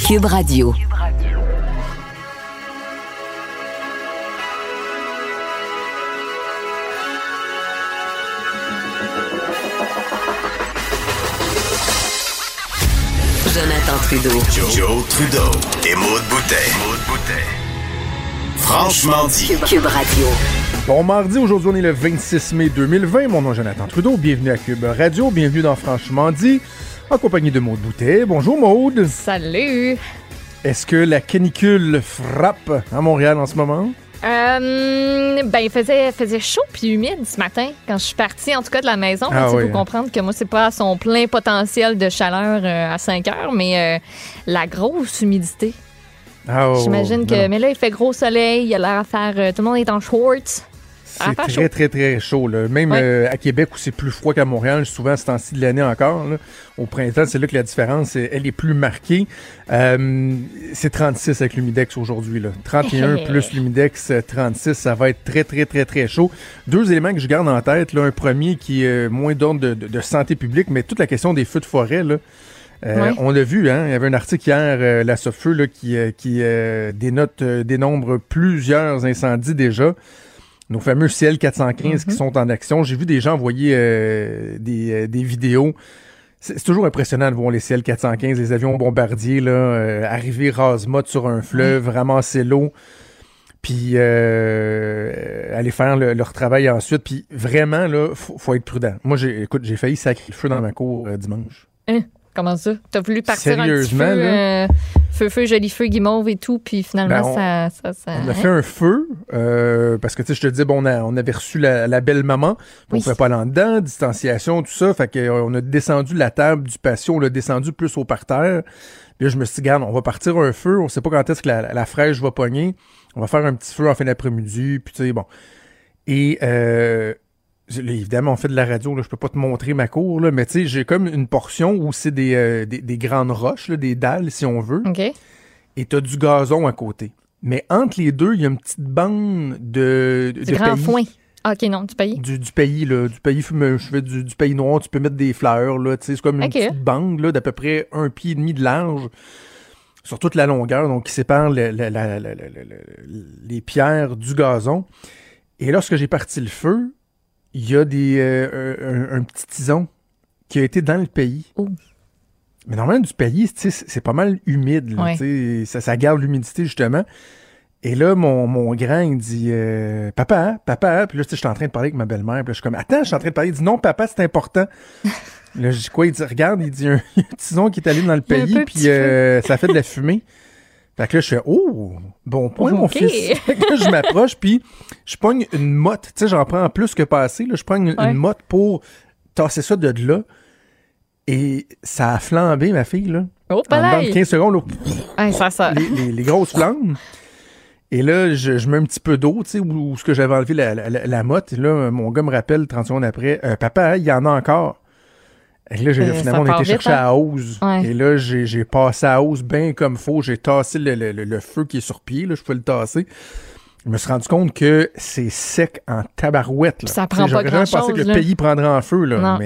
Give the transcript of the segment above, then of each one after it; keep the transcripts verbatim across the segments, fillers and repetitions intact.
Cube Radio. Jonathan Trudeau. Joe, Joe Trudeau et Maude Boutet. Maude Boutet. Franchement dit. Cube, Cube Radio. Bon mardi, aujourd'hui on est le vingt-six mai deux mille vingt. Mon nom est Jonathan Trudeau. Bienvenue à Cube Radio. Bienvenue dans Franchement dit, en compagnie de Maude Boutet. Bonjour Maude. Salut. Est-ce que la canicule frappe à Montréal en ce moment? Euh, ben, il faisait, faisait chaud puis humide ce matin quand je suis partie, en tout cas de la maison. Il Ah faut oui. comprendre que moi, c'est pas à son plein potentiel de chaleur euh, à cinq heures, mais euh, la grosse humidité. Ah, oh, J'imagine que... non. Mais là, il fait gros soleil, il a l'air à faire... euh, tout le monde est en shorts. C'est très, très, très, très chaud. Là. Même Ouais. euh, à Québec, où c'est plus froid qu'à Montréal, souvent, ce temps-ci de l'année encore, là, au printemps, c'est là que la différence, elle, elle est plus marquée. Euh, c'est trente-six avec l'humidex aujourd'hui. Là. trente et un plus l'humidex, trente-six, ça va être très, très, très, très chaud. Deux éléments que je garde en tête. Là, un premier qui est euh, moins d'ordre de, de, de santé publique, mais toute la question des feux de forêt, là. Euh, Ouais. On l'a vu, hein, il y avait un article hier, euh, la Sofeu, là, qui, euh, qui euh, dénote, euh, dénombre plusieurs incendies déjà. Nos fameux C L quatre cent quinze Mm-hmm. qui sont en action. J'ai vu des gens envoyer euh, des, euh, des vidéos. C'est, c'est toujours impressionnant de voir les C L quatre cent quinze, les avions bombardiers, là, euh, arriver rase-motte sur un fleuve, ramasser l'eau, puis euh, aller faire le- leur travail ensuite. Puis vraiment, là, faut, faut être prudent. Moi, j'ai, écoute, j'ai failli sacrer le feu dans ma cour euh, dimanche. Hein? Comment ça? T'as voulu partir Sérieusement, un petit feu, là? euh, feu, feu, joli feu, guimauve et tout, puis finalement, Ben, on- ça, ça, ça... On a fait un feu, euh, parce que, tu sais, je te dis, bon, on, a- on avait reçu la, la belle maman, puis on Oui. ne pouvait pas aller en dedans, distanciation, tout ça, fait qu'on a descendu la table du patio, on l'a descendu plus au parterre. Puis là, je me suis dit, garde, on va partir un feu, on sait pas quand est-ce que la, la fraîche va pogner, on va faire un petit feu en fin d'après-midi, puis tu sais, bon. Et, euh, là, évidemment, on fait de la radio, là, je peux pas te montrer ma cour, là, mais tu sais, j'ai comme une portion où c'est des, euh, des, des grandes roches, là, des dalles, si on veut. OK. Et t'as du gazon à côté. Mais entre les deux, il y a une petite bande de, de Du grand pays. foin. Ah, OK, non, du pays. Du, du pays, là. Du pays, je fais du, du pays noir, tu peux mettre des fleurs, là. Tu sais, c'est comme une Ok. petite bande, là, d'à peu près un pied et demi de large sur toute la longueur, donc qui sépare le- le- la- la- la- la- la- les pierres du gazon. Et lorsque j'ai parti le feu, il y a des, euh, un, un petit tison qui a été dans le pays. Oh. Mais normalement, du pays, tu sais, c'est c'est pas mal humide. Là, Ouais. tu sais, ça, ça garde l'humidité, justement. Et là, mon, mon grand, il dit euh, Papa, papa. Puis là, tu sais, je suis en train de parler avec ma belle-mère. Puis là, je suis comme Attends, je suis en train de parler. Il dit Non, papa, c'est important. Là, je dis quoi? Il dit Regarde, il dit il y a un, il y a un tison qui est allé dans le Il y a un pays. peu Puis petit euh, ça fait de la fumée. Fait que là, je fais Oh, bon point, mon Ok. fils. Fait que là, je m'approche. Puis je pogne une motte. Tu sais, j'en prends plus que pas assez. Là, je pogne une, Ouais. une motte pour tasser ça de là. Et ça a flambé, ma fille, là. Oh, En dedans de pareil. quinze secondes, là, Ouais, ça, ça. les, les- les grosses flammes. Et là, je, je mets un petit peu d'eau, tu sais, où, où ce que j'avais enlevé la, la, la, la motte. Et là, mon gars me rappelle trente secondes après, euh, Papa, il y en a encore. Et là, j'ai, Euh, finalement, ça on a part été vite, chercher hein? à Auze. Ouais. Et là, j'ai, j'ai passé à Auze bien comme faut. J'ai tassé le, le, le, le feu qui est sur pied, là, je pouvais le tasser. Je me suis rendu compte que c'est sec en tabarouette. Là. Ça Tu sais, prend pas j'aurais jamais pensé grand-chose, que le là. pays prendrait en feu, là. Non.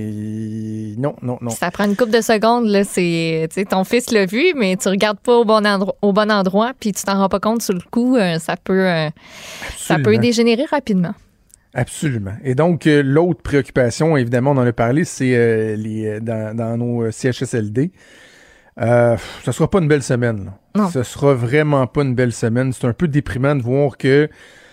Mais non, non, non. Ça prend une couple de secondes, là. C'est, tu sais, ton fils l'a vu, mais tu regardes pas au bon endroit, au bon endroit, puis tu t'en rends pas compte sur le coup. euh, ça peut, euh, ça peut Absolument. dégénérer rapidement. Absolument. Et donc, euh, l'autre préoccupation, évidemment, on en a parlé, c'est euh, les, euh, dans, dans nos euh, C H S L D. Euh, ce sera pas une belle semaine. Là. Non. Ce sera vraiment pas une belle semaine. C'est un peu déprimant de voir que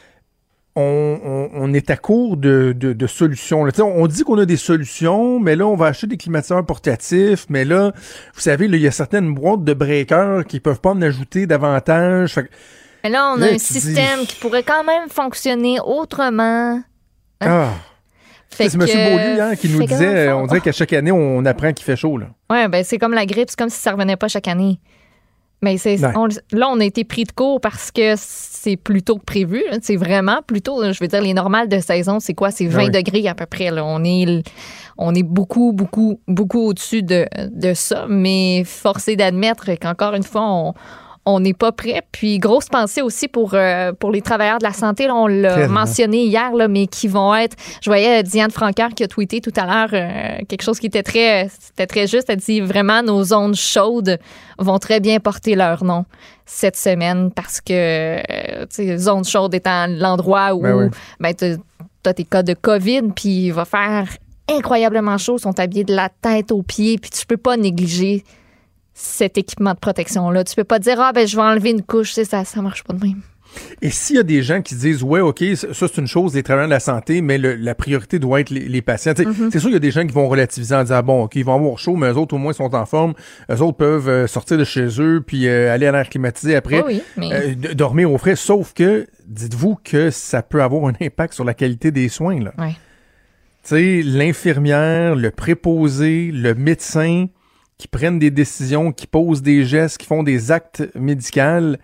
on, on, on est à court de, de, de solutions. Là. Tu sais, On, on dit qu'on a des solutions, mais là, on va acheter des climatiseurs portatifs. Mais là, vous savez, là, il y a certaines boîtes de breakers qui peuvent pas en ajouter davantage. Fait que, Mais là, on Là, a un tu système dis- qui pourrait quand même fonctionner autrement. ah, Fait c'est que, M. Beaulieu hein, qui nous fait que dans disait, le fond- on dirait qu'à chaque année, on apprend qu'il fait chaud. Là. Ouais, ben c'est comme la grippe, c'est comme si ça revenait pas chaque année. Mais c'est Ouais. on- là, on a été pris de court parce que c'est plus tôt que prévu. là. C'est vraiment plus tôt. là. Je veux dire, les normales de saison, c'est quoi? C'est vingt Ouais. degrés à peu près. Là. On est, on est beaucoup, beaucoup, beaucoup au-dessus de, de ça. Mais forcé d'admettre qu'encore une fois, on, on n'est pas prêt. Puis, grosse pensée aussi pour, euh, pour les travailleurs de la santé. Là, on l'a Tellement. mentionné hier, là, mais qui vont être... Je voyais Diane Francaire qui a tweeté tout à l'heure euh, quelque chose qui était très, c'était très juste. Elle dit vraiment, nos zones chaudes vont très bien porter leur nom cette semaine parce que, euh, tu sais, zone chaude étant l'endroit où ben oui. ben, tu as tes cas de COVID, puis il va faire incroyablement chaud. Ils sont habillés de la tête aux pieds, puis tu peux pas négliger cet équipement de protection-là. Tu peux pas dire, ah, ben, je vais enlever une couche. Tu sais, ça, ça marche pas de même. Et s'il y a des gens qui disent, ouais, OK, ça, c'est une chose, les travailleurs de la santé, mais le, la priorité doit être les, les patients. Mm-hmm. C'est sûr, il y a des gens qui vont relativiser en disant, bon, OK, ils vont avoir chaud, mais eux autres, au moins, sont en forme. Eux autres peuvent euh, sortir de chez eux, puis euh, aller à l'air climatisé après, oui, oui, mais... euh, d- dormir au frais. Sauf que, dites-vous que ça peut avoir un impact sur la qualité des soins, là. Oui. Tu sais, l'infirmière, le préposé, le médecin qui prennent des décisions, qui posent des gestes, qui font des actes médicaux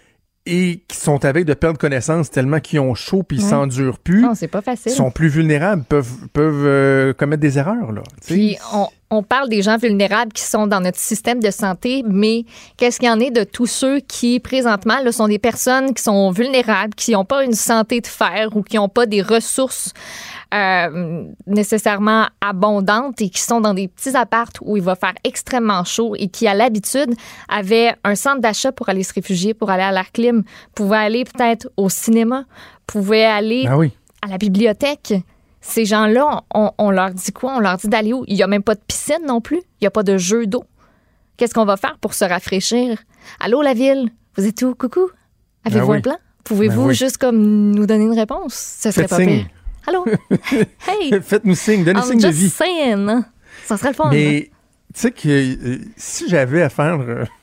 et qui sont avec de perdre connaissance tellement qu'ils ont chaud puis ils ouais. s'endurent plus. Non, c'est pas facile. Ils sont plus vulnérables, peuvent, peuvent euh, commettre des erreurs, là. T'sais. Puis on, on parle des gens vulnérables qui sont dans notre système de santé, mais qu'est-ce qu'il y en est de tous ceux qui, présentement, là, sont des personnes qui sont vulnérables, qui n'ont pas une santé de fer ou qui n'ont pas des ressources Euh, nécessairement abondantes et qui sont dans des petits appartes où il va faire extrêmement chaud et qui, à l'habitude, avaient un centre d'achat pour aller se réfugier, pour aller à l'air clim, pouvaient aller peut-être au cinéma, pouvaient aller ah oui. à la bibliothèque. Ces gens-là, on, on leur dit quoi? On leur dit d'aller où? Il n'y a même pas de piscine non plus. Il n'y a pas de jeu d'eau. Qu'est-ce qu'on va faire pour se rafraîchir? Allô, la ville? Vous êtes où? Coucou? Avez-vous ben oui. un plan? Pouvez-vous ben oui. juste comme nous donner une réponse? Ce serait Faites pas signe. pire. Allô? Hey! Faites-nous signe, donnez signe de vie. Saying. Ça serait le fun. Mais, tu sais que euh, si j'avais à faire...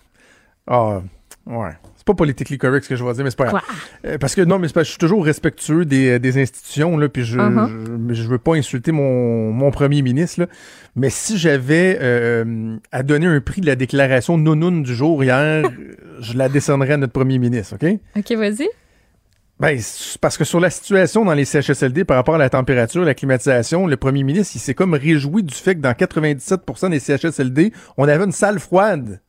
Ah, euh, ouais. C'est pas politically correct ce que je vais dire, mais c'est pas grave. Euh, parce que, non, mais c'est parce que je suis toujours respectueux des, des institutions, là, puis je, uh-huh. je, je veux pas insulter mon, mon premier ministre, là. Mais si j'avais euh, à donner un prix de la déclaration nounoun du jour hier, je la décernerais à notre premier ministre, OK? OK, vas-y. Ben, parce que sur la situation dans les C H S L D par rapport à la température, la climatisation, le premier ministre, il s'est comme réjoui du fait que dans quatre-vingt-dix-sept pour cent des C H S L D, on avait une salle froide.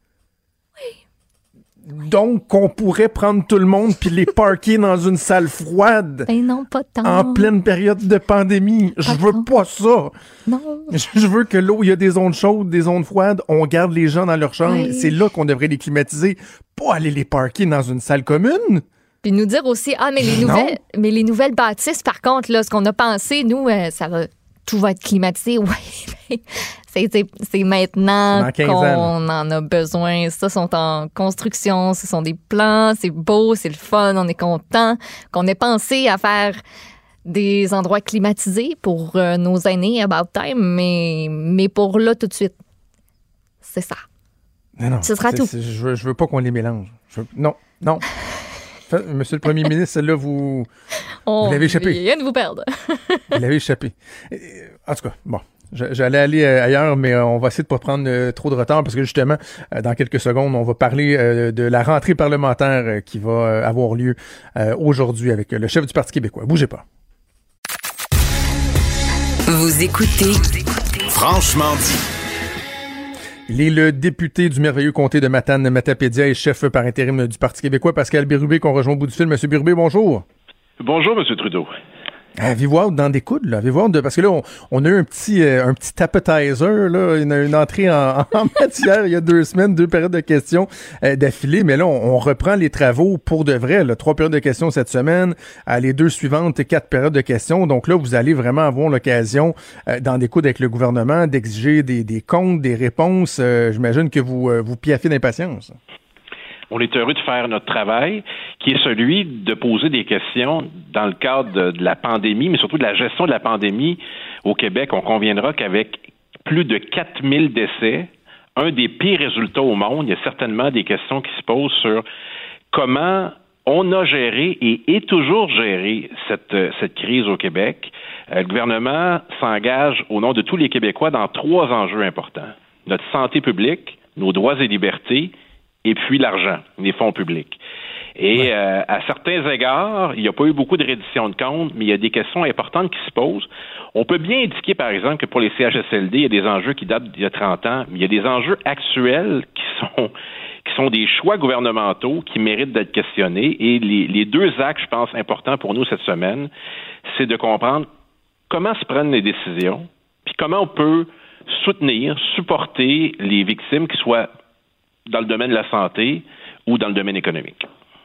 Oui. Donc, on pourrait prendre tout le monde puis les parquer dans une salle froide. Ben non, pas tant. En pleine période de pandémie. Pas Je veux tant. pas ça. Non. Je veux que là où il y a des zones chaudes, des zones froides, on garde les gens dans leur chambre. Oui. C'est là qu'on devrait les climatiser. Pas aller les parquer dans une salle commune. Puis nous dire aussi, ah, mais les nouvelles, mais les nouvelles bâtisses, par contre, là, ce qu'on a pensé, nous, euh, ça va, tout va être climatisé. Oui, c'est, c'est, c'est maintenant qu'on en a besoin. Ça, sont en construction, ce sont des plans, c'est beau, c'est le fun, on est content qu'on ait pensé à faire des endroits climatisés pour euh, nos aînés about time, mais, mais pour là, tout de suite, c'est ça. Non, non, ce sera c'est, tout. C'est, je, veux, je veux pas qu'on les mélange. Je veux, non, non. Monsieur le Premier ministre, celle-là, vous, oh, vous l'avez échappé. Il vient de vous perdre. Vous l'avez échappé. En tout cas, bon, j'allais aller ailleurs, mais on va essayer de ne pas prendre trop de retard parce que justement, dans quelques secondes, on va parler de la rentrée parlementaire qui va avoir lieu aujourd'hui avec le chef du Parti québécois. Bougez pas. Vous écoutez Franchement dit. Il est le député du merveilleux comté de Matane-Matapédia et chef par intérim du Parti québécois, Pascal Bérubé, qu'on rejoint au bout du fil. Monsieur Bérubé, bonjour. Bonjour, Monsieur Trudeau. Avez-vous hâte dans des coudes, là? Avez-vous hâte de... Parce que là, on, on a eu un petit, euh, un petit appetizer, là, une, une entrée en, en matière il y a deux semaines, deux périodes de questions euh, d'affilée, mais là, on, on reprend les travaux pour de vrai, là. Trois périodes de questions cette semaine, à les deux suivantes, quatre périodes de questions. Donc là, vous allez vraiment avoir l'occasion, euh, dans des coudes avec le gouvernement, d'exiger des, des comptes, des réponses. Euh, j'imagine que vous, euh, vous piaffez d'impatience. On est heureux de faire notre travail, qui est celui de poser des questions dans le cadre de, de la pandémie, mais surtout de la gestion de la pandémie au Québec. On conviendra qu'avec plus de quatre mille décès, un des pires résultats au monde, il y a certainement des questions qui se posent sur comment on a géré et est toujours géré cette, cette crise au Québec. Euh, le gouvernement s'engage au nom de tous les Québécois dans trois enjeux importants. Notre santé publique, nos droits et libertés, et puis l'argent, les fonds publics. Et euh, à certains égards, il n'y a pas eu beaucoup de reddition de comptes, mais il y a des questions importantes qui se posent. On peut bien indiquer, par exemple, que pour les C H S L D, il y a des enjeux qui datent d'il y a trente ans, mais il y a des enjeux actuels qui sont qui qui sont des choix gouvernementaux qui méritent d'être questionnés. Et les, les deux axes, je pense, importants pour nous cette semaine, c'est de comprendre comment se prennent les décisions, puis comment on peut soutenir, supporter les victimes, qui soient dans le domaine de la santé ou dans le domaine économique.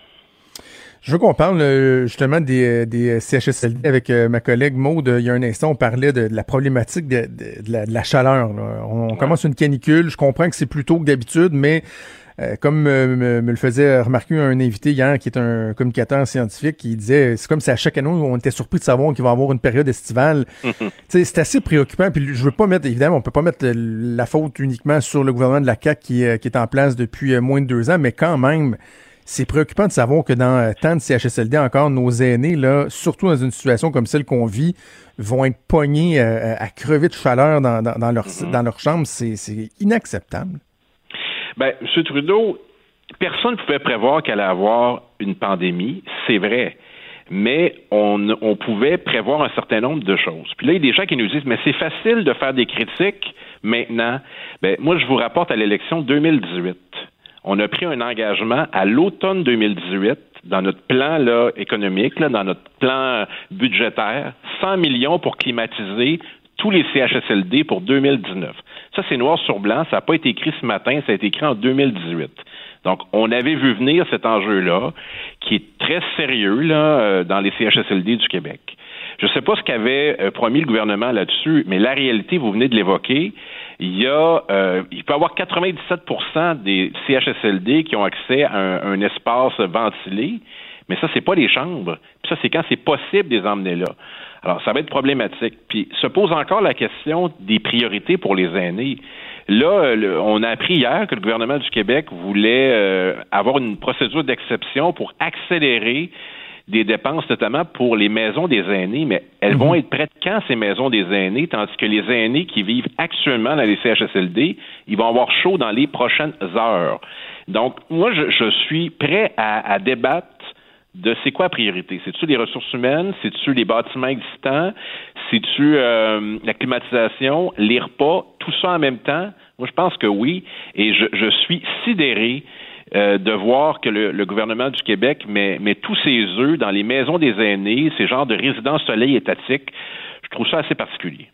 Je veux qu'on parle justement des, des C H S L D avec ma collègue Maude. Il y a un instant, on parlait de, de la problématique de, de, de, la, de la chaleur. Là. On ouais. commence une canicule. Je comprends que c'est plus tôt que d'habitude, mais euh, comme euh, me, me le faisait remarquer un invité hier qui est un communicateur scientifique, qui disait c'est comme si à chaque année, on était surpris de savoir qu'il va y avoir une période estivale. Mm-hmm. C'est assez préoccupant. Puis je veux pas mettre, évidemment, on peut pas mettre la faute uniquement sur le gouvernement de la C A Q qui, qui est en place depuis moins de deux ans, mais quand même, c'est préoccupant de savoir que dans tant de C H S L D encore, nos aînés, là, surtout dans une situation comme celle qu'on vit, vont être pognés euh, à crever de chaleur dans, dans, dans, leur, mm-hmm. dans leur chambre. C'est, c'est inacceptable. Ben, M. Trudeau, personne ne pouvait prévoir qu'elle allait avoir une pandémie, c'est vrai. Mais on, on pouvait prévoir un certain nombre de choses. Puis là, il y a des gens qui nous disent, mais c'est facile de faire des critiques maintenant. Ben, moi, je vous rapporte à l'élection deux mille dix-huit. On a pris un engagement à l'automne deux mille dix-huit, dans notre plan là, économique, là, dans notre plan budgétaire, cent millions pour climatiser tous les C H S L D pour deux mille dix-neuf. Ça, c'est noir sur blanc. Ça n'a pas été écrit ce matin. Ça a été écrit en deux mille dix-huit. Donc, on avait vu venir cet enjeu-là, qui est très sérieux là, dans les C H S L D du Québec. Je ne sais pas ce qu'avait euh, promis le gouvernement là-dessus, mais la réalité, vous venez de l'évoquer, il y a, euh, il peut y avoir quatre-vingt-dix-sept pour cent des C H S L D qui ont accès à un, un espace ventilé, mais ça, c'est pas les chambres. Puis ça, c'est quand c'est possible de les emmener là. Alors, ça va être problématique. Puis se pose encore la question des priorités pour les aînés. Là, le, on a appris hier que le gouvernement du Québec voulait euh, avoir une procédure d'exception pour accélérer des dépenses, notamment pour les maisons des aînés, mais elles mm-hmm. vont être prêtes quand, ces maisons des aînés, tandis que les aînés qui vivent actuellement dans les C H S L D, ils vont avoir chaud dans les prochaines heures. Donc, moi, je, je suis prêt à, à débattre de c'est quoi la priorité. C'est-tu les ressources humaines? C'est-tu les bâtiments existants? C'est-tu euh, la climatisation, les repas, tout ça en même temps? Moi, je pense que oui, et je, je suis sidéré Euh, de voir que le, le gouvernement du Québec met, met tous ses œufs dans les maisons des aînés, ces genres de résidences soleil étatiques. Je trouve ça assez particulier.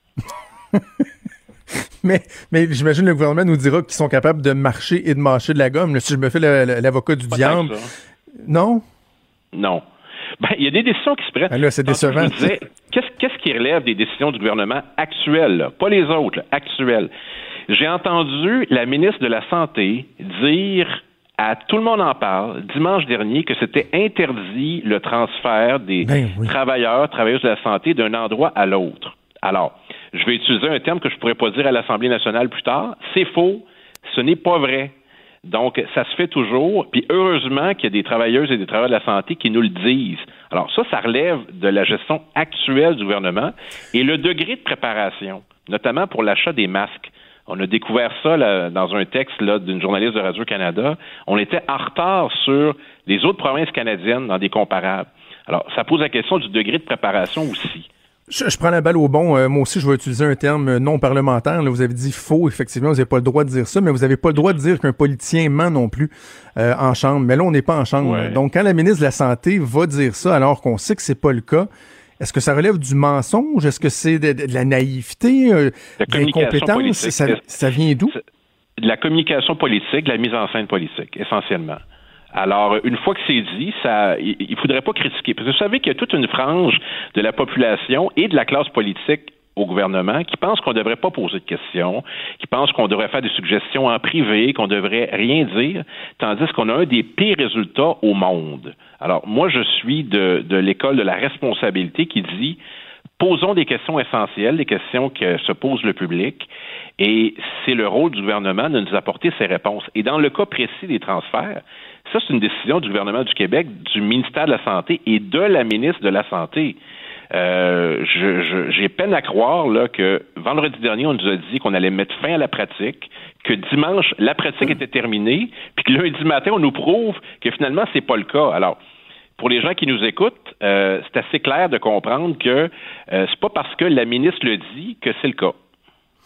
mais mais j'imagine le gouvernement nous dira qu'ils sont capables de marcher et de mâcher de la gomme. Là, si je me fais le, le, l'avocat du Pas diable. Non? Non. Ben, il y a des décisions qui se prennent. Ben là, c'est décevant. Je disais, qu'est-ce, qu'est-ce qui relève des décisions du gouvernement actuelles, là? Pas les autres, là, actuelles. J'ai entendu la ministre de la Santé dire à Tout le monde en parle dimanche dernier que c'était interdit le transfert des ben oui. travailleurs, travailleuses de la santé d'un endroit à l'autre. Alors, je vais utiliser un terme que je ne pourrais pas dire à l'Assemblée nationale plus tard. C'est faux. Ce n'est pas vrai. Donc, ça se fait toujours. Puis, heureusement qu'il y a des travailleuses et des travailleurs de la santé qui nous le disent. Alors, ça, ça relève de la gestion actuelle du gouvernement et le degré de préparation, notamment pour l'achat des masques. On a découvert ça là, dans un texte là, d'une journaliste de Radio-Canada. On était en retard sur les autres provinces canadiennes dans des comparables. Alors, ça pose la question du degré de préparation aussi. Je, je prends la balle au bon. Euh, moi aussi, je vais utiliser un terme non parlementaire. Là, vous avez dit faux, effectivement, vous n'avez pas le droit de dire ça, mais vous n'avez pas le droit de dire qu'un politicien ment non plus euh, en chambre. Mais là, on n'est pas en chambre. Ouais. Donc, quand la ministre de la Santé va dire ça, alors qu'on sait que c'est pas le cas, est-ce que ça relève du mensonge? Est-ce que c'est de, de, de la naïveté, euh, de l'incompétence? Ça, ça vient d'où? De la communication politique, de la mise en scène politique, essentiellement. Alors, une fois que c'est dit, ça, il ne faudrait pas critiquer. Parce que vous savez qu'il y a toute une frange de la population et de la classe politique au gouvernement qui pense qu'on ne devrait pas poser de questions, qui pense qu'on devrait faire des suggestions en privé, qu'on ne devrait rien dire, tandis qu'on a un des pires résultats au monde. Alors, moi, je suis de, de l'école de la responsabilité qui dit posons des questions essentielles, des questions que se pose le public, et c'est le rôle du gouvernement de nous apporter ces réponses. Et dans le cas précis des transferts, ça, c'est une décision du gouvernement du Québec, du ministère de la Santé et de la ministre de la Santé. Euh, je, je, j'ai peine à croire là, que vendredi dernier, on nous a dit qu'on allait mettre fin à la pratique, que dimanche, la pratique était terminée, puis que lundi matin, on nous prouve que finalement, c'est pas le cas. Alors, pour les gens qui nous écoutent, euh, c'est assez clair de comprendre que euh, c'est pas parce que la ministre le dit que c'est le cas.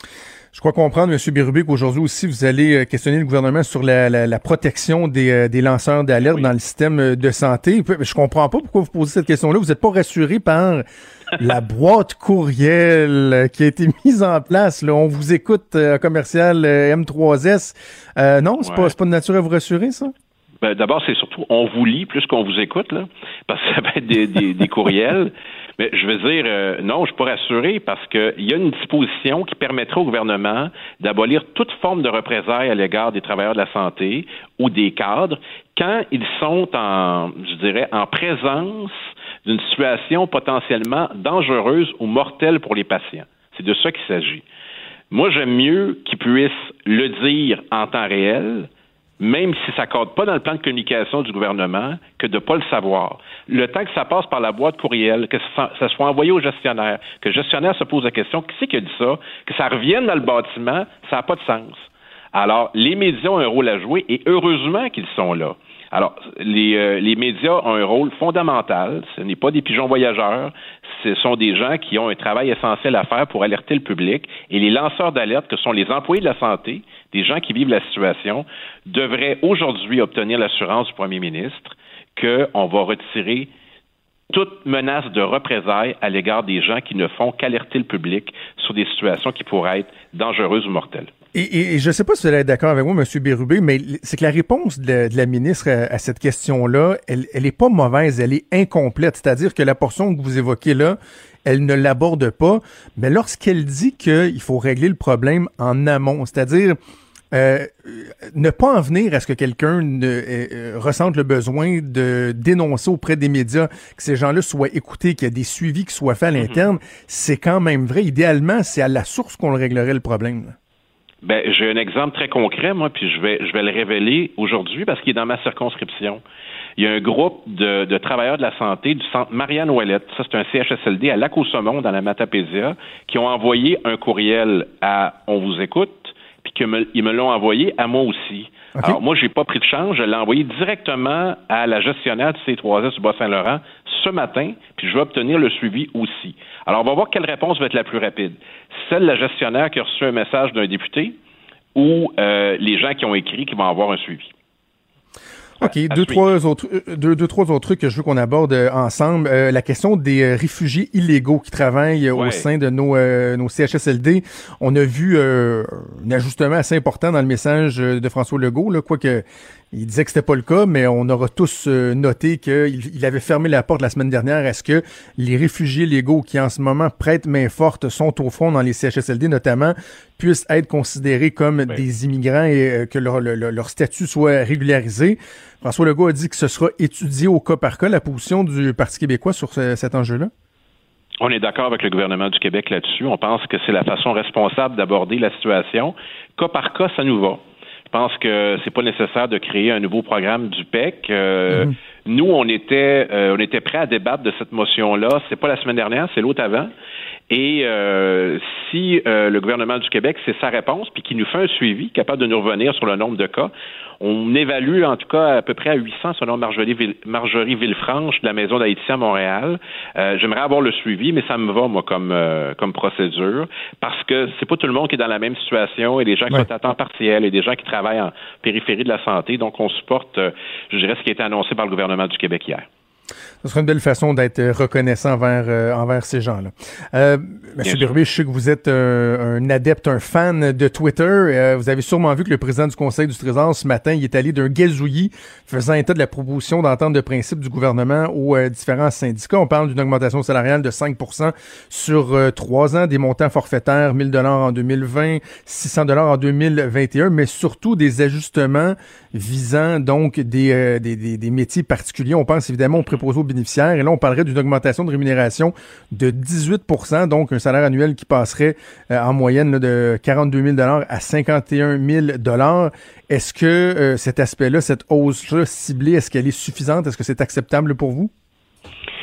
Je crois comprendre, M. Bérubé, qu'aujourd'hui aussi, vous allez questionner le gouvernement sur la, la, la protection des, des lanceurs d'alerte oui. dans le système de santé. Je comprends pas pourquoi vous posez cette question-là. Vous n'êtes pas rassuré par la boîte courriel qui a été mise en place. Là. On vous écoute, euh, commercial euh, M trois S. Euh, non, c'est ouais. pas, c'est pas de nature à vous rassurer, ça? Ben, d'abord, c'est surtout, on vous lit plus qu'on vous écoute, là, parce que ça va être des, des, des courriels. Mais je veux dire, euh, non, je suis pas rassuré parce qu'il y a une disposition qui permettra au gouvernement d'abolir toute forme de représailles à l'égard des travailleurs de la santé ou des cadres quand ils sont en, je dirais, en présence d'une situation potentiellement dangereuse ou mortelle pour les patients. C'est de ça qu'il s'agit. Moi, j'aime mieux qu'ils puissent le dire en temps réel, même si ça ne cadre pas dans le plan de communication du gouvernement, que de ne pas le savoir. Le temps que ça passe par la boîte courriel, que ça, ça soit envoyé au gestionnaire, que le gestionnaire se pose la question, qui c'est qui a dit ça, que ça revienne dans le bâtiment, ça n'a pas de sens. Alors, les médias ont un rôle à jouer et heureusement qu'ils sont là. Alors, les, euh, les médias ont un rôle fondamental. Ce n'est pas des pigeons voyageurs. Ce sont des gens qui ont un travail essentiel à faire pour alerter le public. Et les lanceurs d'alerte, que sont les employés de la santé, des gens qui vivent la situation, devraient aujourd'hui obtenir l'assurance du premier ministre qu'on va retirer toute menace de représailles à l'égard des gens qui ne font qu'alerter le public sur des situations qui pourraient être dangereuses ou mortelles. Et, et, et je ne sais pas si vous allez être d'accord avec moi, M. Bérubé, mais c'est que la réponse de la, de la ministre à, à cette question-là, elle elle est pas mauvaise, elle est incomplète. C'est-à-dire que la portion que vous évoquez là, elle ne l'aborde pas. Mais lorsqu'elle dit qu'il faut régler le problème en amont, c'est-à-dire euh, ne pas en venir à ce que quelqu'un ne, euh, ressente le besoin de dénoncer auprès des médias, que ces gens-là soient écoutés, qu'il y ait des suivis qui soient faits à l'interne, mm-hmm. c'est quand même vrai. Idéalement, c'est à la source qu'on le réglerait le problème, là. Ben, j'ai un exemple très concret, moi, puis je vais je vais le révéler aujourd'hui parce qu'il est dans ma circonscription. Il y a un groupe de, de travailleurs de la santé du centre Marianne Ouellette, ça c'est un C H S L D à Lac-aux-Saumons dans la Matapédia, qui ont envoyé un courriel à On vous écoute, puis qu'ils me, ils me l'ont envoyé à moi aussi. Okay. Alors moi, j'ai pas pris de chance, je l'ai envoyé directement à la gestionnaire du C trois S du Bas-Saint-Laurent ce matin, puis je vais obtenir le suivi aussi. Alors, on va voir quelle réponse va être la plus rapide. Celle de la gestionnaire qui a reçu un message d'un député ou euh, les gens qui ont écrit qui vont avoir un suivi. OK, à, à deux, trois autres, deux, deux, trois autres trucs que je veux qu'on aborde euh, ensemble. Euh, la question des euh, réfugiés illégaux qui travaillent euh, ouais. au sein de nos, euh, nos C H S L D. On a vu euh, un ajustement assez important dans le message de François Legault, là, quoique il disait que c'était pas le cas, mais on aura tous euh, noté qu'il il avait fermé la porte la semaine dernière à ce que les réfugiés légaux qui en ce moment prêtent main forte sont au front dans les C H S L D notamment, puissent être considérés comme oui. des immigrants et euh, que leur, leur, leur statut soit régularisé. François Legault a dit que ce sera étudié au cas par cas. La position du Parti québécois sur ce, cet enjeu-là? On est d'accord avec le gouvernement du Québec là-dessus. On pense que c'est la façon responsable d'aborder la situation. Cas par cas, ça nous va. Je pense que c'est pas nécessaire de créer un nouveau programme du P E C. Euh, mm-hmm. Nous, on était, euh, on était prêts à débattre de cette motion-là. C'est pas la semaine dernière, c'est l'autre avant. Et euh, si euh, le gouvernement du Québec, c'est sa réponse, puis qu'il nous fait un suivi, capable de nous revenir sur le nombre de cas, on évalue en tout cas à peu près à huit cents selon Marjorie, Ville, Marjorie Villefranche de la Maison d'Haïti à Montréal. Euh, j'aimerais avoir le suivi, mais ça me va, moi, comme euh, comme procédure, parce que c'est pas tout le monde qui est dans la même situation, et des gens qui ouais. sont à temps partiel, et des gens qui travaillent en périphérie de la santé. Donc, on supporte, euh, je dirais, ce qui a été annoncé par le gouvernement du Québec hier. Ce serait une belle façon d'être reconnaissant envers, euh, envers ces gens-là. Euh, Monsieur Bérubé, je sais que vous êtes euh, un adepte, un fan de Twitter. Euh, vous avez sûrement vu que le président du Conseil du Trésor, ce matin, il est allé d'un gazouillis faisant état de la proposition d'entente de principe du gouvernement aux euh, différents syndicats. On parle d'une augmentation salariale de cinq pour cent sur euh, trois ans, des montants forfaitaires, mille dollars en deux mille vingt, six cents dollars en deux mille vingt et un, mais surtout des ajustements visant donc des, euh, des, des, des métiers particuliers. On pense évidemment aux préposés aux bénéficiaires. Et là, on parlerait d'une augmentation de rémunération de dix-huit pour cent, donc un salaire annuel qui passerait euh, en moyenne là, de quarante-deux mille dollars à cinquante et un mille dollars. Est-ce que euh, cet aspect-là, cette hausse-là ciblée, est-ce qu'elle est suffisante? Est-ce que c'est acceptable pour vous?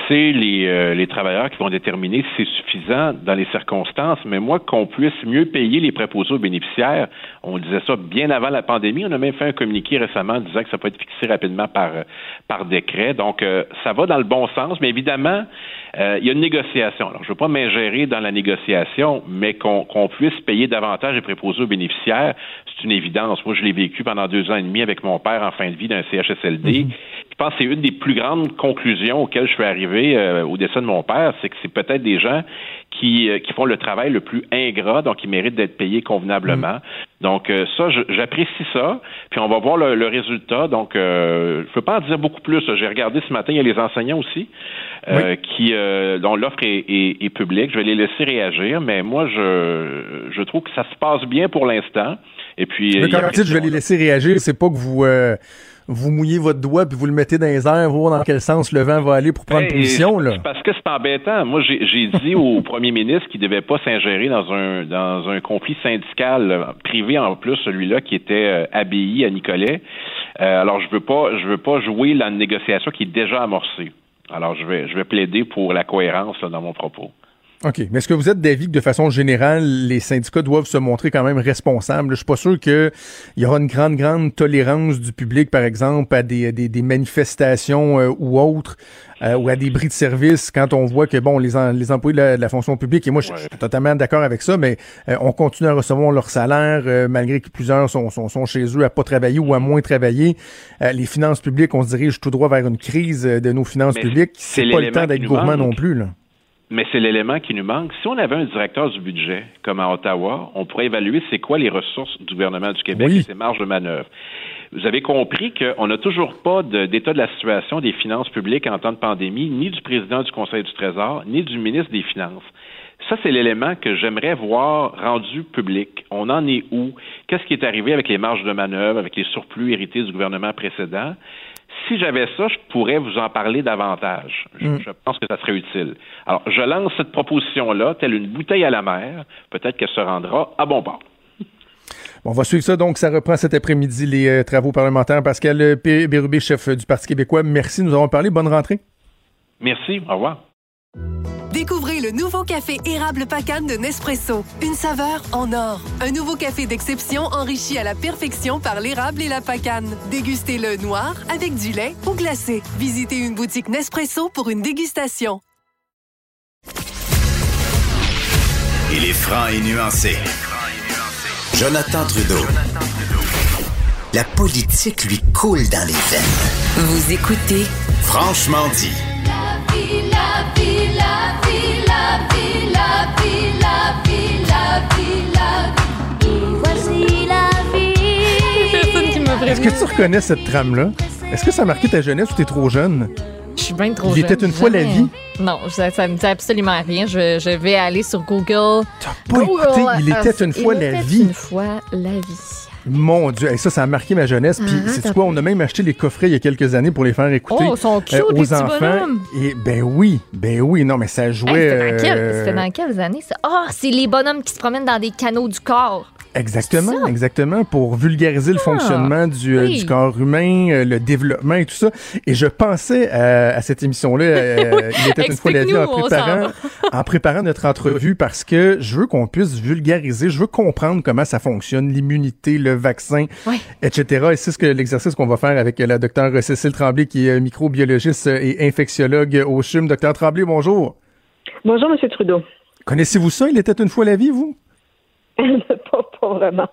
c'est les, euh, les travailleurs qui vont déterminer si c'est suffisant dans les circonstances, mais moi, qu'on puisse mieux payer les préposés aux bénéficiaires, on disait ça bien avant la pandémie, on a même fait un communiqué récemment disant que ça peut être fixé rapidement par, par décret, donc euh, ça va dans le bon sens, mais évidemment, euh, il y a une négociation. Alors, je ne veux pas m'ingérer dans la négociation, mais qu'on, qu'on puisse payer davantage les préposés aux bénéficiaires, c'est une évidence. Moi, je l'ai vécu pendant deux ans et demi avec mon père en fin de vie d'un C H S L D. Mm-hmm. Je pense que c'est une des plus grandes conclusions auxquelles je suis arrivé euh, au décès de mon père, c'est que c'est peut-être des gens qui, euh, qui font le travail le plus ingrat, donc ils méritent d'être payés convenablement. Mmh. Donc euh, ça, je, j'apprécie ça, puis on va voir le, le résultat. Donc, euh, je ne peux pas en dire beaucoup plus. J'ai regardé ce matin, il y a les enseignants aussi, euh, oui. qui euh, dont l'offre est, est, est publique. Je vais les laisser réagir, mais moi, je, je trouve que ça se passe bien pour l'instant. Et puis, mais quand vous dites je vais les laisser réagir, c'est pas que vous... Euh... vous mouillez votre doigt puis vous le mettez dans les airs, voir dans quel sens le vent va aller pour prendre hey, position, là. Parce que c'est embêtant. Moi, j'ai, j'ai dit au premier ministre qu'il ne devait pas s'ingérer dans un dans un conflit syndical euh, privé, en plus, celui-là qui était euh, A B I à Nicolet. Euh, alors, je veux pas je veux pas jouer la négociation qui est déjà amorcée. Alors, je vais je vais plaider pour la cohérence là, dans mon propos. OK. Mais est-ce que vous êtes d'avis que, de façon générale, les syndicats doivent se montrer quand même responsables? Je suis pas sûr qu'il y aura une grande, grande tolérance du public, par exemple, à des, des, des manifestations euh, ou autres, euh, ou à des bris de service, quand on voit que, bon, les, en, les employés de la, de la fonction publique, et moi, je, ouais. je suis totalement d'accord avec ça, mais euh, on continue à recevoir leur salaire, euh, malgré que plusieurs sont, sont, sont chez eux à pas travailler ou à moins travailler. Euh, les finances publiques, on se dirige tout droit vers une crise de nos finances mais publiques. C'est, c'est pas le temps d'être gourmand non plus, là. Mais c'est l'élément qui nous manque. Si on avait un directeur du budget, comme à Ottawa, on pourrait évaluer c'est quoi les ressources du gouvernement du Québec oui. et ses marges de manœuvre. Vous avez compris qu'on n'a toujours pas de, d'état de la situation des finances publiques en temps de pandémie, ni du président du Conseil du Trésor, ni du ministre des Finances. Ça, c'est l'élément que j'aimerais voir rendu public. On en est où? Qu'est-ce qui est arrivé avec les marges de manœuvre, avec les surplus hérités du gouvernement précédent? Si j'avais ça, je pourrais vous en parler davantage. Je, mm. je pense que ça serait utile. Alors, je lance cette proposition-là, telle une bouteille à la mer. Peut-être qu'elle se rendra à bon port. Bon, on va suivre ça. Donc, ça reprend cet après-midi les euh, travaux parlementaires. Pascal Bérubé, chef du Parti québécois, merci. Nous avons parlé. Bonne rentrée. Merci. Au revoir. Découvrez le nouveau café érable Pacane de Nespresso. Une saveur en or. Un nouveau café d'exception enrichi à la perfection par l'érable et la pacane. Dégustez-le noir, avec du lait ou glacé. Visitez une boutique Nespresso pour une dégustation. Il est franc et nuancé. Jonathan Trudeau. La politique lui coule dans les veines. Vous écoutez Franchement dit. La vie, la vie, la vie, la vie, la vie, la vie, la vie, la vie. Voici la vie. Personne qui m'a prévenu. Est-ce que tu reconnais cette trame-là? Est-ce que ça a marqué ta jeunesse ou t'es trop jeune? Je suis bien trop Il jeune. était une fois la vie? Non, ça, ça me dit absolument rien. Je, je vais aller sur Google. T'as pas Google, écouté Il était une fois il la était vie? une fois la vie. Mon Dieu, hey, ça, ça a marqué ma jeunesse. Puis, uh-huh, c'est quoi? On a même acheté les coffrets il y a quelques années pour les faire écouter oh, sont cute, euh, aux les enfants. bonhommes. Et ben oui, ben oui. Non, mais ça jouait. Hey, c'était, dans quel, euh... c'était dans quelles années ça? Ah, oh, c'est les bonhommes qui se promènent dans des canaux du corps. Exactement, exactement, pour vulgariser le ah, fonctionnement du, oui. euh, du corps humain, euh, le développement et tout ça. Et je pensais euh, à cette émission-là, euh, il était une fois la vie en préparant, en préparant notre entrevue parce que je veux qu'on puisse vulgariser, je veux comprendre comment ça fonctionne, l'immunité, le vaccin, oui. et cetera. Et c'est ce que l'exercice qu'on va faire avec la docteure Cécile Tremblay, qui est microbiologiste et infectiologue au C H U M. Docteur Tremblay, bonjour. Bonjour, M. Trudeau. Connaissez-vous ça? Il était une fois la vie, vous? pas, pas vraiment.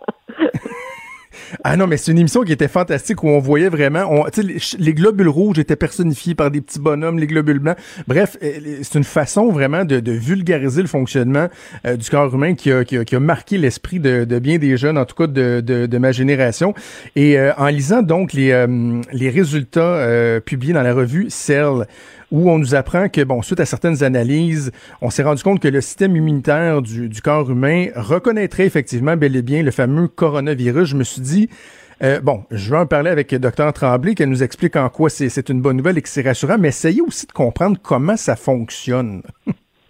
Ah non, mais c'est une émission qui était fantastique où on voyait vraiment, on, tu sais, les, les globules rouges étaient personnifiés par des petits bonhommes, les globules blancs. Bref, c'est une façon vraiment de, de vulgariser le fonctionnement euh, du corps humain qui a, qui a, qui a marqué l'esprit de, de bien des jeunes, en tout cas de, de, de ma génération. Et euh, en lisant donc les, euh, les résultats euh, publiés dans la revue Cell, où on nous apprend que, bon, suite à certaines analyses, on s'est rendu compte que le système immunitaire du, du corps humain reconnaîtrait effectivement bel et bien le fameux coronavirus. Je me suis dit, euh, bon, je vais en parler avec Dr Tremblay, qu'elle nous explique en quoi c'est, c'est une bonne nouvelle et que c'est rassurant, mais essayez aussi de comprendre comment ça fonctionne.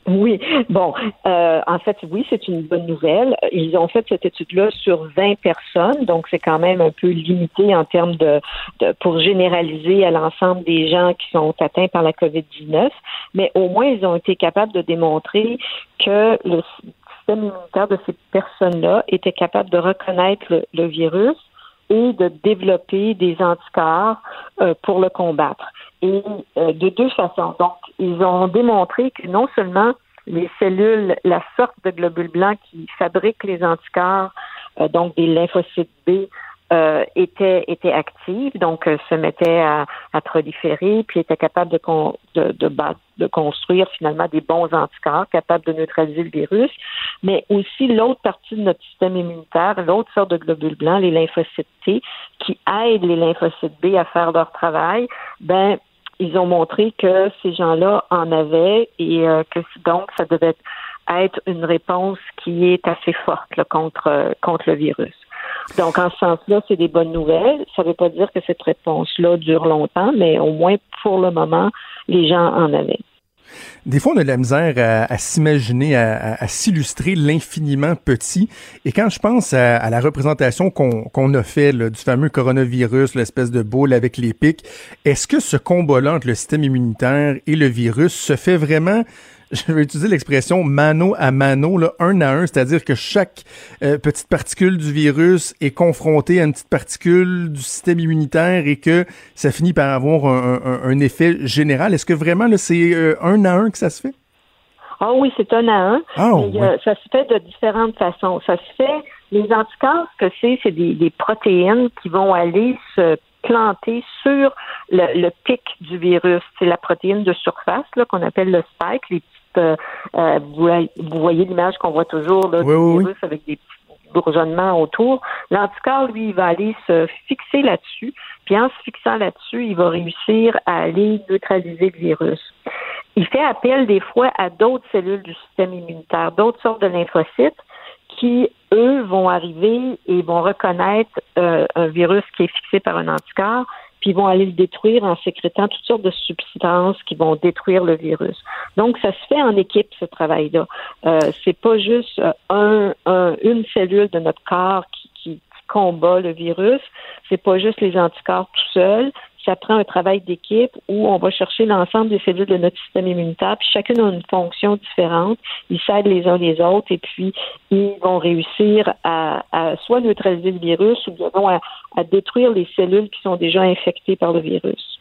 Oui, bon, euh, en fait, oui, c'est une bonne nouvelle. Ils ont fait cette étude-là sur vingt personnes, donc c'est quand même un peu limité en termes de, de pour généraliser à l'ensemble des gens qui sont atteints par la covid dix-neuf, mais au moins, ils ont été capables de démontrer que le système immunitaire de ces personnes-là était capable de reconnaître le, le virus et de développer des anticorps euh, pour le combattre. Et euh, de deux façons. Donc, ils ont démontré que non seulement les cellules, la sorte de globules blancs qui fabriquent les anticorps, euh, donc des lymphocytes B, euh, étaient, étaient actives, donc euh, se mettaient à, à proliférer, puis étaient capables de, con, de, de, de construire finalement des bons anticorps, capables de neutraliser le virus, mais aussi l'autre partie de notre système immunitaire, l'autre sorte de globules blancs, les lymphocytes T, qui aident les lymphocytes B à faire leur travail, ben ils ont montré que ces gens-là en avaient et euh, que donc ça devait être une réponse qui est assez forte là, contre euh, contre le virus. Donc en ce sens-là, c'est des bonnes nouvelles. Ça ne veut pas dire que cette réponse-là dure longtemps, mais au moins pour le moment, les gens en avaient. Des fois, on a de la misère à, à s'imaginer, à, à, à s'illustrer l'infiniment petit. Et quand je pense à, à la représentation qu'on, qu'on a fait là, du fameux coronavirus, l'espèce de boule avec les pics, est-ce que ce combat-là entre le système immunitaire et le virus se fait vraiment, je vais utiliser l'expression mano à mano, là, un à un, c'est-à-dire que chaque euh, petite particule du virus est confrontée à une petite particule du système immunitaire et que ça finit par avoir un, un, un effet général. Est-ce que vraiment là, c'est euh, un à un que ça se fait? Ah oui, c'est un à un. Oh, mais, oui. euh, ça se fait de différentes façons. Ça se fait, les anticorps, ce que c'est, c'est des, des protéines qui vont aller se planter sur le, le pic du virus. C'est la protéine de surface là, qu'on appelle le spike, les Euh, euh, vous, vous voyez l'image qu'on voit toujours là, oui, du oui, virus oui. avec des petits bourgeonnements autour. L'anticorps, lui, il va aller se fixer là-dessus, puis en se fixant là-dessus, il va réussir à aller neutraliser le virus. Il fait appel des fois à d'autres cellules du système immunitaire, d'autres sortes de lymphocytes qui, eux, vont arriver et vont reconnaître euh, un virus qui est fixé par un anticorps, puis ils vont aller le détruire en sécrétant toutes sortes de substances qui vont détruire le virus. Donc, ça se fait en équipe, ce travail-là. Euh, c'est pas juste un, un, une cellule de notre corps qui, qui, qui combat le virus. C'est pas juste les anticorps tout seuls. Ça prend un travail d'équipe où on va chercher l'ensemble des cellules de notre système immunitaire, puis chacune a une fonction différente. Ils s'aident les uns les autres et puis ils vont réussir à, à soit neutraliser le virus ou bien à, à détruire les cellules qui sont déjà infectées par le virus.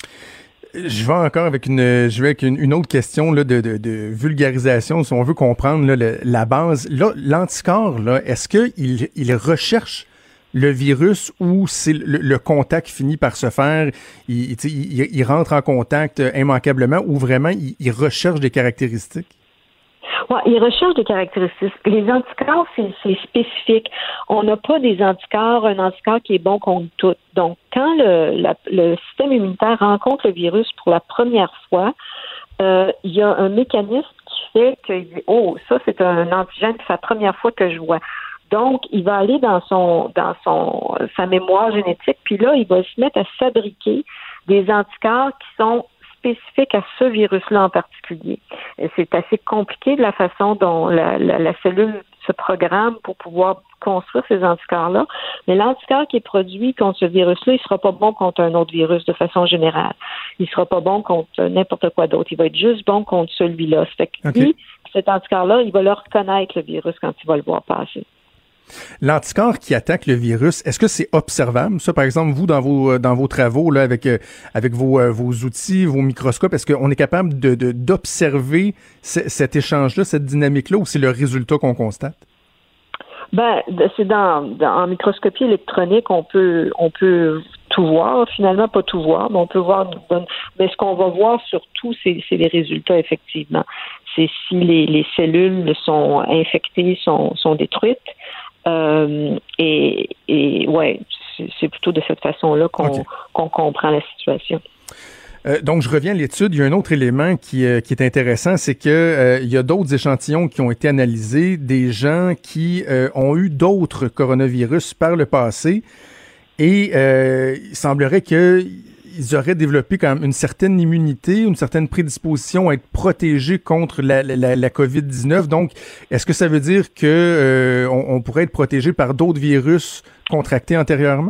Je vais encore avec une, je vais avec une, une autre question là, de, de, de vulgarisation, si on veut comprendre là, le, la base. Là, l'anticorps, là, est-ce qu'il il recherche le virus ou c'est le, le contact finit par se faire, il, il, il rentre en contact immanquablement ou vraiment il, il recherche des caractéristiques? Ouais, il recherche des caractéristiques. Les anticorps, c'est, c'est spécifique. On n'a pas des anticorps, un anticorps qui est bon contre tout. Donc, quand le, la, le système immunitaire rencontre le virus pour la première fois, euh, il y a un mécanisme qui fait qu'il dit « Oh, ça, c'est un antigène, c'est la première fois que je vois ». Donc, il va aller dans son dans son sa mémoire génétique, puis là, il va se mettre à fabriquer des anticorps qui sont spécifiques à ce virus-là en particulier. Et c'est assez compliqué de la façon dont la, la, la cellule se programme pour pouvoir construire ces anticorps-là, mais l'anticorps qui est produit contre ce virus-là, il sera pas bon contre un autre virus de façon générale. Il sera pas bon contre n'importe quoi d'autre. Il va être juste bon contre celui-là. Ça fait que okay. lui, cet anticorps-là, il va le reconnaître, le virus, quand il va le voir passer. L'anticorps qui attaque le virus, est-ce que c'est observable? Ça, par exemple, vous, dans vos dans vos travaux, là, avec euh, avec vos euh, vos outils, vos microscopes, est-ce qu'on est capable de, de d'observer c- cet échange-là, cette dynamique-là, ou c'est le résultat qu'on constate? Ben, c'est dans, dans en microscopie électronique, on peut on peut tout voir, finalement pas tout voir, mais on peut voir une bonne. Mais ce qu'on va voir surtout, c'est, c'est les résultats, effectivement. C'est si les, les cellules sont infectées, sont, sont détruites. Euh, et, et ouais, c'est, c'est plutôt de cette façon-là qu'on, okay. qu'on comprend la situation. Euh, donc, je reviens à l'étude. Il y a un autre élément qui, euh, qui est intéressant, c'est que euh, il y a d'autres échantillons qui ont été analysés, des gens qui euh, ont eu d'autres coronavirus par le passé, et euh, il semblerait que ils auraient développé quand même une certaine immunité, une certaine prédisposition à être protégés contre la, la, la covid dix-neuf. Donc, est-ce que ça veut dire que euh, on, on pourrait être protégé par d'autres virus contractés antérieurement?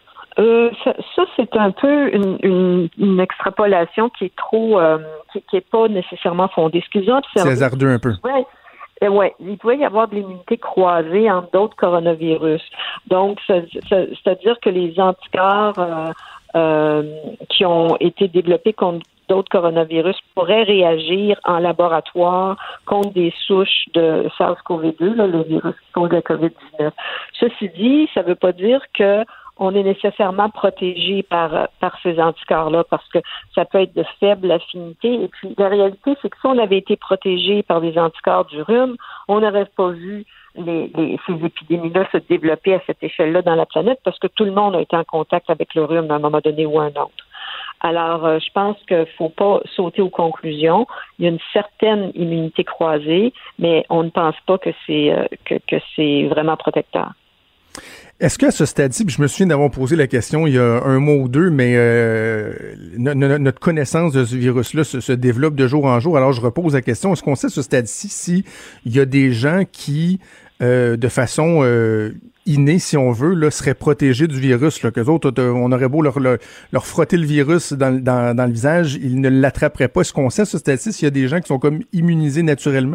Euh, ça, ça, c'est un peu une, une, une extrapolation qui est trop, euh, qui, qui est pas nécessairement fondée. Excusez-moi. C'est hasardeux un peu. Ouais. Euh, ouais, il pouvait y avoir de l'immunité croisée entre d'autres coronavirus. Donc, ça, ça, c'est-à-dire que les anticorps euh, euh, qui ont été développés contre d'autres coronavirus pourraient réagir en laboratoire contre des souches de SARS-CoV deux, là, le virus qui cause la covid dix-neuf. Ceci dit, ça ne veut pas dire que on est nécessairement protégé par par ces anticorps-là parce que ça peut être de faible affinité. Et puis, la réalité, c'est que si on avait été protégé par des anticorps du rhume, on n'aurait pas vu les, les, ces épidémies-là se développer à cette échelle-là dans la planète parce que tout le monde a été en contact avec le rhume à un moment donné ou à un autre. Alors, euh, je pense qu'il ne faut pas sauter aux conclusions. Il y a une certaine immunité croisée, mais on ne pense pas que c'est euh, que, que c'est vraiment protecteur. Est-ce qu'à ce stade-ci, puis je me souviens d'avoir posé la question il y a un mois ou deux, mais euh, no, no, notre connaissance de ce virus-là se, se développe de jour en jour. Alors, je repose la question, est-ce qu'on sait à ce stade-ci s'il y a des gens qui, euh, de façon euh, innée, si on veut, là, seraient protégés du virus, là, qu'eux autres, on aurait beau leur, leur, leur frotter le virus dans, dans, dans le visage, ils ne l'attraperaient pas. Est-ce qu'on sait à ce stade-ci s'il y a des gens qui sont comme immunisés naturellement?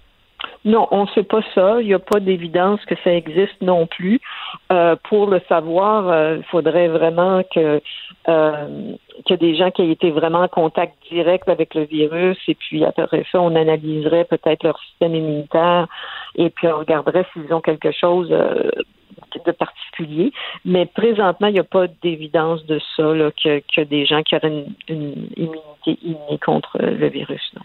Non, on ne sait pas ça. Il n'y a pas d'évidence que ça existe non plus. Euh, pour le savoir, euh, il faudrait vraiment que euh, qu'il y ait des gens qui aient été vraiment en contact direct avec le virus et puis après ça, on analyserait peut-être leur système immunitaire et puis on regarderait s'ils ont quelque chose euh, de particulier. Mais présentement, il n'y a pas d'évidence de ça, là, que, que des gens qui auraient une, une immunité innée contre le virus, non.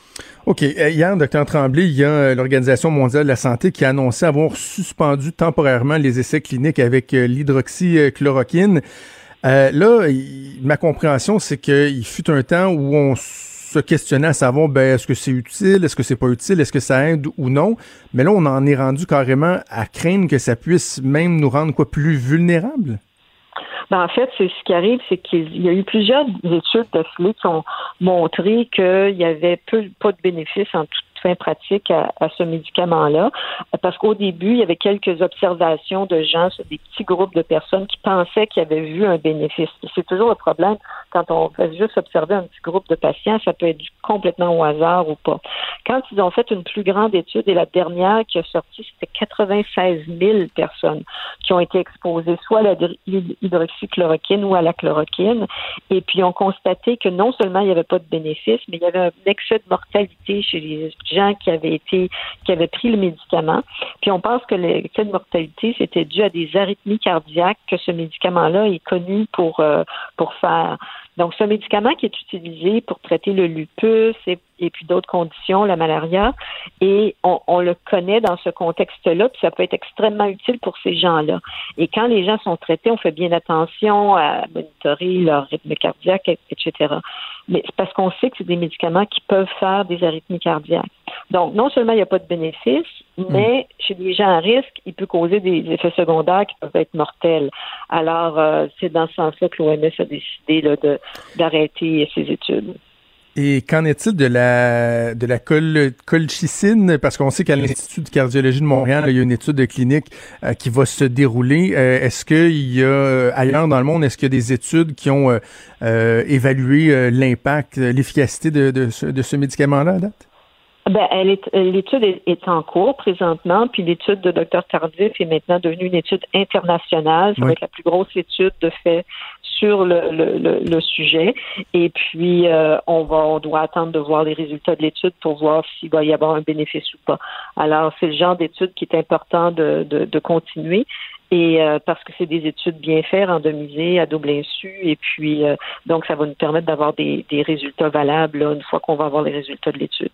OK. Hier, docteur Tremblay, il y a l'Organisation mondiale de la santé qui a annoncé avoir suspendu temporairement les essais cliniques avec l'hydroxychloroquine. Euh, là, il, ma compréhension, c'est qu'il fut un temps où on se questionnait à savoir, ben, est-ce que c'est utile, est-ce que c'est pas utile, est-ce que ça aide ou non? Mais là, on en est rendu carrément à craindre que ça puisse même nous rendre quoi plus vulnérables? Ben, en fait, c'est ce qui arrive, c'est qu'il y a eu plusieurs études d'affilée qui ont montré qu'il y avait peu, pas de bénéfices en toute fin pratique à, à ce médicament-là, parce qu'au début, il y avait quelques observations de gens sur des petits groupes de personnes qui pensaient qu'ils avaient vu un bénéfice. C'est toujours le problème quand on fait juste observer un petit groupe de patients, ça peut être complètement au hasard ou pas. Quand ils ont fait une plus grande étude, et la dernière qui a sorti, c'était quatre-vingt-seize mille personnes qui ont été exposées soit à l'hydroxychloroquine ou à la chloroquine, et puis ont constaté que non seulement il n'y avait pas de bénéfice, mais il y avait un excès de mortalité chez les gens qui avaient été, qui avaient pris le médicament. Puis on pense que l'excès de mortalité, c'était dû à des arythmies cardiaques que ce médicament-là est connu pour, euh, pour faire. Donc, ce médicament qui est utilisé pour traiter le lupus et, et puis d'autres conditions, la malaria, et on, on le connaît dans ce contexte-là, puis ça peut être extrêmement utile pour ces gens-là. Et quand les gens sont traités, on fait bien attention à monitorer leur rythme cardiaque, et cetera. Mais c'est parce qu'on sait que c'est des médicaments qui peuvent faire des arythmies cardiaques. Donc, non seulement il n'y a pas de bénéfice, mais mmh. chez les gens à risque, il peut causer des effets secondaires qui peuvent être mortels. Alors, euh, c'est dans ce sens-là que l'O M S a décidé là, de, d'arrêter ses études. Et qu'en est-il de la de la col, colchicine? Parce qu'on sait qu'à l'Institut de cardiologie de Montréal, il y a une étude clinique euh, qui va se dérouler. Euh, est-ce qu'il y a, euh, ailleurs dans le monde, est-ce qu'il y a des études qui ont euh, euh, évalué euh, l'impact, l'efficacité de, de, ce, de ce médicament-là à date? Ben, elle est, l'étude est, est en cours présentement, puis l'étude de docteur Tardif est maintenant devenue une étude internationale. Ça oui. va être la plus grosse étude de fait sur le, le, le, le sujet. Et puis, euh, on va, on doit attendre de voir les résultats de l'étude pour voir s'il va y avoir un bénéfice ou pas. Alors, c'est le genre d'étude qui est important de, de, de continuer. Et euh, parce que c'est des études bien faites, randomisées, à double insu, et puis euh, donc ça va nous permettre d'avoir des, des résultats valables là, une fois qu'on va avoir les résultats de l'étude.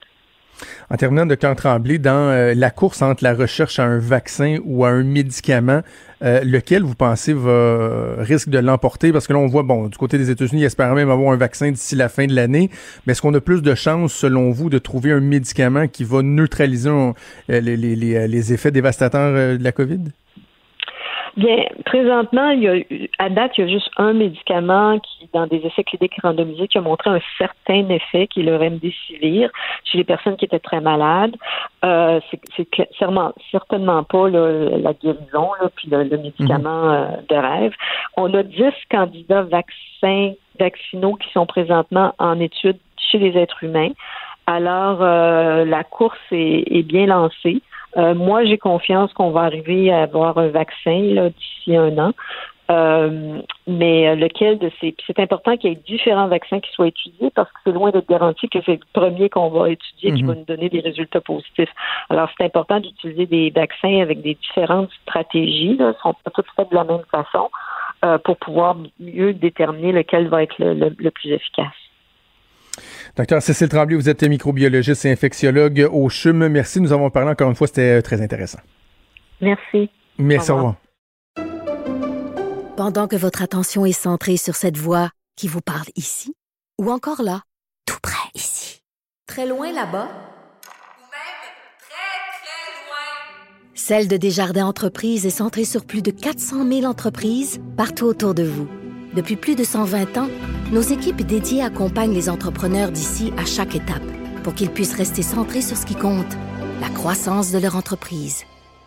En terminant, docteur Tremblay, dans euh, la course entre la recherche à un vaccin ou à un médicament, euh, lequel vous pensez va euh, risque de l'emporter? Parce que là, on voit, bon, du côté des États-Unis, ils espèrent même avoir un vaccin d'ici la fin de l'année. Mais est-ce qu'on a plus de chances, selon vous, de trouver un médicament qui va neutraliser euh, les, les, les, les effets dévastateurs euh, de la COVID? Bien, présentement, il y a, à date, il y a juste un médicament qui, dans des essais cliniques randomisés, qui a montré un certain effet, qui est le remdesivir, chez les personnes qui étaient très malades. Euh, c'est, c'est clairement, certainement pas là, la guérison, là, puis le, le médicament euh, de rêve. On a dix candidats vaccins, vaccinaux qui sont présentement en études chez les êtres humains. Alors, euh, la course est, est bien lancée. Euh, moi, j'ai confiance qu'on va arriver à avoir un vaccin là, d'ici un an. Euh, mais lequel de ces... C'est important qu'il y ait différents vaccins qui soient étudiés parce que c'est loin d'être garanti que c'est le premier qu'on va étudier qui mm-hmm. va nous donner des résultats positifs. Alors, c'est important d'utiliser des vaccins avec des différentes stratégies. Là, ne sont pas toutes faites de la même façon euh, pour pouvoir mieux déterminer lequel va être le, le, le plus efficace. Docteur Cécile Tremblay, vous êtes microbiologiste et infectiologue au C H U M. Merci, nous avons parlé encore une fois, c'était très intéressant. Merci. Merci, au revoir. Pendant que votre attention est centrée sur cette voix qui vous parle ici, ou encore là, tout près ici, très loin là-bas, ou même très, très loin, celle de Desjardins Entreprises est centrée sur plus de quatre cent mille entreprises partout autour de vous. Depuis plus de cent vingt ans, nos équipes dédiées accompagnent les entrepreneurs d'ici à chaque étape pour qu'ils puissent rester centrés sur ce qui compte, la croissance de leur entreprise.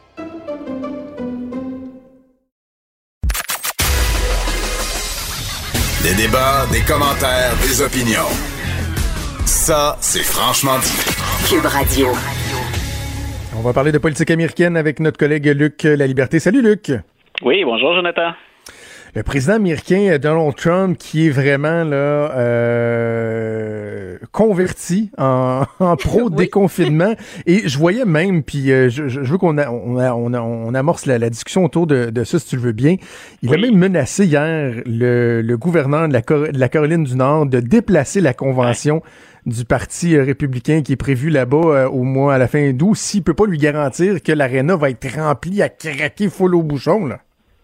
Des débats, des commentaires, des opinions. Ça, c'est franchement dit. Cube Radio. On va parler de politique américaine avec notre collègue Luc Laliberté. Salut Luc. Oui, bonjour Jonathan. Le président américain Donald Trump qui est vraiment là euh, converti en, en pro-déconfinement. Et je voyais même, puis euh, je, je veux qu'on a, on, a, on, a, on amorce la, la discussion autour de, de ça, si tu le veux bien. Il oui. a même menacé hier le, le gouverneur de la, de la Caroline du Nord de déplacer la convention ouais. du Parti républicain qui est prévue là-bas euh, au mois à la fin d'août, s'il peut pas lui garantir que l'aréna va être remplie à craquer full au bouchon, là.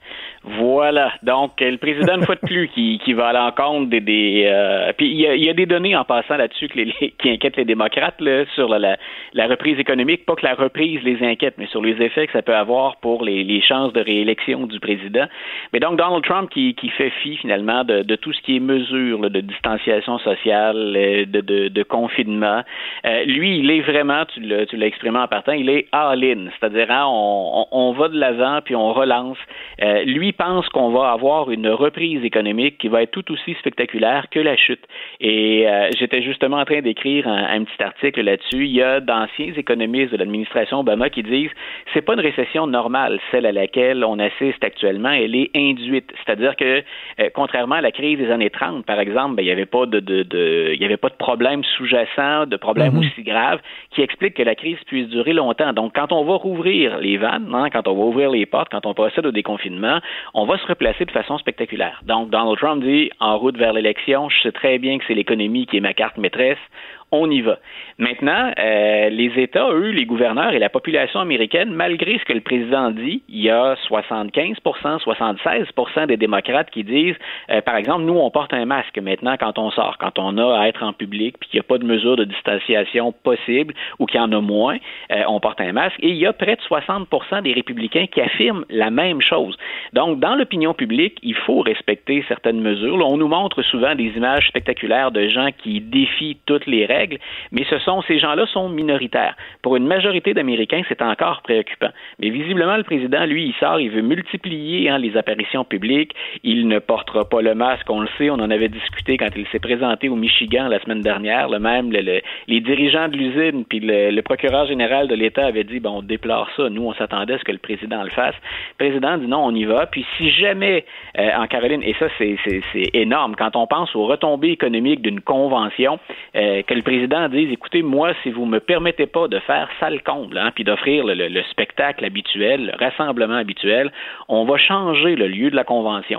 Voilà. Donc, le président, une fois de plus, qui, qui va à l'encontre des... des euh, puis, il y, a, il y a des données en passant là-dessus que les, les, qui inquiètent les démocrates là, sur la, la, la reprise économique. Pas que la reprise les inquiète, mais sur les effets que ça peut avoir pour les, les chances de réélection du président. Mais donc, Donald Trump qui, qui fait fi, finalement, de, de tout ce qui est mesures là, de distanciation sociale, de, de, de confinement. Euh, lui, il est vraiment, tu l'as, tu l'as exprimé en partant, il est all-in. C'est-à-dire, hein, on, on, on va de l'avant, puis on relance. Euh, lui, pense qu'on va avoir une reprise économique qui va être tout aussi spectaculaire que la chute. Et euh, j'étais justement en train d'écrire un, un petit article là-dessus. Il y a d'anciens économistes de l'administration Obama qui disent c'est pas une récession normale, celle à laquelle on assiste actuellement, elle est induite. C'est-à-dire que euh, contrairement à la crise des années trente, par exemple, ben, il n'y avait pas de, de, de il y avait pas de problème sous-jacent, de problème mm-hmm. aussi grave qui explique que la crise puisse durer longtemps. Donc, quand on va rouvrir les vannes, hein, quand on va ouvrir les portes, quand on procède au déconfinement, on va se replacer de façon spectaculaire. Donc, Donald Trump dit, en route vers l'élection, je sais très bien que c'est l'économie qui est ma carte maîtresse, on y va. Maintenant, euh, les États, eux, les gouverneurs et la population américaine, malgré ce que le président dit, il y a soixante-quinze pour cent, soixante-seize pour cent des démocrates qui disent, euh, par exemple, nous, on porte un masque maintenant quand on sort, quand on a à être en public, puis qu'il n'y a pas de mesure de distanciation possible ou qu'il y en a moins, euh, on porte un masque. Et il y a près de soixante pour cent des républicains qui affirment la même chose. Donc, dans l'opinion publique, il faut respecter certaines mesures. Là, on nous montre souvent des images spectaculaires de gens qui défient toutes les règles, mais ce sont, ces gens-là sont minoritaires. Pour une majorité d'Américains, c'est encore préoccupant. Mais visiblement, le président, lui, il sort, il veut multiplier hein, les apparitions publiques. Il ne portera pas le masque, on le sait, on en avait discuté quand il s'est présenté au Michigan la semaine dernière. Le même, le, le, les dirigeants de l'usine, puis le, le procureur général de l'État avait dit, bon, on déplore ça. Nous, on s'attendait à ce que le président le fasse. Le président dit non, on y va. Puis si jamais, euh, en Caroline, et ça, c'est, c'est, c'est énorme, quand on pense aux retombées économiques d'une convention, euh, que le président dise, écoutez, moi, si vous me permettez pas de faire salle comble, hein, puis d'offrir le, le, le spectacle habituel, le rassemblement habituel, on va changer le lieu de la convention.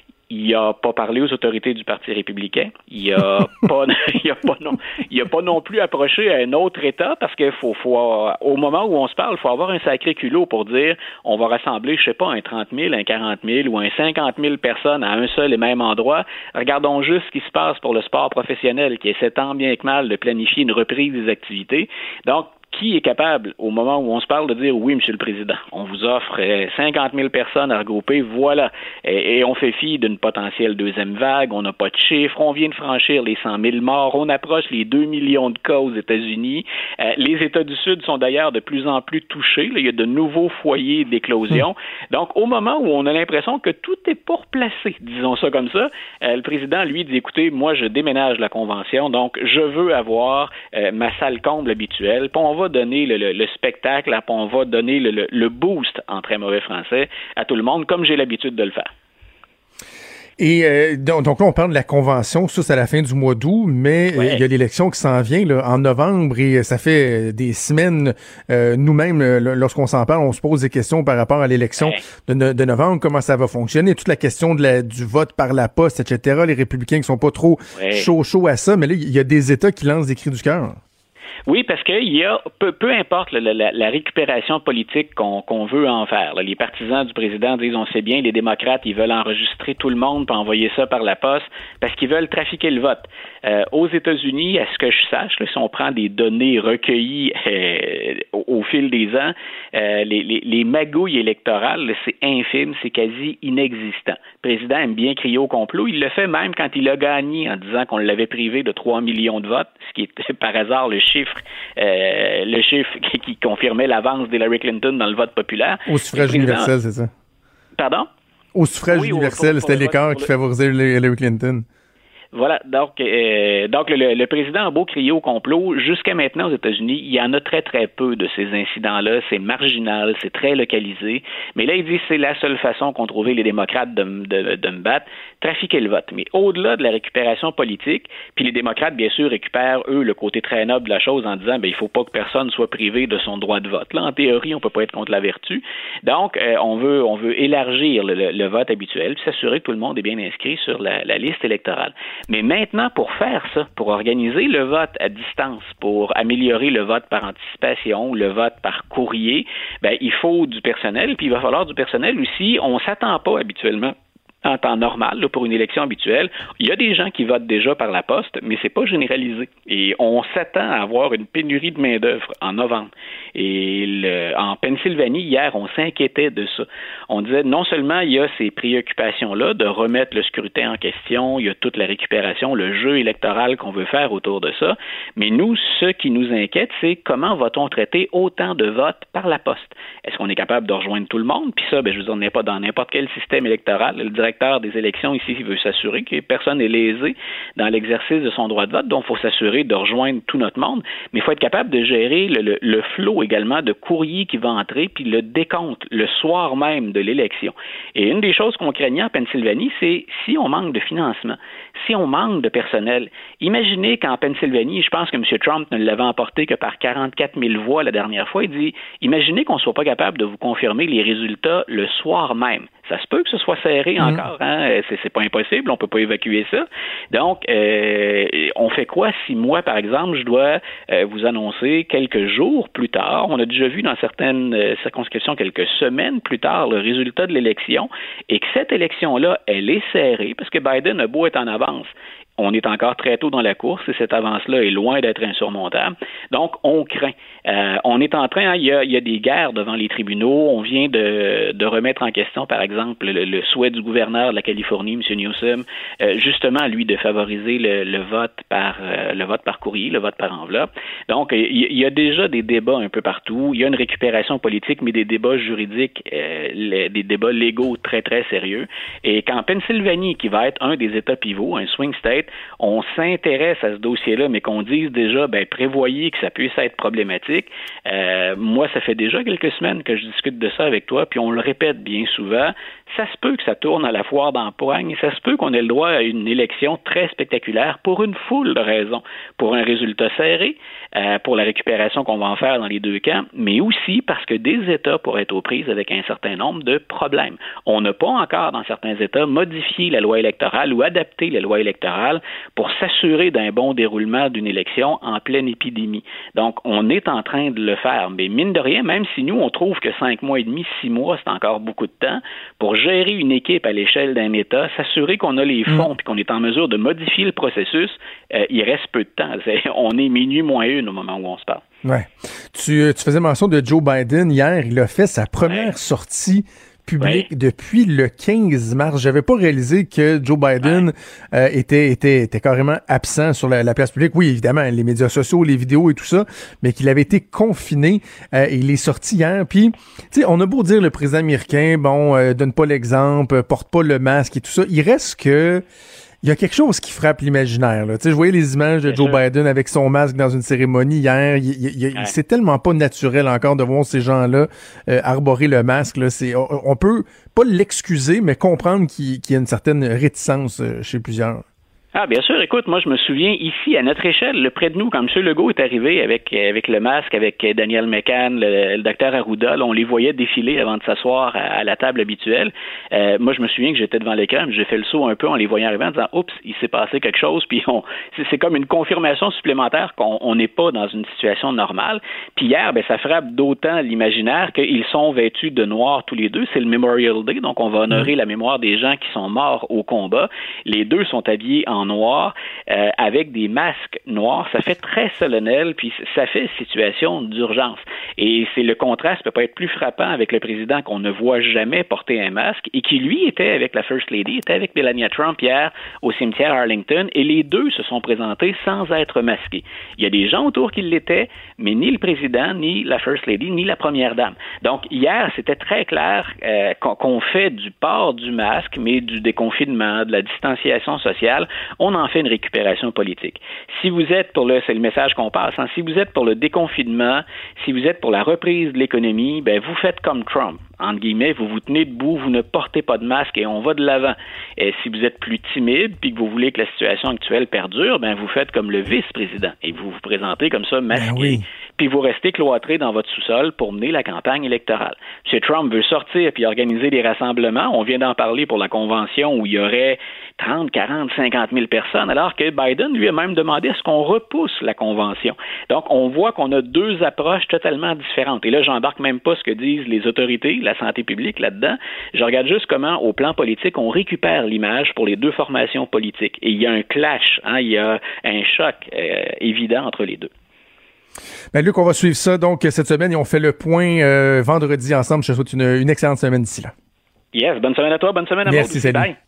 Il a pas parlé aux autorités du Parti républicain. Il a pas, il a pas non, il a pas non plus approché à un autre État parce qu'il faut, faut, au moment où on se parle, il faut avoir un sacré culot pour dire, on va rassembler, je sais pas, un trente mille, un quarante mille ou un cinquante mille personnes à un seul et même endroit. Regardons juste ce qui se passe pour le sport professionnel qui essaie tant bien que mal de planifier une reprise des activités. Donc, qui est capable, au moment où on se parle, de dire « Oui, Monsieur le Président, on vous offre cinquante mille personnes à regrouper, voilà. » Et, et on fait fi d'une potentielle deuxième vague, on n'a pas de chiffres, on vient de franchir les cent mille morts, on approche les deux millions de cas aux États-Unis. Euh, les États du Sud sont d'ailleurs de plus en plus touchés. Là, il y a de nouveaux foyers d'éclosion. Mmh. Donc, au moment où on a l'impression que tout est pour placer, disons ça comme ça, euh, le président, lui, dit « Écoutez, moi, je déménage la Convention, donc je veux avoir euh, ma salle comble habituelle, puis on va donner le, le, le spectacle, puis on va donner le, le, le boost, en très mauvais français, à tout le monde, comme j'ai l'habitude de le faire. » Et euh, donc, donc là, on parle de la convention, ça c'est à la fin du mois d'août, mais ouais. euh, il y a l'élection qui s'en vient là, en novembre et ça fait des semaines, euh, nous-mêmes, lorsqu'on s'en parle, on se pose des questions par rapport à l'élection ouais. de, no- de novembre, comment ça va fonctionner, toute la question de la, du vote par la poste, et cetera. Les républicains qui sont pas trop ouais. chaud chaud à ça, mais là, il y a des États qui lancent des cris du cœur. Oui, parce qu'il y a, peu, peu importe la, la, la récupération politique qu'on, qu'on veut en faire. Là, les partisans du président disent, on sait bien, les démocrates, ils veulent enregistrer tout le monde pour envoyer ça par la poste parce qu'ils veulent trafiquer le vote. Euh, aux États-Unis, à ce que je sache, là, si on prend des données recueillies euh, au, au fil des ans, euh, les, les, les magouilles électorales, là, c'est infime, c'est quasi inexistant. Le président aime bien crier au complot. Il le fait même quand il a gagné en disant qu'on l'avait privé de trois millions de votes, ce qui était par hasard le chiffre Euh, le chiffre qui, qui confirmait l'avance d'Hillary Clinton dans le vote populaire. Au suffrage universel, c'est ça? Pardon? Au suffrage oui, universel, au, c'était l'écart qui favorisait Hillary Clinton. Voilà, donc euh, donc le, le président a beau crier au complot, jusqu'à maintenant aux États-Unis, il y en a très très peu de ces incidents-là, c'est marginal, c'est très localisé, mais là il dit que c'est la seule façon qu'ont trouvé les démocrates de, de, de me battre, trafiquer le vote. Mais au-delà de la récupération politique, puis les démocrates bien sûr récupèrent eux le côté très noble de la chose en disant ben il faut pas que personne soit privé de son droit de vote. Là en théorie on peut pas être contre la vertu, donc euh, on veut on veut élargir le, le, le vote habituel, puis s'assurer que tout le monde est bien inscrit sur la, la liste électorale. Mais maintenant, pour faire ça, pour organiser le vote à distance, pour améliorer le vote par anticipation, le vote par courrier, ben, il faut du personnel, puis il va falloir du personnel aussi. On s'attend pas habituellement en temps normal, là, pour une élection habituelle. Il y a des gens qui votent déjà par la poste, mais c'est pas généralisé. Et on s'attend à avoir une pénurie de main-d'œuvre en novembre. Et le, en Pennsylvanie, hier, on s'inquiétait de ça. On disait, non seulement il y a ces préoccupations-là de remettre le scrutin en question, il y a toute la récupération, le jeu électoral qu'on veut faire autour de ça, mais nous, ce qui nous inquiète, c'est comment va-t-on traiter autant de votes par la poste? Est-ce qu'on est capable de rejoindre tout le monde? Puis ça, ben, je veux dire, on n'est pas dans n'importe quel système électoral. Le directeur des élections ici il veut s'assurer que personne n'est lésé dans l'exercice de son droit de vote, donc il faut s'assurer de rejoindre tout notre monde, mais il faut être capable de gérer le, le, le flot également de courrier qui va entrer, puis le décompte le soir même de l'élection. Et une des choses qu'on craignait en Pennsylvanie, c'est si on manque de financement, si on manque de personnel. Imaginez qu'en Pennsylvanie, je pense que M. Trump ne l'avait emporté que par quarante-quatre mille voix la dernière fois, il dit, imaginez qu'on ne soit pas capable de vous confirmer les résultats le soir même. Ça se peut que ce soit serré mmh. encore, hein? C'est, c'est pas impossible, on peut pas évacuer ça. Donc, euh, on fait quoi si moi, par exemple, je dois euh, vous annoncer quelques jours plus tard, on a déjà vu dans certaines euh, circonscriptions quelques semaines plus tard le résultat de l'élection, et que cette élection-là, elle est serrée, parce que Biden a beau être en avance, on est encore très tôt dans la course et cette avance-là est loin d'être insurmontable. Donc, on craint. Euh, on est en train, hein, il y a, il y a des guerres devant les tribunaux. On vient de, de remettre en question, par exemple, le, le souhait du gouverneur de la Californie, M. Newsom, euh, justement, lui, de favoriser le, le vote par euh, le vote par courrier, le vote par enveloppe. Donc, il, il y a déjà des débats un peu partout. Il y a une récupération politique, mais des débats juridiques, euh, les, des débats légaux très, très sérieux. Et qu'en Pennsylvanie, qui va être un des États pivots, un swing state, on s'intéresse à ce dossier-là, mais qu'on dise déjà, ben prévoyez que ça puisse être problématique. Euh, moi, ça fait déjà quelques semaines que je discute de ça avec toi, puis on le répète bien souvent. Ça se peut que ça tourne à la foire d'empoigne, ça se peut qu'on ait le droit à une élection très spectaculaire pour une foule de raisons. Pour un résultat serré, euh, pour la récupération qu'on va en faire dans les deux camps, mais aussi parce que des États pourraient être aux prises avec un certain nombre de problèmes. On n'a pas encore, dans certains États, modifié la loi électorale ou adapté la loi électorale électorale pour s'assurer d'un bon déroulement d'une élection en pleine épidémie. Donc, on est en train de le faire. Mais mine de rien, même si nous, on trouve que cinq mois et demi, six mois, c'est encore beaucoup de temps, pour gérer une équipe à l'échelle d'un État, s'assurer qu'on a les fonds et qu'on est en mesure de modifier le processus, euh, il reste peu de temps. C'est, on est minuit moins une au moment où on se parle. Ouais. Tu, tu faisais mention de Joe Biden hier. Il a fait sa première ouais. sortie publique ouais. depuis le quinze mars. J'avais pas réalisé que Joe Biden ouais. euh, était, était, était carrément absent sur la, la place publique. Oui, évidemment, les médias sociaux, les vidéos et tout ça, mais qu'il avait été confiné. Euh, et il est sorti hier. Puis, tu sais, on a beau dire le président américain, bon, euh, donne pas l'exemple, porte pas le masque et tout ça. Il reste que il y a quelque chose qui frappe l'imaginaire. Là. Tu sais, je voyais les images de Joe sûr. Biden avec son masque dans une cérémonie hier. Il, il, il, ouais. C'est tellement pas naturel encore de voir ces gens-là euh, arborer le masque. Là. C'est, on, on peut pas l'excuser, mais comprendre qu'il, qu'il y a une certaine réticence euh, chez plusieurs. Ah, bien sûr. Écoute, moi, je me souviens ici, à notre échelle, le près de nous, quand M. Legault est arrivé avec avec le masque, avec Daniel McCann, le, le docteur Arruda, là, on les voyait défiler avant de s'asseoir à, à la table habituelle. Euh, moi, je me souviens que j'étais devant l'écran, j'ai fait le saut un peu en les voyant arriver en disant « Oups, il s'est passé quelque chose », puis on, c'est, c'est comme une confirmation supplémentaire qu'on n'est pas dans une situation normale. Puis hier, ben, ça frappe d'autant l'imaginaire qu'ils sont vêtus de noir tous les deux. C'est le Memorial Day, donc on va honorer mmh. la mémoire des gens qui sont morts au combat. Les deux sont habillés en noir, euh, avec des masques noirs. Ça fait très solennel, puis ça fait situation d'urgence. Et c'est le contraste peut pas être plus frappant avec le président qu'on ne voit jamais porter un masque et qui, lui, était avec la First Lady, était avec Melania Trump hier au cimetière Arlington, et les deux se sont présentés sans être masqués. Il y a des gens autour qui l'étaient, mais ni le président, ni la First Lady, ni la première dame. Donc, hier, c'était très clair euh, qu'on, qu'on fait du port du masque, mais du déconfinement, de la distanciation sociale, on en fait une récupération politique. Si vous êtes pour le, c'est le message qu'on passe, hein, si vous êtes pour le déconfinement, si vous êtes pour la reprise de l'économie, ben vous faites comme Trump. Entre guillemets, vous vous tenez debout, vous ne portez pas de masque et on va de l'avant. Et si vous êtes plus timide puis que vous voulez que la situation actuelle perdure, ben vous faites comme le vice-président et vous vous présentez comme ça masqué. Ben oui. Puis vous restez cloîtré dans votre sous-sol pour mener la campagne électorale. M. Trump veut sortir puis organiser des rassemblements. On vient d'en parler pour la convention où il y aurait trente, quarante, cinquante mille personnes, alors que Biden lui a même demandé à ce qu'on repousse la convention. Donc, on voit qu'on a deux approches totalement différentes. Et là, j'embarque même pas ce que disent les autorités, la santé publique là-dedans. Je regarde juste comment, au plan politique, on récupère l'image pour les deux formations politiques. Et il y a un clash, hein, il y a un choc euh, évident entre les deux. Ben Luc, on va suivre ça donc cette semaine et on fait le point euh, vendredi ensemble. Je te souhaite une, une excellente semaine d'ici là. Yes, bonne semaine à toi, bonne semaine à vous. Merci, salut. Bye.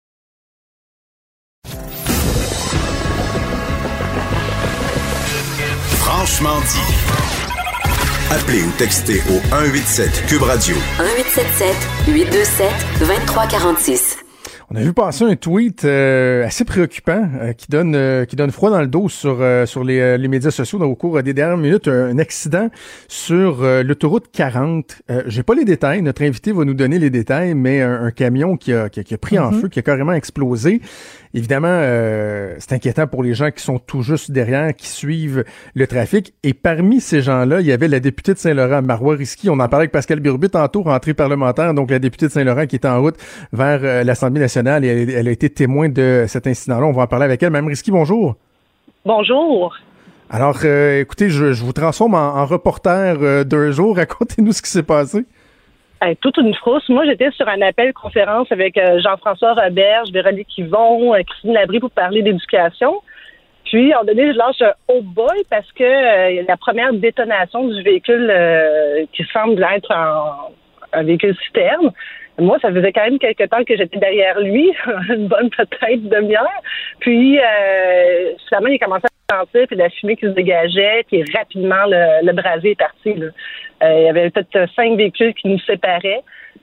Franchement dit. Appelez ou textez au un huit sept Cube Radio. un huit sept sept huit deux sept deux trois quatre six. On a vu passer un tweet euh, assez préoccupant euh, qui donne euh, qui donne froid dans le dos sur euh, sur les, euh, les médias sociaux au cours des dernières minutes. Un, un accident sur euh, l'autoroute quarante. Euh, j'ai pas les détails. Notre invité va nous donner les détails, mais un, un camion qui a, qui a, qui a pris mm-hmm. en feu, qui a carrément explosé. Évidemment, euh, c'est inquiétant pour les gens qui sont tout juste derrière, qui suivent le trafic. Et parmi ces gens-là, il y avait la députée de Saint-Laurent, Marois Risky. On en parlait avec Pascal Birubé tantôt, rentrée parlementaire, donc la députée de Saint-Laurent qui est en route vers euh, l'Assemblée nationale et elle, elle a été témoin de cet incident-là. On va en parler avec elle. Mme Risky, bonjour. Bonjour. Alors, euh, écoutez, je, je vous transforme en, en reporter euh, d'un jour. Racontez-nous ce qui s'est passé. Hey, toute une frousse. Moi, j'étais sur un appel conférence avec euh, Jean-François Roberge, Véronique Yvon, euh, Christine Labrie pour parler d'éducation. Puis, à un moment donné, je lâche un « oh boy » parce que euh, la première détonation du véhicule euh, qui semble être en, un véhicule citerne. Moi, ça faisait quand même quelques temps que j'étais derrière lui, une bonne peut-être demi-heure. Puis, euh, finalement, il a commencé à sentir, puis de la fumée qui se dégageait, puis rapidement, le, le brasier est parti. Là. Euh, il y avait peut-être cinq véhicules qui nous séparaient.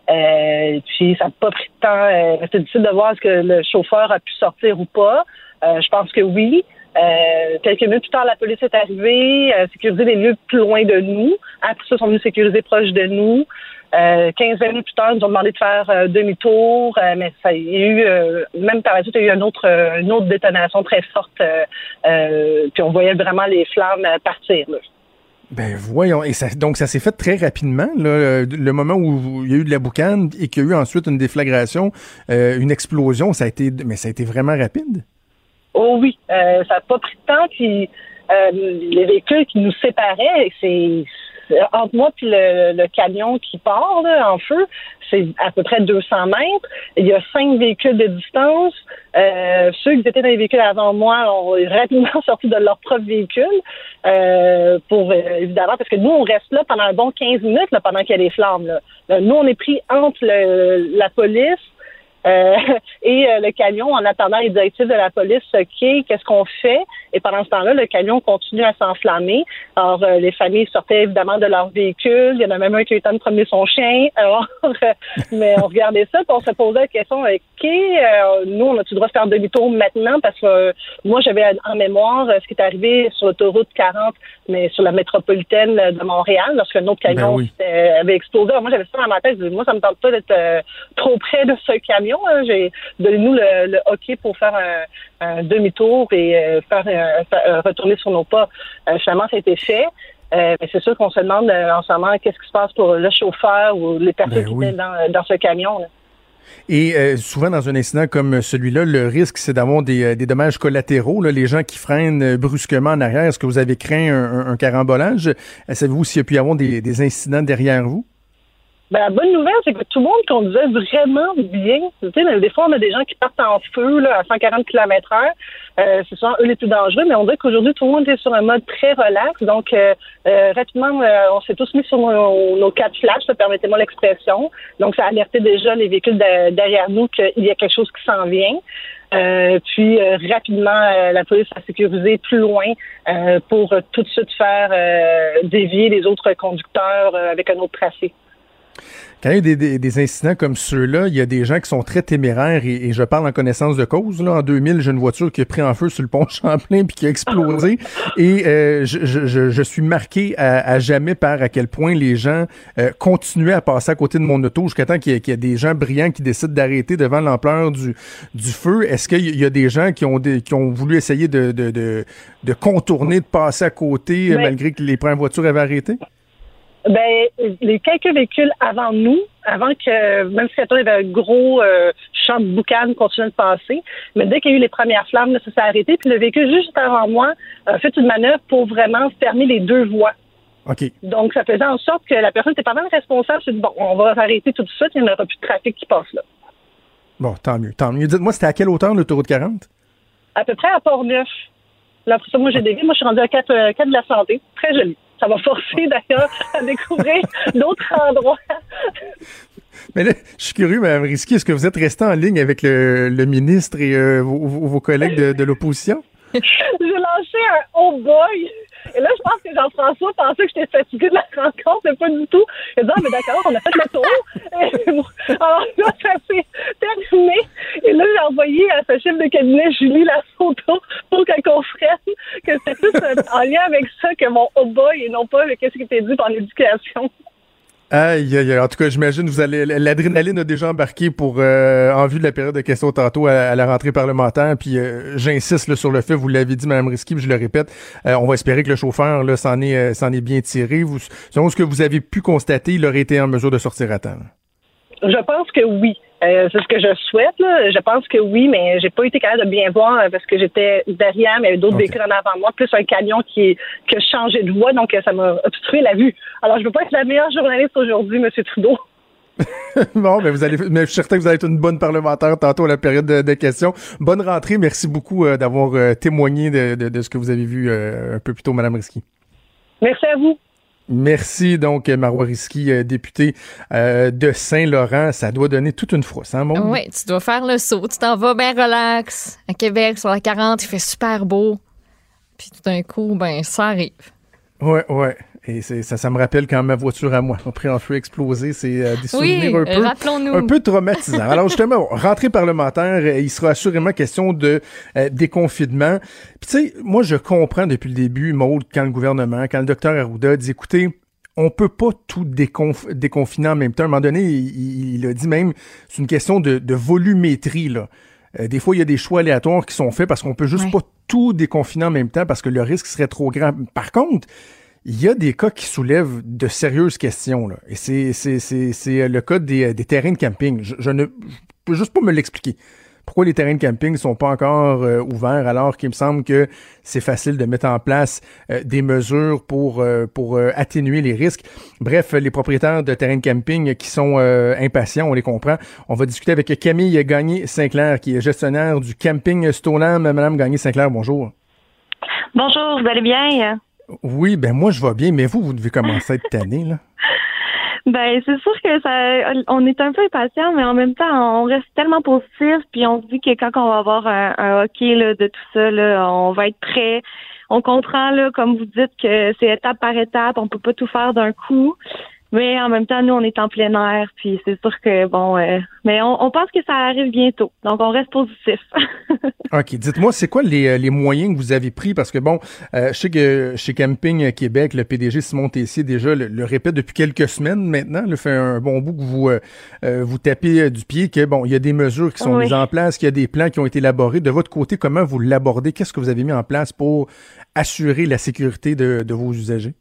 Euh, puis, ça n'a pas pris de temps. Euh, c'était difficile de voir est-ce que le chauffeur a pu sortir ou pas. Euh, je pense que oui. Euh, quelques minutes plus tard, la police est arrivée, euh, sécuriser les lieux plus loin de nous. Après ça, ils sont venus sécuriser proche de nous. Euh, quinze vingt minutes plus tard, ils nous ont demandé de faire euh, demi-tour, euh, mais ça, il y a eu, euh, même par la suite, il y a eu une autre, euh, une autre détonation très forte, euh, euh, puis on voyait vraiment les flammes euh, partir. Là. Ben voyons, et ça, donc ça s'est fait très rapidement, là, le moment où il y a eu de la boucane et qu'il y a eu ensuite une déflagration, euh, une explosion, ça a été, mais ça a été vraiment rapide. Oh oui, euh, ça n'a pas pris de temps, puis euh, les véhicules qui nous séparaient, c'est, c'est entre moi puis le, le camion qui part là, en feu, c'est à peu près deux cents mètres. Il y a cinq véhicules de distance. Euh, ceux qui étaient dans les véhicules avant moi ont rapidement sorti de leur propre véhicule euh, pour, euh, évidemment, parce que nous, on reste là pendant un bon quinze minutes là, pendant qu'il y a des flammes. Là. Là, nous, on est pris entre le, la police Euh, et euh, le camion, en attendant les directives de la police, OK, qu'est-ce qu'on fait? Et pendant ce temps-là, le camion continue à s'enflammer. Alors, euh, les familles sortaient évidemment de leur véhicule. Il y en a même un qui a eu le temps de promener son chien. Alors, euh, mais on regardait ça, puis on se posait la question, OK, euh, nous, on a-tu le droit de faire demi-tour maintenant? Parce que euh, moi, j'avais en mémoire euh, ce qui est arrivé sur l'autoroute quarante, mais sur la métropolitaine de Montréal, lorsque un autre camion ben oui. euh, avait explosé. Alors, moi, j'avais ça dans ma tête. Je disais, moi, ça me tente pas d'être euh, trop près de ce camion. Hein. J'ai donné-nous le, le hockey pour faire un, un demi-tour et euh, faire, euh, faire retourner sur nos pas. Euh, finalement, ça a été fait. Euh, mais c'est sûr qu'on se demande euh, en ce moment qu'est-ce qui se passe pour le chauffeur ou les personnes ben qui oui. étaient dans, dans ce camion. Là. Et euh, souvent, dans un incident comme celui-là, le risque, c'est d'avoir des, des dommages collatéraux. Là, les gens qui freinent brusquement en arrière. Est-ce que vous avez craint un, un, un carambolage? Savez-vous s'il y a pu y avoir des, des incidents derrière vous? Ben, la bonne nouvelle, c'est que tout le monde conduisait vraiment bien. Tu sais, des fois, on a des gens qui partent en feu là, à cent quarante kilomètres heure. Euh, c'est souvent eux les plus dangereux, mais on dirait qu'aujourd'hui, tout le monde est sur un mode très relax. Donc, euh, euh, rapidement, euh, on s'est tous mis sur nos, nos quatre flashs, là, permettez-moi l'expression. Donc, ça a alerté déjà les véhicules de, derrière nous qu'il y a quelque chose qui s'en vient. Euh, puis euh, rapidement, euh, la police a sécurisé plus loin euh, pour euh, tout de suite faire euh, dévier les autres conducteurs euh, avec un autre tracé. Quand il y a des, des, des incidents comme ceux-là, il y a des gens qui sont très téméraires et, et je parle en connaissance de cause. Là, en deux mille, j'ai une voiture qui a pris en feu sur le pont Champlain puis qui a explosé. Et euh, je, je, je suis marqué à, à jamais par à quel point les gens euh, continuaient à passer à côté de mon auto jusqu'à temps qu'il y, ait, qu'il y ait des gens brillants qui décident d'arrêter devant l'ampleur du, du feu. Est-ce qu'il y a des gens qui ont, des, qui ont voulu essayer de, de, de, de contourner, de passer à côté Mais... malgré que les premières voitures avaient arrêté? Ben, les quelques véhicules avant nous, avant que, même si il y avait un gros euh, champ de boucan continuait de passer, mais dès qu'il y a eu les premières flammes, là, ça s'est arrêté. Puis le véhicule juste avant moi a fait une manœuvre pour vraiment fermer les deux voies. OK. Donc, ça faisait en sorte que la personne était pas mal responsable. C'est dit, bon, on va arrêter tout de suite, il n'y aura plus de trafic qui passe là. Bon, tant mieux, tant mieux. Dites-moi, c'était à quelle hauteur l'autoroute quarante? À peu près à Port-Neuf. Là, après ça, moi, j'ai dévié. Moi, je suis rendue à quatre de la Santé. Très joli. Ça m'a forcé, d'ailleurs, à découvrir d'autres endroits. Mais là, je suis curieux, Mme Risky, est-ce que vous êtes resté en ligne avec le, le ministre et euh, vos, vos collègues de, de l'opposition? J'ai lancé un « oh boy ». Et là, je pense que Jean-François pensait que j'étais fatiguée de la rencontre, mais pas du tout. Il a dit « ah, mais d'accord, on a fait le tour. » Alors là, ça s'est terminé. Et là, j'ai envoyé à sa chef de cabinet, Julie, la photo pour qu'elle comprenne que c'était plus en lien avec ça que mon « oh boy » et non pas avec ce qui était dit par l'éducation. Aïe, aïe, aïe. En tout cas, j'imagine vous allez l'adrénaline a déjà embarqué pour euh, en vue de la période de questions tantôt à, à la rentrée parlementaire. Puis euh, j'insiste là, sur le fait, vous l'avez dit, Mme Risky, puis je le répète, euh, on va espérer que le chauffeur là s'en est euh, s'en est bien tiré. Vous, selon ce que vous avez pu constater, il aurait été en mesure de sortir à temps. Je pense que oui. Euh, c'est ce que je souhaite. Là. Je pense que oui, mais j'ai pas été capable de bien voir parce que j'étais derrière, mais il y avait d'autres okay. véhicules en avant moi, plus un camion qui, qui a changé de voie, donc ça m'a obstrué la vue. Alors, je veux pas être la meilleure journaliste aujourd'hui, M. Trudeau. Bon, mais vous allez, mais je suis certain que vous allez être une bonne parlementaire tantôt à la période de, de questions. Bonne rentrée. Merci beaucoup euh, d'avoir euh, témoigné de, de, de ce que vous avez vu euh, un peu plus tôt, Mme Risky. Merci à vous. Merci, donc, Marois Risky, euh, députée euh, de Saint-Laurent. Ça doit donner toute une frousse, hein, Maud? Oui, tu dois faire le saut. Tu t'en vas bien relax. À Québec, sur la quarante, il fait super beau. Puis tout d'un coup, ben, ça arrive. Ouais, ouais. Et c'est, ça, ça me rappelle quand ma voiture à moi a pris en feu explosé. C'est euh, des souvenirs oui, un peu, rappelons-nous. un peu traumatisants. Alors justement, rentrée parlementaire, euh, il sera assurément question de euh, déconfinement. Puis tu sais, moi je comprends depuis le début, Maud, quand le gouvernement, quand le docteur Arruda dit, écoutez, on peut pas tout déconf- déconfiner en même temps. À un moment donné, il, il a dit même, c'est une question de, de volumétrie, là. Euh, des fois, il y a des choix aléatoires qui sont faits parce qu'on peut juste ouais. pas tout déconfiner en même temps parce que le risque serait trop grand. Par contre, il y a des cas qui soulèvent de sérieuses questions, là. Et c'est, c'est, c'est, c'est le cas des, des terrains de camping. Je, je ne je peux juste pas me l'expliquer. Pourquoi les terrains de camping sont pas encore euh, ouverts alors qu'il me semble que c'est facile de mettre en place euh, des mesures pour euh, pour euh, atténuer les risques. Bref, les propriétaires de terrains de camping qui sont euh, impatients, on les comprend. On va discuter avec Camille Gagné-Sinclair, qui est gestionnaire du camping Stoneham. Madame Gagné-Sinclair, bonjour. Bonjour, vous allez bien? Oui, ben moi je vais bien, mais vous, vous devez commencer à être tanné, là. Ben, c'est sûr que ça, on est un peu impatient, mais en même temps, on reste tellement positif, puis on se dit que quand on va avoir un, un hockey là, de tout ça, là, on va être prêt. On comprend, là, comme vous dites, que c'est étape par étape, on peut pas tout faire d'un coup. Mais en même temps, nous, on est en plein air, puis c'est sûr que, bon, euh, mais on, on pense que ça arrive bientôt. Donc, on reste positif. OK. Dites-moi, c'est quoi les, les moyens que vous avez pris? Parce que, bon, euh, je sais que chez Camping Québec, le P D G Simon Tessier, déjà, le, le répète depuis quelques semaines maintenant, le fait un bon bout que vous euh, vous tapez du pied, que, bon, il y a des mesures qui sont oui. mises en place, qu'il y a des plans qui ont été élaborés. De votre côté, comment vous l'abordez? Qu'est-ce que vous avez mis en place pour assurer la sécurité de, de vos usagers?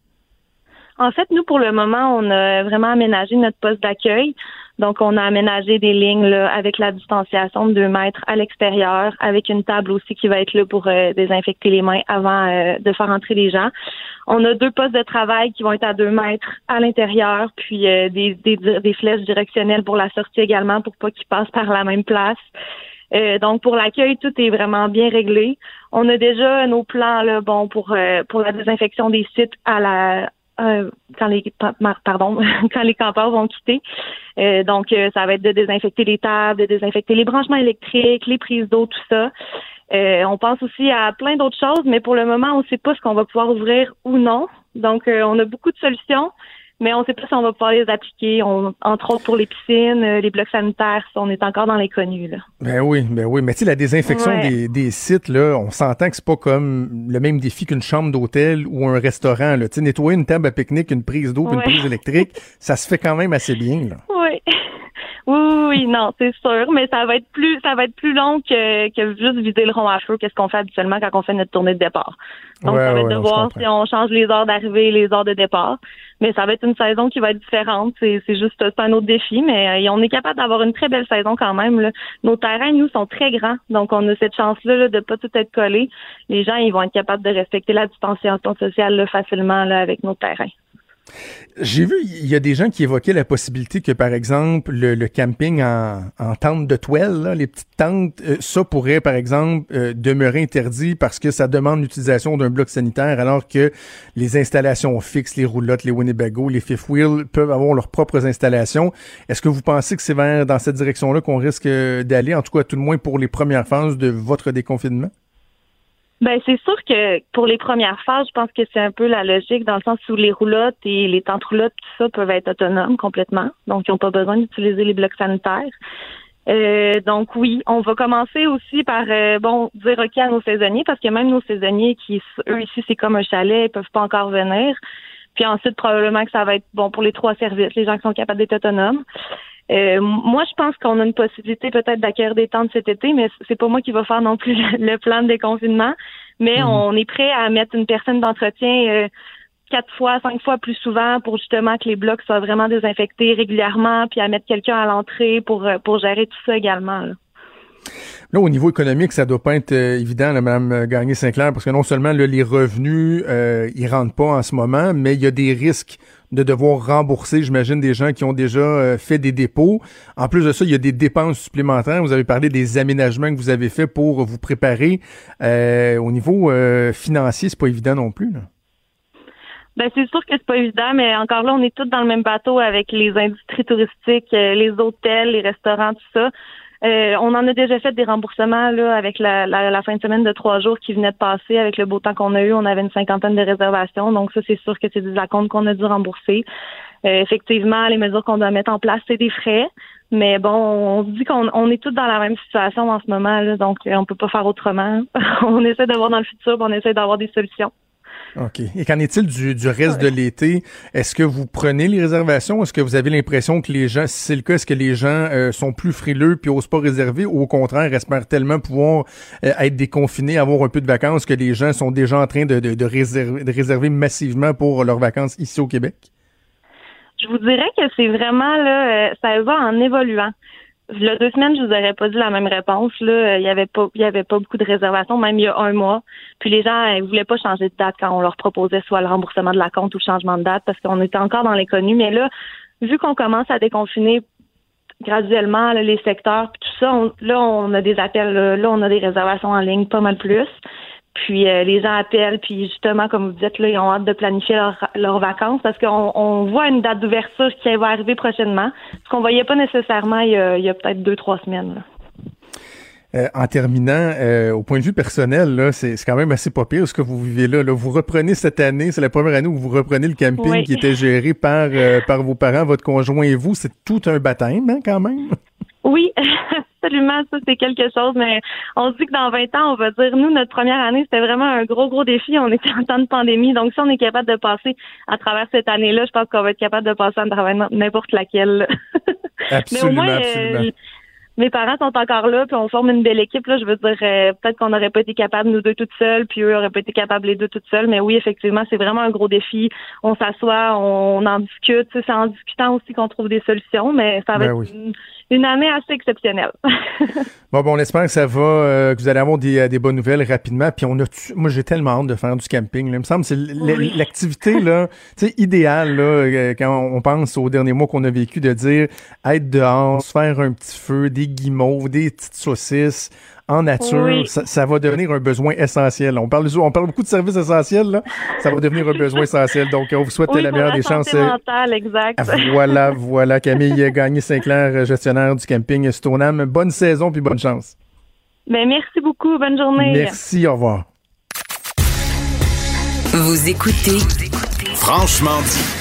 En fait, nous, pour le moment, on a vraiment aménagé notre poste d'accueil. Donc, on a aménagé des lignes là, avec la distanciation de deux mètres à l'extérieur, avec une table aussi qui va être là pour euh, désinfecter les mains avant euh, de faire entrer les gens. On a deux postes de travail qui vont être à deux mètres à l'intérieur, puis euh, des, des, des flèches directionnelles pour la sortie également, pour pas qu'ils passent par la même place. Euh, donc, pour l'accueil, tout est vraiment bien réglé. On a déjà nos plans là, bon, pour, euh, pour la désinfection des sites à la Euh, quand les pardon quand les campeurs vont quitter. Euh, donc, euh, ça va être de désinfecter les tables, de désinfecter les branchements électriques, les prises d'eau, tout ça. Euh, on pense aussi à plein d'autres choses, mais pour le moment, on ne sait pas ce qu'on va pouvoir ouvrir ou non. Donc, euh, on a beaucoup de solutions, mais on ne sait pas si on va pouvoir les appliquer. On, entre autres pour les piscines, euh, les blocs sanitaires, on est encore dans l'inconnu, là. Ben oui, ben oui. Mais tu sais, la désinfection ouais. des, des sites, là, on s'entend que c'est pas comme le même défi qu'une chambre d'hôtel ou un restaurant, là. Tu sais, nettoyer une table à pique-nique, une prise d'eau, puis ouais. une prise électrique, ça se fait quand même assez bien, là. Oui. Oui, oui, oui, non, c'est sûr, mais ça va être plus, ça va être plus long que, que juste vider le rond à feu, qu'est-ce qu'on fait habituellement quand on fait notre tournée de départ. Donc, ouais, ça va être ouais, de non, voir si on change les heures d'arrivée, les heures de départ. Mais ça va être une saison qui va être différente. C'est, c'est juste, c'est un autre défi, mais euh, on est capable d'avoir une très belle saison quand même, là. Nos terrains, nous, sont très grands. Donc, on a cette chance-là, là, de pas tout être collés. Les gens, ils vont être capables de respecter la distanciation sociale, là, facilement, là, avec nos terrains. J'ai vu, il y a des gens qui évoquaient la possibilité que, par exemple, le, le camping en, en tente de toile, là, les petites tentes, euh, ça pourrait, par exemple, euh, demeurer interdit parce que ça demande l'utilisation d'un bloc sanitaire, alors que les installations fixes, les roulottes, les Winnebago, les fifth wheel peuvent avoir leurs propres installations. Est-ce que vous pensez que c'est vers dans cette direction-là qu'on risque d'aller, en tout cas, tout le moins pour les premières phases de votre déconfinement? Ben c'est sûr que pour les premières phases, je pense que c'est un peu la logique dans le sens où les roulottes et les tentes roulottes, tout ça peuvent être autonomes complètement. Donc, ils n'ont pas besoin d'utiliser les blocs sanitaires. Euh, donc oui, on va commencer aussi par euh, bon dire OK à nos saisonniers, parce que même nos saisonniers qui, eux ici, c'est comme un chalet, ils peuvent pas encore venir. Puis ensuite, probablement que ça va être bon pour les trois services, les gens qui sont capables d'être autonomes. Euh, moi, je pense qu'on a une possibilité peut-être d'acquérir des tentes cet été, mais c'est pas moi qui va faire non plus le plan de déconfinement. Mais mmh. on est prêt à mettre une personne d'entretien euh, quatre fois, cinq fois plus souvent pour justement que les blocs soient vraiment désinfectés régulièrement, puis à mettre quelqu'un à l'entrée pour pour gérer tout ça également, là. Là, au niveau économique, ça doit pas être euh, évident, là, Mme Gagné-Sinclair, parce que non seulement là, les revenus, euh, ils rentrent pas en ce moment, mais il y a des risques de devoir rembourser, j'imagine, des gens qui ont déjà euh, fait des dépôts. En plus de ça, il y a des dépenses supplémentaires. Vous avez parlé des aménagements que vous avez faits pour vous préparer. Euh, au niveau euh, financier, c'est pas évident non plus, là. Ben c'est sûr que c'est pas évident, mais encore là, on est tous dans le même bateau avec les industries touristiques, euh, les hôtels, les restaurants, tout ça. Euh, on en a déjà fait des remboursements là avec la, la, la fin de semaine de trois jours qui venait de passer. Avec le beau temps qu'on a eu, on avait une cinquantaine de réservations. Donc ça, c'est sûr que c'est des acomptes qu'on a dû rembourser. Euh, effectivement, les mesures qu'on doit mettre en place, c'est des frais. Mais bon, on se dit qu'on on est tous dans la même situation en ce moment, là, donc on peut pas faire autrement. On essaie de voir dans le futur, on essaie d'avoir des solutions. OK. Et qu'en est-il du, du reste ouais. de l'été? Est-ce que vous prenez les réservations? Est-ce que vous avez l'impression que les gens, si c'est le cas, est-ce que les gens euh, sont plus frileux puis osent pas réserver, ou au contraire espèrent tellement pouvoir euh, être déconfinés, avoir un peu de vacances, que les gens sont déjà en train de, de, de, réserver, de réserver massivement pour leurs vacances ici au Québec? Je vous dirais que c'est vraiment, là, euh, ça va en évoluant. il y a deux semaines, je vous aurais pas dit la même réponse. Là, il y avait pas, il y avait pas beaucoup de réservations, même il y a un mois. Puis les gens, ils voulaient pas changer de date quand on leur proposait soit le remboursement de la compte ou le changement de date parce qu'on était encore dans l'inconnu. Mais là, vu qu'on commence à déconfiner graduellement là, les secteurs, puis tout ça, on, là, on a des appels, là, là, on a des réservations en ligne, pas mal plus. Puis euh, les gens appellent, puis justement, comme vous dites, là, ils ont hâte de planifier leurs leurs vacances parce qu'on on voit une date d'ouverture qui va arriver prochainement, ce qu'on voyait pas nécessairement il y a, il y a peut-être deux, trois semaines. Là. Euh, en terminant, euh, au point de vue personnel, là, c'est, c'est quand même assez pas pire ce que vous vivez là, là. Vous reprenez cette année, c'est la première année où vous reprenez le camping oui. qui était géré par euh, par vos parents, votre conjoint et vous. C'est tout un baptême, hein, quand même? Oui, absolument, ça c'est quelque chose, mais on se dit que dans vingt ans, on va dire, nous, notre première année, c'était vraiment un gros, gros défi. On était en temps de pandémie, donc si on est capable de passer à travers cette année-là, je pense qu'on va être capable de passer à travers n'importe laquelle. Absolument, mais au moins, absolument. Euh, mes parents sont encore là, puis on forme une belle équipe. Là, je veux dire, euh, peut-être qu'on n'aurait pas été capable, nous deux toutes seules, puis eux n'auraient pas été capables les deux toutes seules. Mais oui, effectivement, c'est vraiment un gros défi. On s'assoit, on en discute. C'est en discutant aussi qu'on trouve des solutions, mais ça va ben être oui. une, une année assez exceptionnelle. bon, bon, on espère que ça va, euh, que vous allez avoir des, des bonnes nouvelles rapidement. Puis on a, moi, j'ai tellement hâte de faire du camping. Là. Il me semble que c'est oui. l'activité là, tu sais, idéale là, quand on pense aux derniers mois qu'on a vécu, de dire être dehors, se faire un petit feu, des guimauves, des petites saucisses en nature, oui. ça, ça va devenir un besoin essentiel. On parle, on parle beaucoup de services essentiels, là. Ça va devenir un besoin essentiel. Donc, on vous souhaite oui, la meilleure des chances. Mentale, exact. Voilà, voilà. Camille Gagné-Sinclair, gestionnaire du camping Stoneham. Bonne saison puis bonne chance. Ben, merci beaucoup. Bonne journée. Merci. Au revoir. Vous écoutez Franchement dit.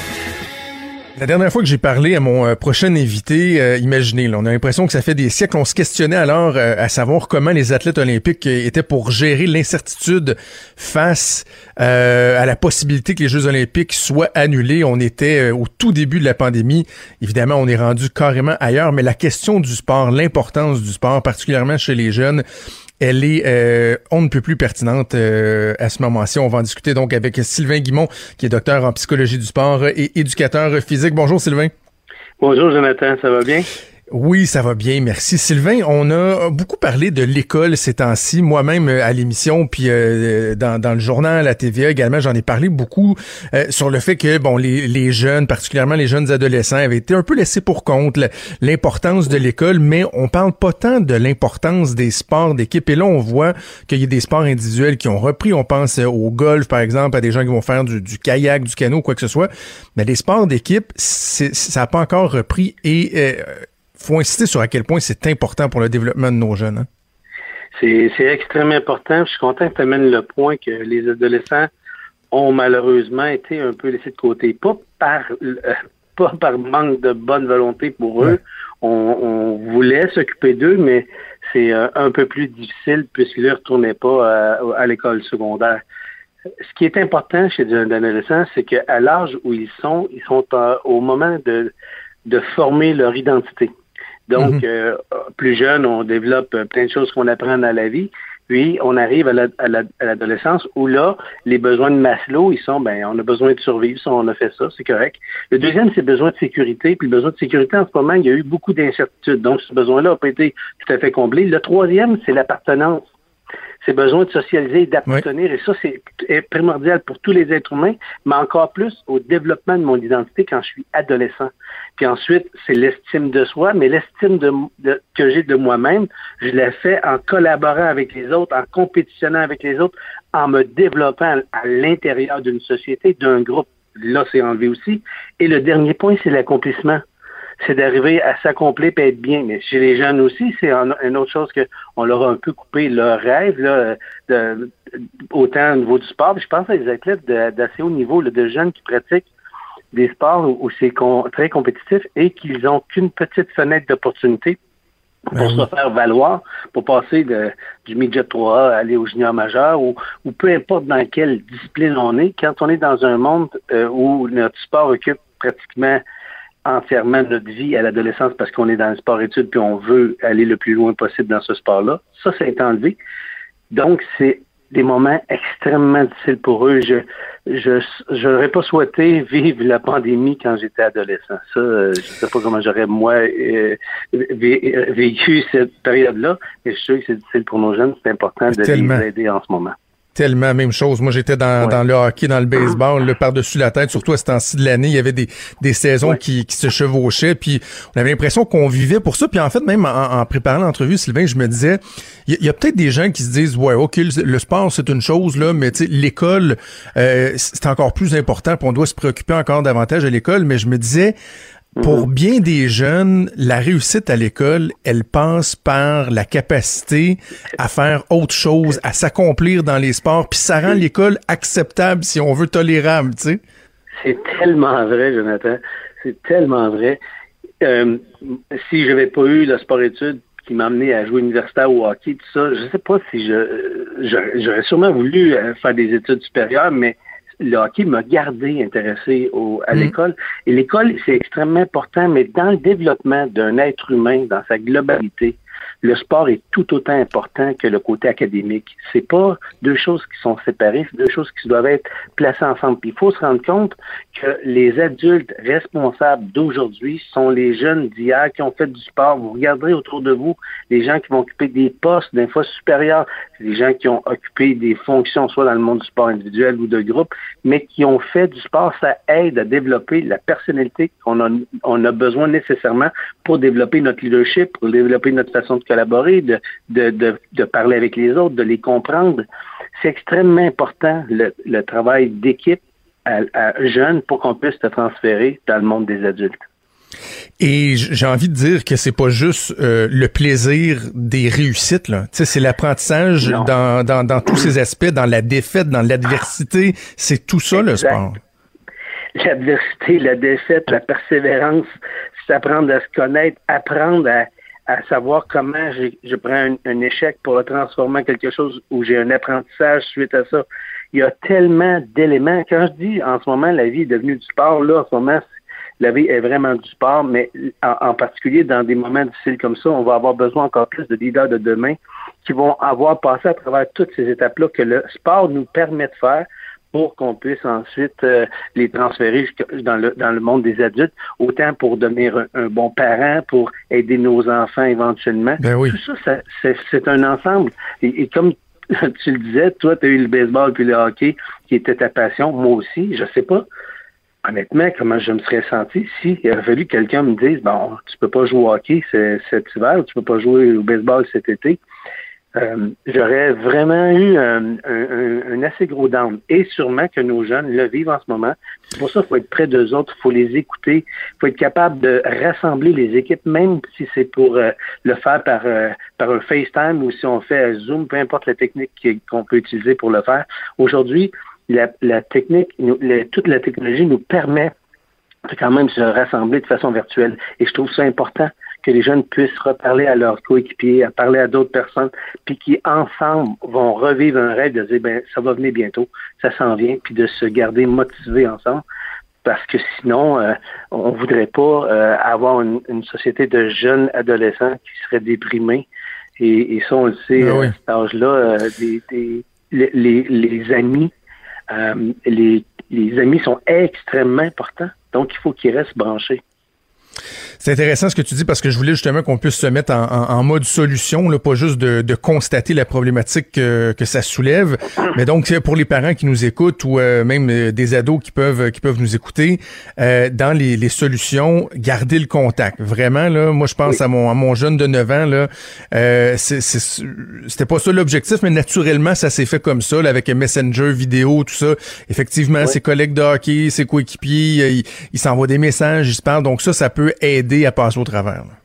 La dernière fois que j'ai parlé à mon euh, prochain invité, euh, imaginez, là, on a l'impression que ça fait des siècles, on se questionnait alors euh, à savoir comment les athlètes olympiques euh, étaient pour gérer l'incertitude face euh, à la possibilité que les Jeux olympiques soient annulés. On était euh, au tout début de la pandémie. Évidemment, on est rendu carrément ailleurs, mais la question du sport, l'importance du sport, particulièrement chez les jeunes, elle est euh, on ne peut plus pertinente euh, à ce moment-ci. On va en discuter donc avec Sylvain Guimont, qui est docteur en psychologie du sport et éducateur physique. Bonjour Sylvain. Bonjour Jonathan, ça va bien? Oui, ça va bien, merci. Sylvain, on a beaucoup parlé de l'école ces temps-ci, moi-même à l'émission, puis euh, dans, dans le journal, à T V A également, j'en ai parlé beaucoup euh, sur le fait que bon, les, les jeunes, particulièrement les jeunes adolescents, avaient été un peu laissés pour compte, l'importance de l'école, mais on parle pas tant de l'importance des sports d'équipe. Et là, on voit qu'il y a des sports individuels qui ont repris. On pense au golf, par exemple, à des gens qui vont faire du, du kayak, du canot, quoi que ce soit. Mais les sports d'équipe, c'est, ça n'a pas encore repris et euh, faut insister sur à quel point c'est important pour le développement de nos jeunes. Hein? C'est, c'est extrêmement important. Je suis content que tu amènes le point que les adolescents ont malheureusement été un peu laissés de côté. Pas par euh, pas par manque de bonne volonté pour eux. Ouais. On, on voulait s'occuper d'eux, mais c'est euh, un peu plus difficile puisqu'ils ne retournaient pas à, à l'école secondaire. Ce qui est important chez un adolescent, c'est qu'à l'âge où ils sont, ils sont euh, au moment de, de former leur identité. Donc, mm-hmm. euh, plus jeune, on développe plein de choses qu'on apprend dans la vie. Puis, on arrive à, la, à, la, à l'adolescence où là, les besoins de Maslow, ils sont, ben, on a besoin de survivre, ça, on a fait ça, c'est correct. Le deuxième, c'est le besoin de sécurité. Puis, le besoin de sécurité, en ce moment, il y a eu beaucoup d'incertitudes. Donc, ce besoin-là n'a pas été tout à fait comblé. Le troisième, c'est l'appartenance. C'est besoin de socialiser et d'appartenir. Oui. Et ça, c'est primordial pour tous les êtres humains, mais encore plus au développement de mon identité quand je suis adolescent. Puis ensuite, c'est l'estime de soi, mais l'estime de, de, que j'ai de moi-même, je la fais en collaborant avec les autres, en compétitionnant avec les autres, en me développant à l'intérieur d'une société, d'un groupe. Là, c'est enlevé aussi. Et le dernier point, c'est l'accomplissement. C'est d'arriver à s'accomplir et être bien. Mais chez les jeunes aussi, c'est une autre chose que on leur a un peu coupé leur rêve, là, de, de, autant au niveau du sport. Je pense à des athlètes de, d'assez haut niveau, là, de jeunes qui pratiquent des sports où, où c'est con, très compétitif et qu'ils n'ont qu'une petite fenêtre d'opportunité pour oui. se faire valoir, pour passer de, du midget trois A à aller au junior majeur ou, ou peu importe dans quelle discipline on est. Quand on est dans un monde euh, où notre sport occupe pratiquement entièrement notre vie à l'adolescence parce qu'on est dans le sport-études puis on veut aller le plus loin possible dans ce sport-là. Ça, ça a été enlevé. Donc, c'est des moments extrêmement difficiles pour eux. Je je j'aurais pas souhaité vivre la pandémie quand j'étais adolescent. Ça, euh, je sais pas comment j'aurais moi euh, vé- vécu cette période-là, mais je suis sûr que c'est difficile pour nos jeunes. C'est important de Tellement. les aider en ce moment. Tellement même chose. Moi, j'étais dans, ouais. dans le hockey, dans le baseball, le par-dessus la tête, surtout à ce temps-ci de l'année, il y avait des, des saisons ouais. qui, qui se chevauchaient, puis on avait l'impression qu'on vivait pour ça. Puis en fait, même en, en préparant l'entrevue, Sylvain, je me disais, il y, y a peut-être des gens qui se disent, ouais, ok, le, le sport c'est une chose là, mais tu sais, l'école euh, c'est encore plus important, puis on doit se préoccuper encore davantage de l'école. Mais je me disais, pour bien des jeunes, la réussite à l'école, elle passe par la capacité à faire autre chose, à s'accomplir dans les sports, puis ça rend l'école acceptable, si on veut, tolérable, tu sais. C'est tellement vrai, Jonathan. C'est tellement vrai. Euh, si je n'avais pas eu le sport-études qui m'a amené à jouer universitaire au hockey, tout ça, je sais pas si je, je j'aurais sûrement voulu faire des études supérieures, mais le hockey m'a gardé intéressé au, à mmh. l'école. Et l'école, c'est extrêmement important, mais dans le développement d'un être humain, dans sa globalité, le sport est tout autant important que le côté académique. C'est pas deux choses qui sont séparées, c'est deux choses qui doivent être placées ensemble. Puis il faut se rendre compte que les adultes responsables d'aujourd'hui sont les jeunes d'hier qui ont fait du sport. Vous regarderez autour de vous les gens qui vont occuper des postes des fois supérieurs, c'est des gens qui ont occupé des fonctions soit dans le monde du sport individuel ou de groupe, mais qui ont fait du sport. Ça aide à développer la personnalité qu'on a, on a besoin nécessairement pour développer notre leadership, pour développer notre façon de collaborer, de, de, de, de parler avec les autres, de les comprendre. C'est extrêmement important, le, le travail d'équipe à, à jeunes pour qu'on puisse se transférer dans le monde des adultes. Et j'ai envie de dire que c'est pas juste euh, le plaisir des réussites, là. Tu sais, c'est l'apprentissage dans, dans, dans tous ses aspects, dans la défaite, dans l'adversité. C'est tout ça, exact. Le sport. L'adversité, la défaite, la persévérance, c'est apprendre à se connaître, apprendre à à savoir comment j'ai, je prends un, un échec pour le transformer en quelque chose où j'ai un apprentissage suite à ça. Il y a tellement d'éléments. Quand je dis en ce moment, la vie est devenue du sport, là, en ce moment, la vie est vraiment du sport, mais en, en particulier dans des moments difficiles comme ça, on va avoir besoin encore plus de leaders de demain qui vont avoir passé à travers toutes ces étapes-là que le sport nous permet de faire pour qu'on puisse ensuite euh, les transférer dans le dans le monde des adultes, autant pour devenir un, un bon parent, pour aider nos enfants éventuellement. Ben oui. Tout ça, ça c'est, c'est un ensemble. Et, et comme tu le disais, toi, tu as eu le baseball puis le hockey qui était ta passion. Moi aussi, je sais pas, honnêtement, comment je me serais senti si il aurait fallu que quelqu'un me dise, bon, tu peux pas jouer au hockey cet hiver, tu peux pas jouer au baseball cet été. Euh, j'aurais vraiment eu un, un, un assez gros down. Et sûrement que nos jeunes le vivent en ce moment. C'est pour ça qu'il faut être près d'eux autres, il faut les écouter, il faut être capable de rassembler les équipes, même si c'est pour euh, le faire par, euh, par un FaceTime ou si on fait un Zoom, peu importe la technique qu'on peut utiliser pour le faire. Aujourd'hui, la, la technique, nous, la, toute la technologie nous permet de quand même se rassembler de façon virtuelle. Et je trouve ça important que les jeunes puissent reparler à leurs coéquipiers, à parler à d'autres personnes, puis qui, ensemble, vont revivre un rêve de dire, ben, ça va venir bientôt, ça s'en vient, puis de se garder motivés ensemble, parce que sinon, euh, on voudrait pas euh, avoir une, une société de jeunes adolescents qui seraient déprimés, et, et ça, on le sait, ah oui. à cet âge-là, euh, des, des, les, les, les amis, euh, les, les amis sont extrêmement importants, donc il faut qu'ils restent branchés. C'est intéressant ce que tu dis parce que je voulais justement qu'on puisse se mettre en, en, en mode solution, là, pas juste de, de constater la problématique que, que ça soulève, mais donc pour les parents qui nous écoutent ou euh, même euh, des ados qui peuvent qui peuvent nous écouter, euh, dans les, les solutions, garder le contact. Vraiment là, moi je pense oui. à mon à mon jeune de neuf ans là, euh, c'est, c'est, c'était pas ça l'objectif, mais naturellement ça s'est fait comme ça là, avec Messenger, vidéo, tout ça. Effectivement, oui. ses collègues de hockey, ses coéquipiers, ils, ils s'envoient des messages, ils se parlent, donc ça, ça peut aider à passer au travers. Là.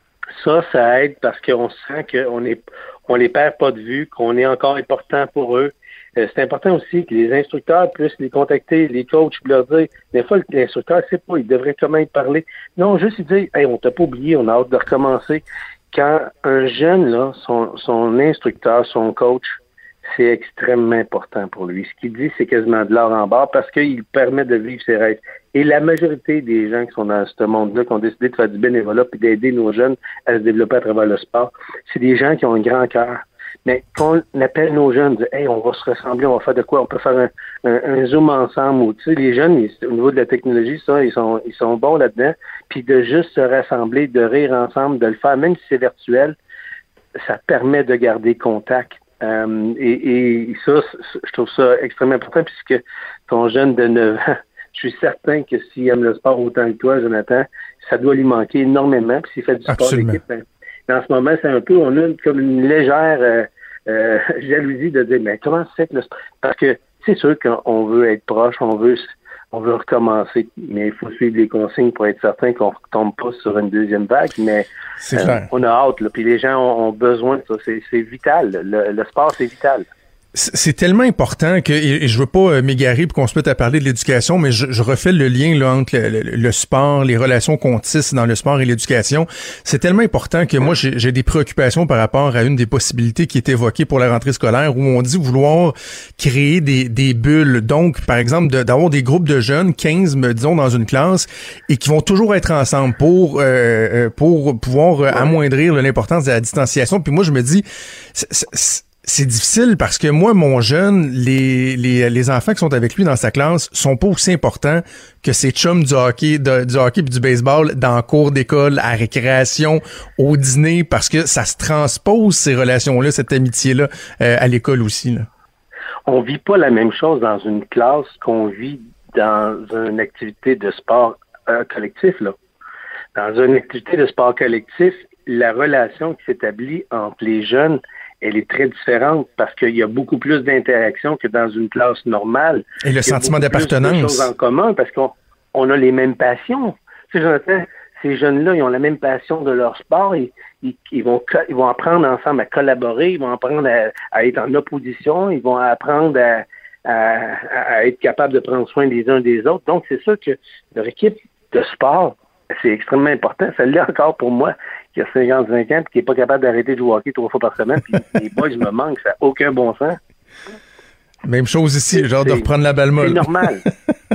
Ça, ça aide parce qu'on sent qu'on est, on les perd pas de vue, qu'on est encore important pour eux. Euh, c'est important aussi que les instructeurs puissent les contacter, les coachs, leur dire, des fois, l'instructeur ne sait pas, il devrait comment y parler. Non, juste lui dire, hey, on t'a pas oublié, on a hâte de recommencer. Quand un jeune, là, son, son instructeur, son coach, c'est extrêmement important pour lui. Ce qu'il dit, c'est quasiment de l'or en barre parce qu'il permet de vivre ses rêves. Et la majorité des gens qui sont dans ce monde-là, qui ont décidé de faire du bénévolat puis d'aider nos jeunes à se développer à travers le sport, c'est des gens qui ont un grand cœur. mais qu'on appelle nos jeunes, dire, hey, on va se rassembler, on va faire de quoi? On peut faire un, un, un Zoom ensemble. Ou, tu sais, les jeunes, ils, au niveau de la technologie, ça, ils sont, ils sont bons là-dedans. Puis de juste se rassembler, de rire ensemble, de le faire, même si c'est virtuel, ça permet de garder contact. Euh, et, et ça, je trouve ça extrêmement important puisque ton jeune de neuf ans, je suis certain que s'il aime le sport autant que toi, Jonathan, ça doit lui manquer énormément. Puis s'il fait du sport Absolument. d'équipe, ben, en ce moment, c'est un peu, on a une, comme une légère euh, euh, jalousie de dire, mais comment c'est que le sport? Parce que c'est sûr qu'on veut être proche, on veut on veut recommencer, mais il faut suivre les consignes pour être certain qu'on ne tombe pas sur une deuxième vague, mais euh, on a hâte, là, puis les gens ont, ont besoin de ça, c'est, c'est vital, le, le sport, c'est vital. C'est tellement important que, et je veux pas m'égarer pour qu'on se mette à parler de l'éducation, mais je, je refais le lien là, entre le, le, le sport, les relations qu'on tisse dans le sport et l'éducation. C'est tellement important que moi, j'ai, j'ai des préoccupations par rapport à une des possibilités qui est évoquée pour la rentrée scolaire, où on dit vouloir créer des, des bulles. Donc, par exemple, de, d'avoir des groupes de jeunes, quinze, disons, dans une classe, et qui vont toujours être ensemble pour euh, pour pouvoir euh, amoindrir là, l'importance de la distanciation. Puis moi, je me dis... C'est, c'est, C'est difficile parce que moi, mon jeune, les, les, les enfants qui sont avec lui dans sa classe sont pas aussi importants que ces chums du hockey, de, du hockey et du baseball dans le cours d'école, à récréation, au dîner, parce que ça se transpose, ces relations-là, cette amitié-là, euh, à l'école aussi, là. On vit pas la même chose dans une classe qu'on vit dans une activité de sport euh, collectif, là. Dans une activité de sport collectif, la relation qui s'établit entre les jeunes, elle est très différente parce qu'il y a beaucoup plus d'interaction que dans une classe normale. Et le sentiment d'appartenance. Il y a beaucoup plus de choses en commun parce qu'on on a les mêmes passions. Tu sais, Jonathan, ces jeunes-là, ils ont la même passion de leur sport. Ils, ils, ils, vont, ils vont apprendre ensemble à collaborer, ils vont apprendre à, à être en opposition, ils vont apprendre à, à, à être capables de prendre soin des uns des autres. Donc, c'est sûr que leur équipe de sport, c'est extrêmement important. Ça l'est encore pour moi, qui a cinquante-cinq ans et qui n'est pas capable d'arrêter de jouer au hockey trois fois par semaine. Puis les boys me manquent, ça n'a aucun bon sens. Même chose ici, genre de reprendre la balle molle. C'est normal.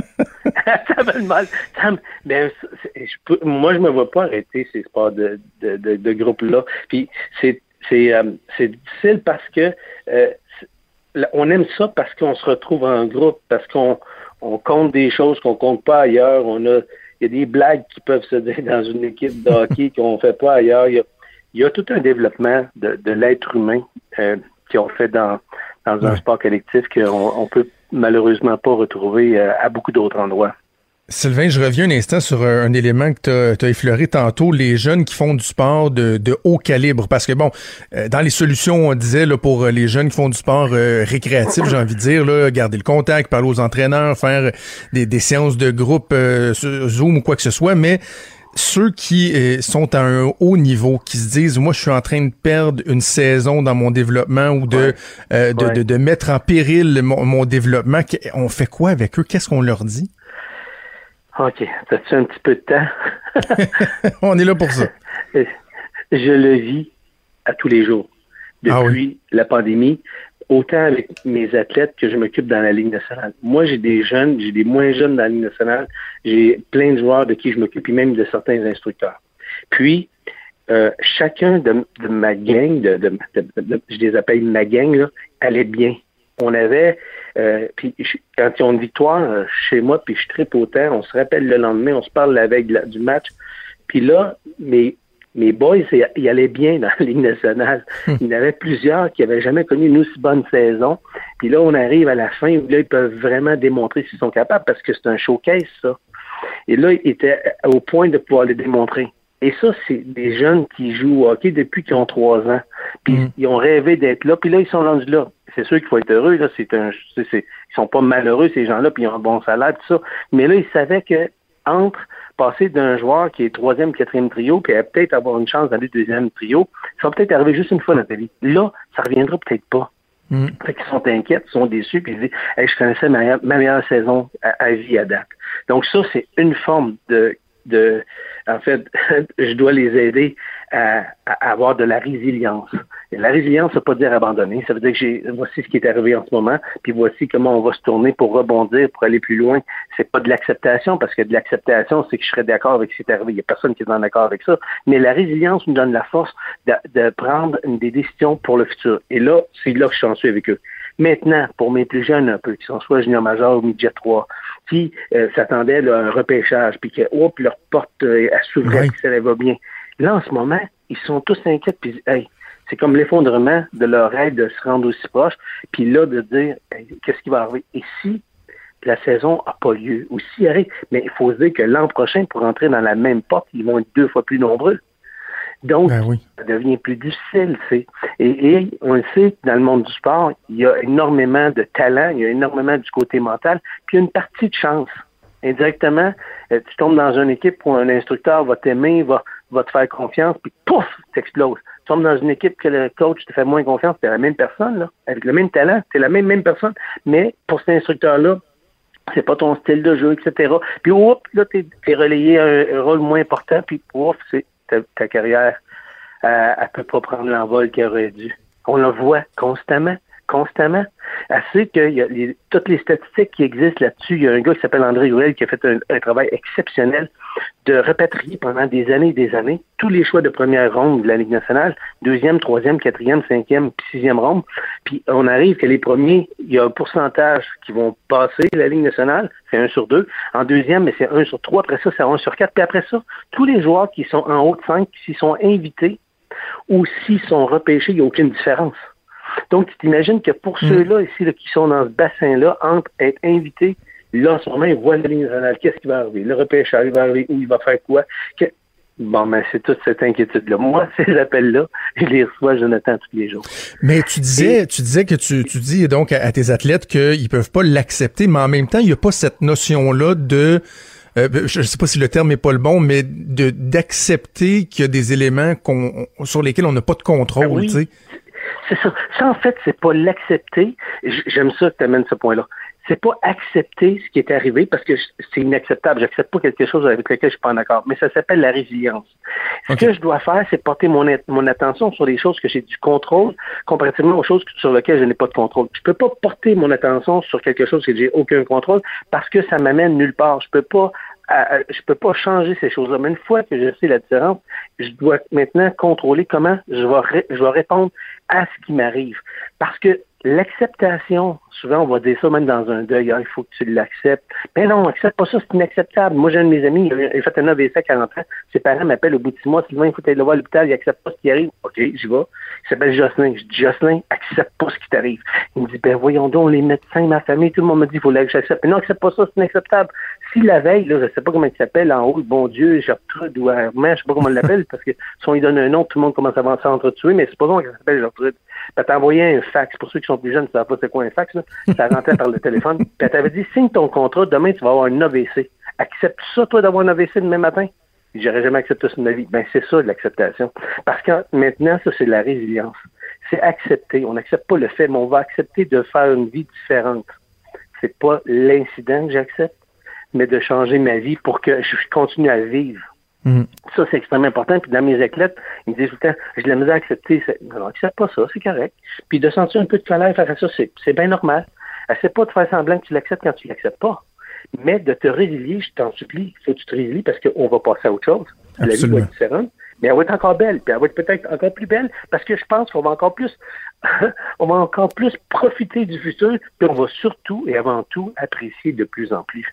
Ça va mal. Ça me, ben, je peux, moi, je me vois pas arrêter ces sports de, de, de, de groupe-là. Puis c'est, c'est, euh, c'est difficile parce que euh, on aime ça parce qu'on se retrouve en groupe, parce qu'on on compte des choses qu'on compte pas ailleurs. On a Il y a des blagues qui peuvent se dire dans une équipe de hockey qu'on ne fait pas ailleurs. Il y a, il y a tout un développement de, de l'être humain euh, qu'on fait dans, dans un sport collectif qu'on ne peut malheureusement pas retrouver euh, à beaucoup d'autres endroits. Sylvain, je reviens un instant sur un, un élément que tu as effleuré tantôt, les jeunes qui font du sport de, de haut calibre. Parce que bon, euh, dans les solutions, on disait là, pour les jeunes qui font du sport euh, récréatif, j'ai envie de dire, là, garder le contact, parler aux entraîneurs, faire des, des séances de groupe euh, Zoom ou quoi que ce soit, mais ceux qui euh, sont à un haut niveau, qui se disent, moi, je suis en train de perdre une saison dans mon développement ou de, ouais. euh, de, ouais. de, de, de mettre en péril mon, mon développement, on fait quoi avec eux? Qu'est-ce qu'on leur dit? OK. T'as-tu un petit peu de temps? On est là pour ça. Je le vis à tous les jours. Depuis ah oui. la pandémie, autant avec mes athlètes que je m'occupe dans la Ligue nationale. Moi, j'ai des jeunes, j'ai des moins jeunes dans la Ligue nationale. J'ai plein de joueurs de qui je m'occupe, et même de certains instructeurs. Puis, euh, chacun de, de ma gang, de, de, de, de, de, je les appelle ma gang, là, allait bien. On avait, euh, puis quand ils ont une victoire euh, chez moi, puis je tripe autant, on se rappelle le lendemain, on se parle la veille du match. Puis là, mes, mes boys, ils allaient bien dans la Ligue nationale. Hum. Il y en avait plusieurs qui n'avaient jamais connu une aussi bonne saison. Puis là, on arrive à la fin où là, ils peuvent vraiment démontrer s'ils sont capables, parce que c'est un showcase, ça. Et là, ils étaient au point de pouvoir le démontrer. Et ça, c'est des jeunes qui jouent au hockey depuis qu'ils ont trois ans. Puis mmh. ils ont rêvé d'être là. Puis là, ils sont rendus là. C'est sûr qu'il faut être heureux. Là, c'est un, c'est, c'est, ils sont pas malheureux, ces gens-là, puis ils ont un bon salaire, tout ça. Mais là, ils savaient que entre passer d'un joueur qui est troisième, quatrième trio, puis peut-être avoir une chance d'aller deuxième trio, ça va peut-être arriver juste une fois dans ta vie. Là, ça reviendra peut-être pas. Mmh. Fait qu'ils sont inquiets, ils sont déçus, puis ils disent hey, je connaissais ma, ma meilleure saison à, à vie à date. Donc ça, c'est une forme de de, en fait, je dois les aider à, à avoir de la résilience. Et la résilience, ça veut pas dire abandonner. Ça veut dire que j'ai, voici ce qui est arrivé en ce moment, puis voici comment on va se tourner pour rebondir, pour aller plus loin. C'est pas de l'acceptation, parce que de l'acceptation, c'est que je serais d'accord avec ce qui est arrivé. Il y a personne qui est en accord avec ça. Mais la résilience nous donne la force de, de prendre des décisions pour le futur. Et là, c'est là que je suis en suis avec eux. Maintenant, pour mes plus jeunes un peu, qui sont soit junior major ou midget trois, qui euh, s'attendaient là, à un repêchage, puis que, oh, puis leur porte euh, à s'ouvrir, oui. puis ça va bien. Là, en ce moment, ils sont tous inquiets, puis hey, c'est comme l'effondrement de leur rêve de se rendre aussi proche, puis là, de dire, hey, qu'est-ce qui va arriver? Et si la saison n'a pas lieu, ou si arrive, mais il faut se dire que l'an prochain, pour entrer dans la même porte, ils vont être deux fois plus nombreux. Donc, ben oui. Ça devient plus difficile, c'est. Et, et on le sait, dans le monde du sport, il y a énormément de talent, il y a énormément du côté mental, puis il y a une partie de chance. Indirectement, euh, tu tombes dans une équipe où un instructeur va t'aimer, va, va te faire confiance, puis pouf, t'exploses. Tu tombes dans une équipe que le coach te fait moins confiance, t'es la même personne, là, avec le même talent, t'es la même, même personne, mais pour cet instructeur-là, c'est pas ton style de jeu, et cetera. Puis, oups, là, t'es, t'es relayé à un, un rôle moins important, puis ouf, c'est ta, ta carrière, euh, elle peut pas prendre l'envol qu'elle aurait dû. On le voit constamment, constamment. Elle sait que y a les, toutes les statistiques qui existent là-dessus, il y a un gars qui s'appelle André Ruel qui a fait un, un travail exceptionnel de repatrier pendant des années et des années tous les choix de première ronde de la Ligue nationale, deuxième, troisième, quatrième, cinquième, puis sixième ronde. Puis on arrive que les premiers, il y a un pourcentage qui vont passer la Ligue nationale, c'est un sur deux. En deuxième, mais c'est un sur trois. Après ça, c'est un sur quatre. Puis après ça, tous les joueurs qui sont en haut de cinq, s'ils sont invités ou s'ils sont repêchés, il n'y a aucune différence. Donc, tu t'imagines que pour mmh. ceux-là ici là, qui sont dans ce bassin-là, entre être invités, là, en ce moment, ils voient la Ligue nationale. Qu'est-ce qui va arriver? Le repêchage, il va arriver où? Il va faire quoi? Que... Bon, ben, c'est toute cette inquiétude-là. Moi, ces appels-là, je les reçois, Jonathan, tous les jours. Mais tu disais, Et... tu disais que tu, tu dis donc à, à tes athlètes qu'ils peuvent pas l'accepter, mais en même temps, il n'y a pas cette notion-là de... Euh, je ne sais pas si le terme n'est pas le bon, mais de d'accepter qu'il y a des éléments qu'on, sur lesquels on n'a pas de contrôle, ah oui. tu sais. C'est ça. Ça, en fait, c'est pas l'accepter. J'aime ça que tu amènes ce point-là. C'est pas accepter ce qui est arrivé parce que c'est inacceptable. J'accepte pas quelque chose avec lequel je suis pas en accord. Mais ça s'appelle la résilience. Ce okay. que je dois faire, c'est porter mon, mon attention sur les choses que j'ai du contrôle comparativement aux choses sur lesquelles je n'ai pas de contrôle. Je peux pas porter mon attention sur quelque chose que j'ai aucun contrôle parce que ça m'amène nulle part. Je peux pas À, à, je peux pas changer ces choses-là. Mais une fois que je sais la différence, je dois maintenant contrôler comment je vais, ré, je vais répondre à ce qui m'arrive. Parce que l'acceptation, souvent on va dire ça même dans un deuil, hein, il faut que tu l'acceptes. Mais non, accepte pas ça, c'est inacceptable. Moi, j'ai un de mes amis, il a fait un A V C à quarante ans, ses parents m'appellent au bout de six mois, Sylvain, il faut aller le voir à l'hôpital, il accepte pas ce qui arrive. OK, j'y vais. Il s'appelle Jocelyn. Je dis, Jocelyn, accepte pas ce qui t'arrive. Il me dit, ben voyons donc, les médecins, ma famille, tout le monde me dit, il faut que j'accepte. Mais non, accepte pas ça, c'est inacceptable. Si la veille, là, je sais pas comment il s'appelle, en haut, le bon Dieu, Gertrude ou Armand, je sais pas comment on l'appelle, parce que si on lui donne un nom, tout le monde commence à avancer entre tuer, mais c'est pas bon qu'elle s'appelle Gertrude. Elle t'a envoyé un fax. Pour ceux qui sont plus jeunes, ne savent pas c'est quoi un fax, là. Ça rentrait par le téléphone. Puis elle t'avait dit, signe ton contrat, demain tu vas avoir un A V C. Accepte ça, toi, d'avoir un A V C demain matin? J'aurais jamais accepté ça de ma vie. Ben, c'est ça, de l'acceptation. Parce que maintenant, ça, c'est de la résilience. C'est accepter. On n'accepte pas le fait, mais on va accepter de faire une vie différente. C'est pas l'incident que j'accepte, mais de changer ma vie pour que je continue à vivre. Mmh. Ça, c'est extrêmement important. Puis dans mes athlètes, ils me disent tout le temps, j'ai de la misère à accepter. Non, accepte pas ça, c'est correct. Puis de sentir un peu de colère face à ça, c'est, c'est bien normal. Essaie pas de faire semblant que tu l'acceptes quand tu l'acceptes pas. Mais de te résilier, je t'en supplie, il faut que tu te résilies parce qu'on va passer à autre chose. Absolument. La vie va être différente, mais elle va être encore belle. Puis elle va être peut-être encore plus belle parce que je pense qu'on va encore plus on va encore plus profiter du futur, puis on va surtout et avant tout apprécier de plus en plus.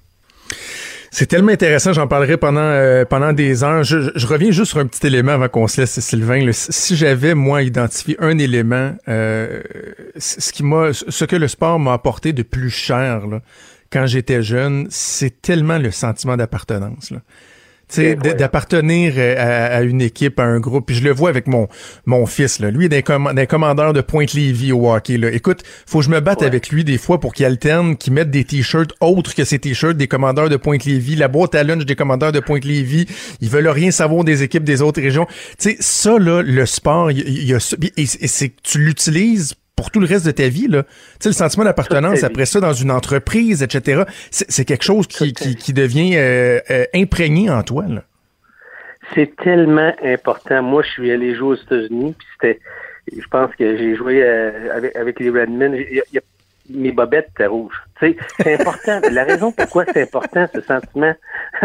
C'est tellement intéressant, j'en parlerai pendant euh, pendant des heures. Je, je reviens juste sur un petit élément avant qu'on se laisse, Sylvain. Là, si j'avais, moi, identifié un élément, euh, ce qui m'a, ce que le sport m'a apporté de plus cher là, quand j'étais jeune, c'est tellement le sentiment d'appartenance. Là. Tu sais, d'appartenir à, à une équipe, à un groupe. Puis je le vois avec mon mon fils, là. Lui, il est un commandeur de Pointe-Lévis au hockey, là. Écoute, faut que je me batte ouais. avec lui des fois pour qu'il alterne, qu'il mette des t-shirts autres que ses t-shirts des commandeurs de Pointe-Lévis, la boîte à lunch des commandeurs de Pointe-Lévis. Ils veulent rien savoir des équipes des autres régions. Tu sais, ça, là, le sport, il y, y a ça. Et, et c'est que tu l'utilises pour tout le reste de ta vie, là. Tu sais, le sentiment d'appartenance, après ça, dans une entreprise, et cetera, c'est, c'est quelque chose qui, qui, qui devient euh, euh, imprégné en toi, là. C'est tellement important. Moi, je suis allé jouer aux États-Unis, puis c'était, je pense que j'ai joué euh, avec, avec les Redmen. Il y a, il y a, mes bobettes étaient rouges. Tu sais, c'est important. La raison pourquoi c'est important, ce sentiment,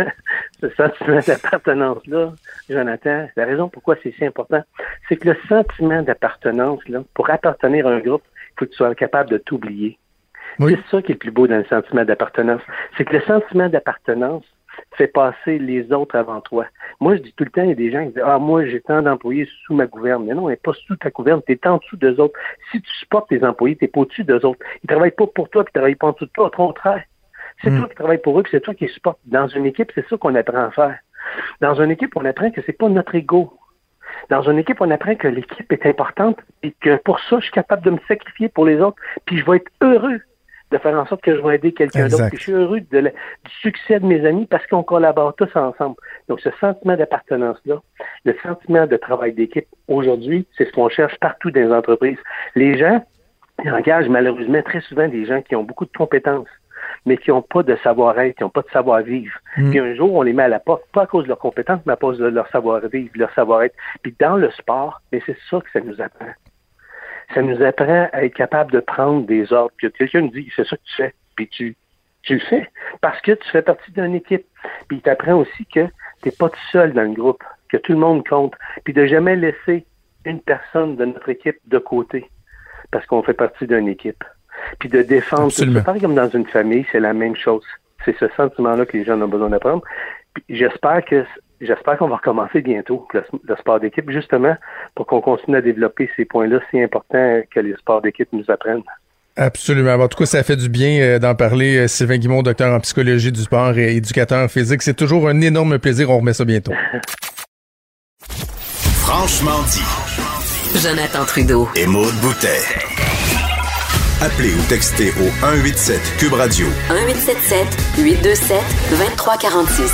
ce sentiment d'appartenance-là, Jonathan, la raison pourquoi c'est si important, c'est que le sentiment d'appartenance, là, pour appartenir à un groupe, il faut que tu sois capable de t'oublier. Oui. C'est ça qui est le plus beau dans le sentiment d'appartenance. C'est que le sentiment d'appartenance fait passer les autres avant toi. Moi, je dis tout le temps, il y a des gens qui disent « Ah, moi, j'ai tant d'employés sous ma gouverne. » Mais non, elle n'est pas sous ta gouverne, tu es en dessous d'eux autres. Si tu supportes tes employés, tu n'es pas au-dessus d'eux autres. Ils ne travaillent pas pour toi, puis ils ne travaillent pas en dessous de toi. Au contraire, c'est mmh. toi qui travailles pour eux, puis c'est toi qui les supportes. Dans une équipe, c'est ça qu'on apprend à faire. Dans une équipe, on apprend que c'est pas notre ego. Dans une équipe, on apprend que l'équipe est importante et que pour ça, je suis capable de me sacrifier pour les autres, puis je vais être heureux de faire en sorte que je vais aider quelqu'un exact. d'autre. Puis je suis heureux de la, du succès de mes amis parce qu'on collabore tous ensemble. Donc, ce sentiment d'appartenance-là, le sentiment de travail d'équipe, aujourd'hui, c'est ce qu'on cherche partout dans les entreprises. Les gens, ils engagent malheureusement très souvent des gens qui ont beaucoup de compétences, mais qui n'ont pas de savoir-être, qui n'ont pas de savoir-vivre. Mmh. Puis un jour, on les met à la porte, pas à cause de leurs compétences, mais à cause de leur savoir-vivre, leur savoir-être. Puis dans le sport, mais c'est ça que ça nous apprend. Ça nous apprend à être capable de prendre des ordres. Puis quelqu'un nous dit, c'est ça que tu fais. Puis tu, tu le fais. Parce que tu fais partie d'une équipe. Puis il t'apprend aussi que tu n'es pas tout seul dans le groupe, que tout le monde compte. Puis de jamais laisser une personne de notre équipe de côté. Parce qu'on fait partie d'une équipe. Puis de défendre. C'est pareil comme dans une famille, c'est la même chose. C'est ce sentiment-là que les gens ont besoin d'apprendre. Puis j'espère que J'espère qu'on va recommencer bientôt le, le sport d'équipe, justement, pour qu'on continue à développer ces points-là si importants que les sports d'équipe nous apprennent. Absolument. En tout cas, ça fait du bien euh, d'en parler. Sylvain Guimond, docteur en psychologie du sport et éducateur physique. C'est toujours un énorme plaisir. On remet ça bientôt. Franchement dit. Jonathan Trudeau. Et Maude Boutet. Appelez ou textez au un huit sept Cube Radio. un huit sept sept huit deux sept deux trois quatre six.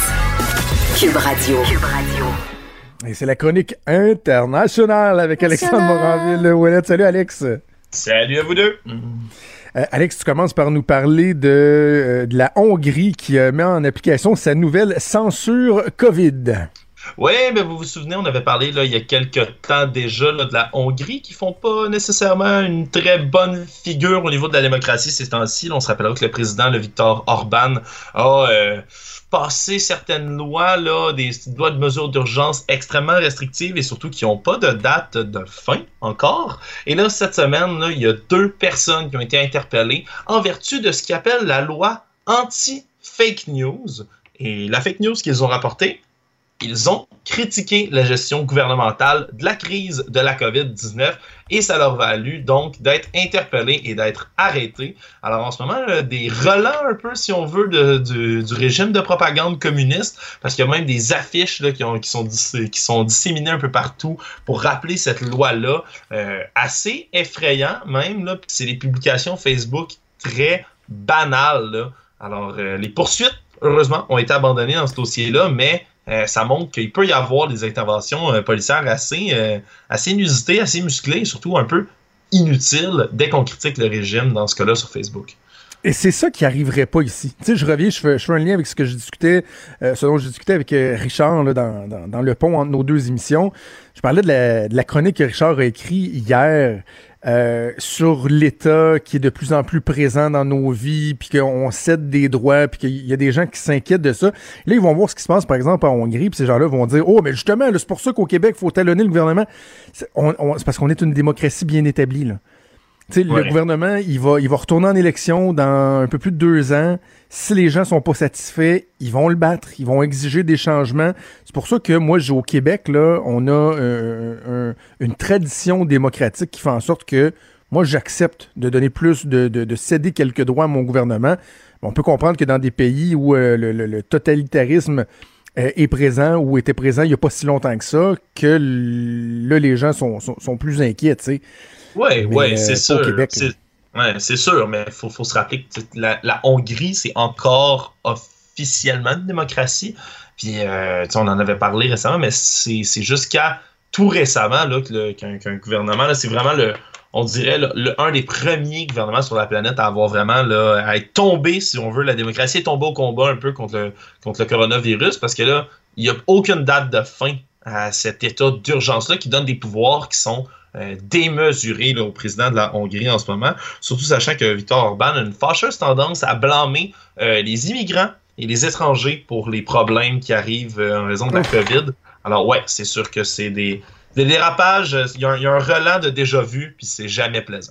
Cube Radio. Cube Radio. Et c'est la chronique internationale avec Alexandre Moranville-Ouellette. Salut Alex. Salut à vous deux. Euh, Alex, tu commences par nous parler de, euh, de la Hongrie qui euh, met en application sa nouvelle censure COVID. Oui, mais vous vous souvenez, on avait parlé là, il y a quelques temps déjà là, de la Hongrie qui font pas nécessairement une très bonne figure au niveau de la démocratie ces temps-ci. Là, on se rappellera que le président, le Viktor Orban, a euh, passé certaines lois, là, des lois de mesures d'urgence extrêmement restrictives et surtout qui n'ont pas de date de fin encore. Et là, cette semaine, là, il y a deux personnes qui ont été interpellées en vertu de ce qu'ils appellent la loi anti-fake news. Et la fake news qu'ils ont rapportée, ils ont critiqué la gestion gouvernementale de la crise de la covid dix-neuf et ça leur a valu donc d'être interpellés et d'être arrêtés. Alors en ce moment, là, des relents un peu, si on veut, de, de, du régime de propagande communiste, parce qu'il y a même des affiches là, qui, ont, qui, sont, qui sont disséminées un peu partout pour rappeler cette loi-là, euh, assez effrayant même. Là, c'est des publications Facebook très banales. Là. Alors euh, les poursuites, heureusement, ont été abandonnées dans ce dossier-là, mais Euh, ça montre qu'il peut y avoir des interventions euh, policières assez, euh, assez inusitées, assez musclées et surtout un peu inutiles dès qu'on critique le régime, dans ce cas-là, sur Facebook. Et c'est ça qui arriverait pas ici. Tu sais, je reviens, je fais, je fais un lien avec ce que je discutais, euh, ce dont je discutais avec euh, Richard là, dans, dans, dans le pont entre nos deux émissions. Je parlais de la, de la chronique que Richard a écrite hier euh, sur l'État qui est de plus en plus présent dans nos vies, puis qu'on cède des droits, puis qu'il y a des gens qui s'inquiètent de ça. Là, ils vont voir ce qui se passe, par exemple, en Hongrie, puis ces gens-là vont dire « Oh, mais justement, là, c'est pour ça qu'au Québec, il faut talonner le gouvernement. » C'est, on, on, c'est parce qu'on est une démocratie bien établie, là. Tu sais, ouais. Le gouvernement, il va, il va retourner en élection dans un peu plus de deux ans. Si les gens sont pas satisfaits, ils vont le battre. Ils vont exiger des changements. C'est pour ça que moi, au Québec, là, on a euh, un, une tradition démocratique qui fait en sorte que moi, j'accepte de donner plus, de, de, de céder quelques droits à mon gouvernement. On peut comprendre que dans des pays où euh, le, le, le totalitarisme euh, est présent ou était présent il y a pas si longtemps que ça, que là, les gens sont, sont, sont plus inquiets, tu sais. Oui, oui, euh, c'est sûr. Québec, c'est, ouais, c'est sûr, mais il faut, faut se rappeler que la, la Hongrie, c'est encore officiellement une démocratie. Puis, euh, on en avait parlé récemment, mais c'est, c'est jusqu'à tout récemment là, que le, qu'un, qu'un gouvernement, là, c'est vraiment le, on dirait, là, le, un des premiers gouvernements sur la planète à avoir vraiment, là, à être tombé, si on veut, la démocratie est tombée au combat un peu contre le, contre le coronavirus, parce que là, il n'y a aucune date de fin à cet état d'urgence-là qui donne des pouvoirs qui sont euh, démesurés là, au président de la Hongrie en ce moment, surtout sachant que Viktor Orban a une fâcheuse tendance à blâmer euh, les immigrants et les étrangers pour les problèmes qui arrivent euh, en raison de la COVID. Alors ouais, c'est sûr que c'est des, des dérapages, il y, a un, il y a un relent de déjà-vu, puis c'est jamais plaisant.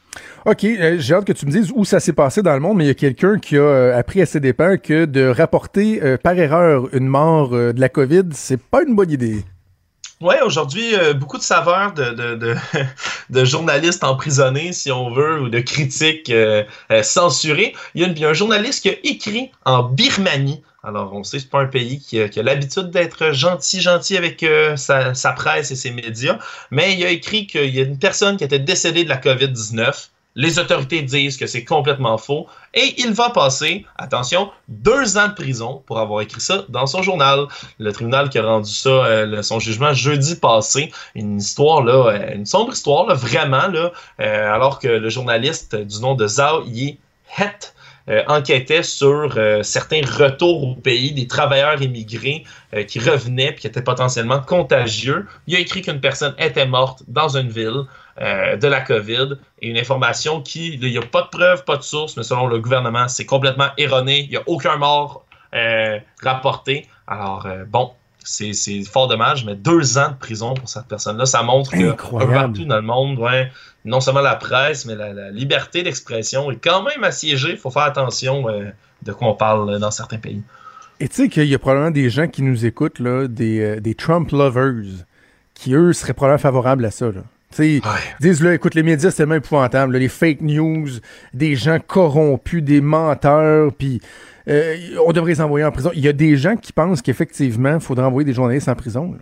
OK, euh, j'ai hâte que tu me dises où ça s'est passé dans le monde, mais il y a quelqu'un qui a euh, appris à ses dépens que de rapporter euh, par erreur une mort euh, de la COVID, c'est pas une bonne idée. Oui, aujourd'hui, euh, beaucoup de saveurs de, de, de, de journalistes emprisonnés, si on veut, ou de critiques euh, euh, censurées. Il y, a une, il y a un journaliste qui a écrit en Birmanie. Alors, on sait que c'est pas un pays qui a, qui a l'habitude d'être gentil, gentil avec euh, sa, sa presse et ses médias, mais il a écrit qu'il y a une personne qui était décédée de la covid dix-neuf. Les autorités disent que c'est complètement faux et il va passer, attention, deux ans de prison pour avoir écrit ça dans son journal. Le tribunal qui a rendu ça, euh, son jugement jeudi passé, une histoire là, euh, une sombre histoire là, vraiment là, euh, alors que le journaliste du nom de Zhao Yi-Het Euh, enquêtait sur euh, certains retours au pays des travailleurs immigrés euh, qui revenaient et qui étaient potentiellement contagieux. Il a écrit qu'une personne était morte dans une ville euh, de la COVID et une information qui, il n'y a pas de preuve, pas de source, mais selon le gouvernement, c'est complètement erroné. Il n'y a aucun mort euh, rapporté. Alors, euh, bon, c'est, c'est fort dommage, mais deux ans de prison pour cette personne-là, ça montre que partout dans le monde, ouais, non seulement la presse, mais la, la liberté d'expression est quand même assiégée. Il faut faire attention euh, de quoi on parle dans certains pays. Et tu sais qu'il y a probablement des gens qui nous écoutent, là, des, euh, des Trump lovers, qui eux seraient probablement favorables à ça. Là. Tu sais, ils disent, là, écoute, les médias, c'est tellement épouvantable. Là, les fake news, des gens corrompus, des menteurs, puis euh, on devrait les envoyer en prison. Il y a des gens qui pensent qu'effectivement, il faudrait envoyer des journalistes en prison. Là.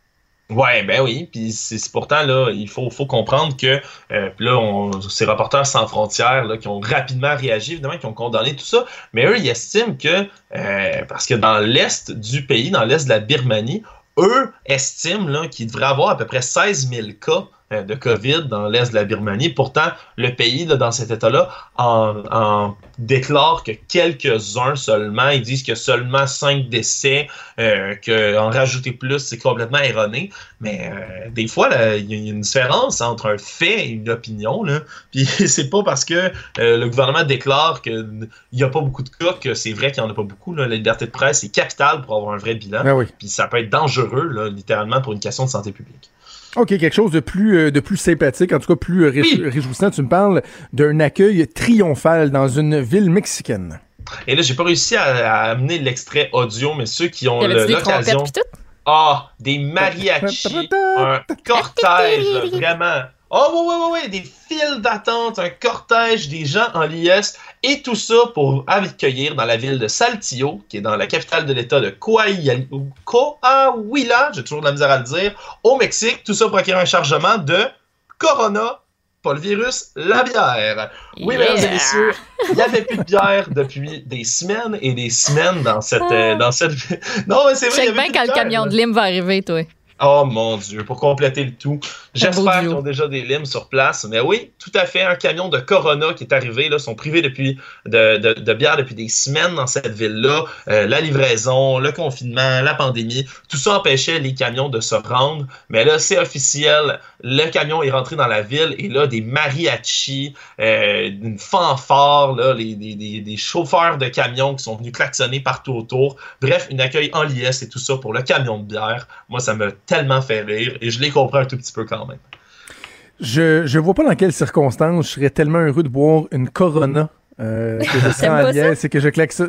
Ouais, ben oui, puis c'est, c'est pourtant là, il faut faut comprendre que euh, là, on, c'est Reporters sans frontières là qui ont rapidement réagi, évidemment, qui ont condamné tout ça, mais eux ils estiment que euh, parce que dans l'est du pays, dans l'est de la Birmanie, eux estiment là qu'il devrait avoir à peu près seize mille cas euh, de COVID dans l'est de la Birmanie. Pourtant, le pays là dans cet état-là en, en déclare que quelques-uns seulement. Ils disent qu'il y a seulement cinq décès, euh, qu'en rajouter plus, c'est complètement erroné. Mais euh, des fois, il y a une différence entre un fait et une opinion. Là. Puis c'est pas parce que euh, le gouvernement déclare qu'il n'y a pas beaucoup de cas que c'est vrai qu'il n'y en a pas beaucoup. Là. La liberté de presse est capitale pour avoir un vrai bilan. Ah oui. Puis ça peut être dangereux, là, littéralement, pour une question de santé publique. OK, quelque chose de plus euh, de plus sympathique, en tout cas plus euh, réjou- oui. réjouissant. Tu me parles d'un accueil triomphal dans une ville mexicaine. Et là, j'ai pas réussi à, à amener l'extrait audio, mais ceux qui ont le, l'occasion... Ah, des mariachis, un cortège, là, vraiment... Oh, oui, oui, oui, oui, des files d'attente, un cortège, des gens en liesse, et tout ça pour accueillir dans la ville de Saltillo, qui est dans la capitale de l'État de Coahuila, Coahuila, j'ai toujours de la misère à le dire, au Mexique, tout ça pour acquérir un chargement de Corona, pas le virus, la bière. Oui, yeah. Mesdames et messieurs, il n'y avait plus de bière depuis des semaines et des semaines dans cette... Euh, dans cette... Non, mais c'est vrai, il y avait bien plus quand de le bière, camion là. de lime va arriver, toi. Oh mon Dieu, pour compléter le tout. J'espère qu'ils ont déjà des limes sur place. Mais oui, tout à fait, un camion de Corona qui est arrivé. Là, sont privés depuis de, de, de bière depuis des semaines dans cette ville-là. Euh, la livraison, le confinement, la pandémie, tout ça empêchait les camions de se rendre. Mais là, c'est officiel. Le camion est rentré dans la ville et là, des mariachis, euh, une fanfare, là, les, des, des, des chauffeurs de camions qui sont venus klaxonner partout autour. Bref, un accueil en liesse et tout ça pour le camion de bière. Moi, ça me tellement fait rire et je les comprends un tout petit peu quand même. Je je vois pas dans quelles circonstances je serais tellement heureux de boire une Corona euh, que je serais en liesse et que je claque ça.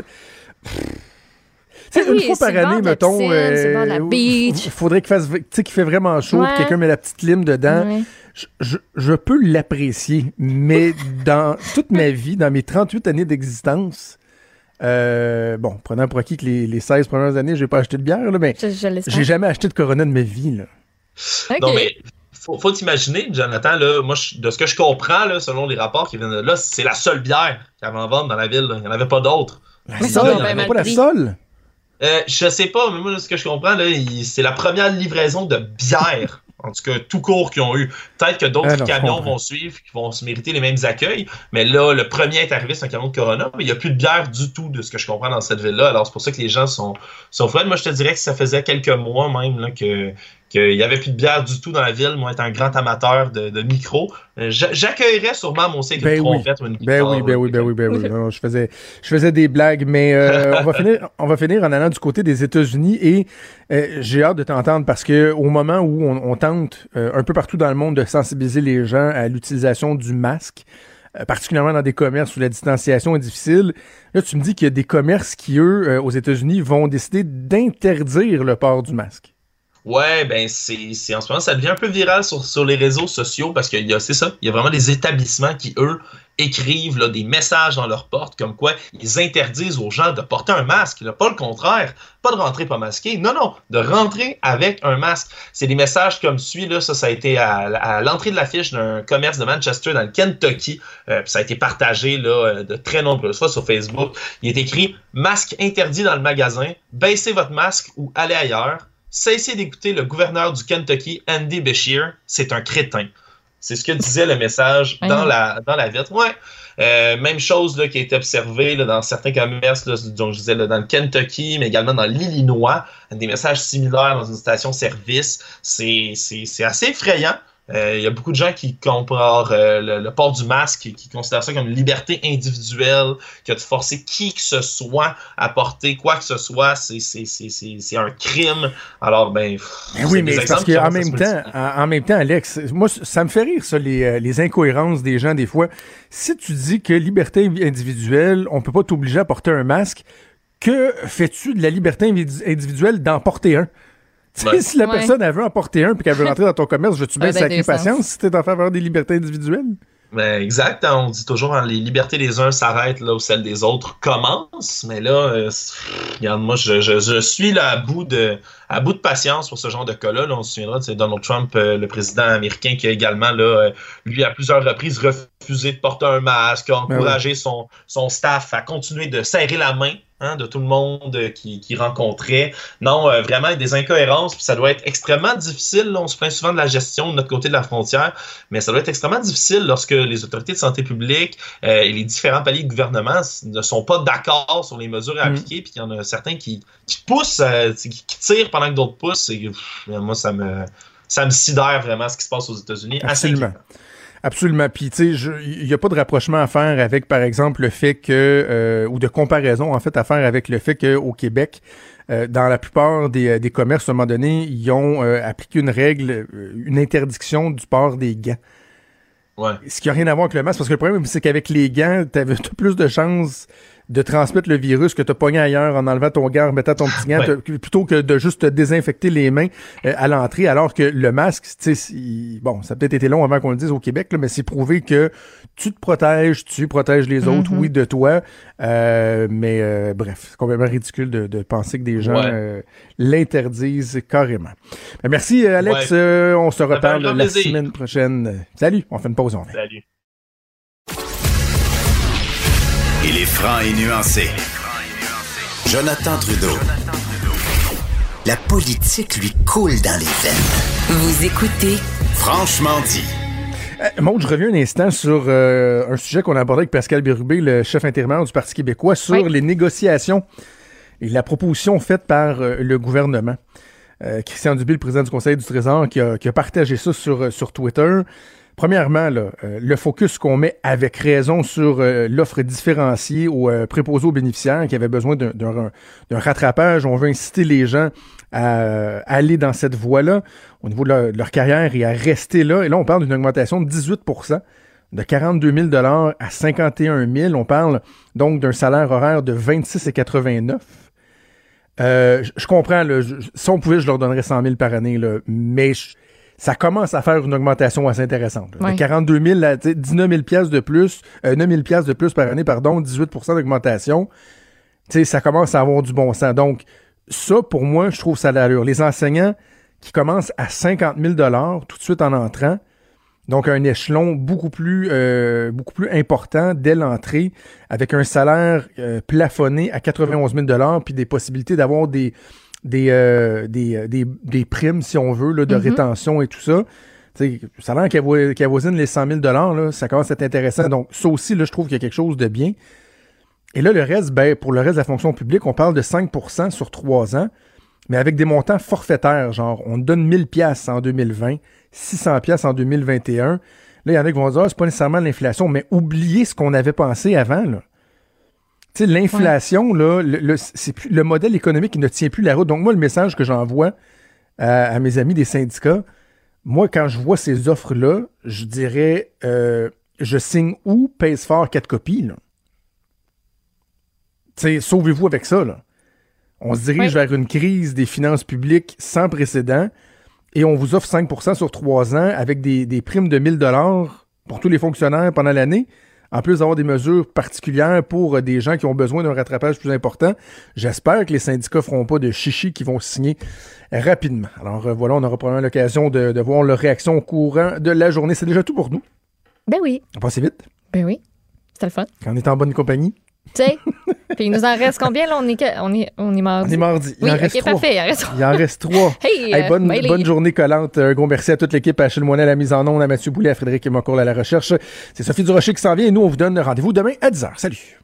Tu sais, oui, une fois par année, mettons, piscine, euh, il faudrait qu'il fasse, tu sais, qu'il fait vraiment chaud, ouais. Puis quelqu'un met la petite lime dedans. Ouais. Je, je, je peux l'apprécier, mais dans toute ma vie, dans mes trente-huit années d'existence, Euh, bon, prenant pour acquis que les, les seize premières années, j'ai pas acheté de bière, là, mais je, je j'ai jamais acheté de Corona de ma vie. Là. Okay. Non, mais faut, faut t'imaginer, Jonathan, là, moi, je, de ce que je comprends, là, selon les rapports qui viennent de là, c'est la seule bière qu'il y avait en vente dans la ville. Là. Il n'y en avait pas d'autres. La seule? Il n'y en avait pas la seule? Euh, je sais pas, mais moi, ce que je comprends, là, il, c'est la première livraison de bière En tout cas, tout court qu'ils ont eu. Peut-être que d'autres ah non, camions vont suivre, qui vont se mériter les mêmes accueils. Mais là, le premier est arrivé, c'est un camion de Corona, mais il n'y a plus de bière du tout, de ce que je comprends dans cette ville-là. Alors, c'est pour ça que les gens sont, sont froides. Moi, je te dirais que ça faisait quelques mois même là, que qu'il n'y avait plus de bière du tout dans la ville. Moi, étant un grand amateur de, de micro, euh, j'accueillerais sûrement mon aussi avec ben une oui. trompette ou une ben oui, ben oui, ben oui, ben oui. Non, je faisais, je faisais des blagues, mais euh, on va finir, on va finir en allant du côté des États-Unis et euh, j'ai hâte de t'entendre parce que au moment où on, on tente euh, un peu partout dans le monde de sensibiliser les gens à l'utilisation du masque, euh, particulièrement dans des commerces où la distanciation est difficile, là, tu me dis qu'il y a des commerces qui, eux, euh, aux États-Unis, vont décider d'interdire le port du masque. Ouais, ben c'est, c'est en ce moment, ça devient un peu viral sur, sur les réseaux sociaux parce qu'il y a, c'est ça, il y a vraiment des établissements qui, eux, écrivent là, des messages dans leurs portes comme quoi ils interdisent aux gens de porter un masque. Là, pas le contraire, pas de rentrer pas masqué, non, non, de rentrer avec un masque. C'est des messages comme suit, là, ça, ça a été à, à l'entrée de l'affiche d'un commerce de Manchester dans le Kentucky, euh, puis ça a été partagé là, de très nombreuses fois sur Facebook. Il est écrit « Masque interdit dans le magasin, baissez votre masque ou allez ailleurs ». Cessez d'écouter le gouverneur du Kentucky, Andy Beshear, c'est un crétin. C'est ce que disait le message dans la, dans la vitre. Ouais. Euh, même chose là, qui a été observée là, dans certains commerces, là, dont je disais là, dans le Kentucky, mais également dans l'Illinois. Des messages similaires dans une station-service. C'est, c'est, c'est assez effrayant. Il euh, y a beaucoup de gens qui comparent euh, le, le port du masque, qui, qui considèrent ça comme une liberté individuelle, que de forcer qui que ce soit à porter quoi que ce soit, c'est, c'est, c'est, c'est, c'est un crime. Alors, ben... ben oui, mais parce qu'en même temps, en, en même temps, Alex, moi, ça me fait rire, ça, les, les incohérences des gens, des fois. Si tu dis que liberté individuelle, on peut pas t'obliger à porter un masque, que fais-tu de la liberté individuelle d'en porter un? Tu sais, si la ouais. personne elle veut en porter un puis qu'elle veut rentrer dans ton commerce, veux-tu bien sacrer patience si t'es en faveur des libertés individuelles? Ben, exact. Hein, on dit toujours hein, les libertés des uns s'arrêtent là où celles des autres commencent. Mais là, euh, regarde, moi, je, je, je suis là à bout de à bout de patience pour ce genre de cas-là. Là, on se souviendra, c'est Donald Trump, euh, le président américain, qui a également, là, euh, lui, à plusieurs reprises, refusé de porter un masque, a encouragé ben oui. son, son staff à continuer de serrer la main. Hein, de tout le monde euh, qui, qui rencontrait. Non, euh, vraiment des incohérences, puis ça doit être extrêmement difficile. Là, on se plaint souvent de la gestion de notre côté de la frontière, mais ça doit être extrêmement difficile lorsque les autorités de santé publique euh, et les différents paliers de gouvernement ne sont pas d'accord sur les mesures à appliquer, mmh. puis il y en a certains qui, qui poussent, euh, qui, qui tirent pendant que d'autres poussent. Et, pff, moi, ça me, ça me sidère vraiment ce qui se passe aux États-Unis. Absolument. Absolument. Puis, tu sais, il n'y a pas de rapprochement à faire avec, par exemple, le fait que, euh, ou de comparaison, en fait, à faire avec le fait qu'au Québec, euh, dans la plupart des, des commerces, à un moment donné, ils ont euh, appliqué une règle, une interdiction du port des gants. Ouais. Ce qui n'a rien à voir avec le masque, parce que le problème, c'est qu'avec les gants, tu as plus de chances de transmettre le virus que tu as pogné ailleurs en enlevant ton gant, en remettant ton petit gant, ouais. plutôt que de juste te désinfecter les mains euh, à l'entrée, alors que le masque, tu sais, bon, ça a peut-être été long avant qu'on le dise au Québec, là, mais c'est prouvé que tu te protèges, tu protèges les autres, mm-hmm. oui, de toi, euh, mais euh, bref, c'est complètement ridicule de, de penser que des gens ouais. euh, l'interdisent carrément. Ben, merci, Alex, ouais. euh, on se reparle la plaisir. semaine prochaine. Salut, on fait une pause, on revient. Salut. Il est franc et nuancé. Jonathan Trudeau. La politique lui coule dans les veines. Vous écoutez Franchement dit. Euh, Maud, je reviens un instant sur euh, un sujet qu'on a abordé avec Pascal Bérubé, le chef intérimaire du Parti québécois, sur oui. les négociations et la proposition faite par euh, le gouvernement. Euh, Christian Dubé, le président du Conseil du Trésor, qui a, qui a partagé ça sur, sur Twitter. Premièrement, là, euh, le focus qu'on met avec raison sur euh, l'offre différenciée aux euh, préposés aux bénéficiaires qui avaient besoin d'un, d'un, d'un rattrapage. On veut inciter les gens à, euh, aller dans cette voie-là au niveau de leur, de leur carrière et à rester là. Et là, on parle d'une augmentation de dix-huit pour cent, de quarante-deux mille dollars à cinquante et un mille. On parle donc d'un salaire horaire de vingt-six virgule quatre-vingt-neuf. Euh, je, je comprends, là, je, si on pouvait, je leur donnerais cent mille par année, là, mais... Je, ça commence à faire une augmentation assez intéressante. Ouais. De quarante-deux mille à dix-neuf mille piastres de plus, euh, neuf mille piastres de plus par année, pardon, dix-huit pour cent d'augmentation. T'sais, ça commence à avoir du bon sens. Donc, ça, pour moi, je trouve ça d'allure. Les enseignants qui commencent à cinquante mille dollars tout de suite en entrant, donc un échelon beaucoup plus euh, beaucoup plus important dès l'entrée, avec un salaire euh, plafonné à quatre-vingt-onze mille dollars, puis des possibilités d'avoir des des, euh, des, des, des primes, si on veut, là, de mm-hmm. rétention et tout ça. T'sais, ça a l'air qu'elle, vo- qu'elle avoisine les cent mille dollars, là, ça commence à être intéressant. Donc, ça aussi, là, je trouve qu'il y a quelque chose de bien. Et là, le reste, ben, pour le reste de la fonction publique, on parle de cinq pour cent sur trois ans, mais avec des montants forfaitaires, genre, on donne mille dollars en deux mille vingt, six cents dollars en deux mille vingt et un. Là, il y en a qui vont dire, ah, c'est pas nécessairement l'inflation, mais oubliez ce qu'on avait pensé avant, là. Tu sais, l'inflation, ouais. là, le, le, c'est plus, le modèle économique ne tient plus la route. Donc, moi, le message que j'envoie à, à mes amis des syndicats, moi, quand je vois ces offres-là, je dirais, euh, je signe où, pèse fort, quatre copies, là. Tu sais, sauvez-vous avec ça, là. On se dirige oui. vers une crise des finances publiques sans précédent et on vous offre cinq pour cent sur trois ans avec des, des primes de mille dollars pour tous les fonctionnaires pendant l'année, en plus d'avoir des mesures particulières pour des gens qui ont besoin d'un rattrapage plus important. J'espère que les syndicats feront pas de chichi qui vont signer rapidement. Alors euh, voilà, on aura probablement l'occasion de, de voir leur réaction au courant de la journée. C'est déjà tout pour nous. Ben oui. On passe vite. Ben oui. C'était le fun. Quand on est en bonne compagnie. Tu sais, puis il nous en reste combien, là? On est, on est, on est mardi. On est mardi. Il oui, en reste okay, trois. Parfait, il en reste trois. Il en reste trois. Hey, hey, bonne, euh, bonne journée collante. Un gros merci à toute l'équipe, à Achille Moinet à la mise en onde, à Mathieu Boulet, à Frédéric Mocourt à la recherche. C'est Sophie Durocher qui s'en vient et nous, on vous donne rendez-vous demain à dix heures. Salut!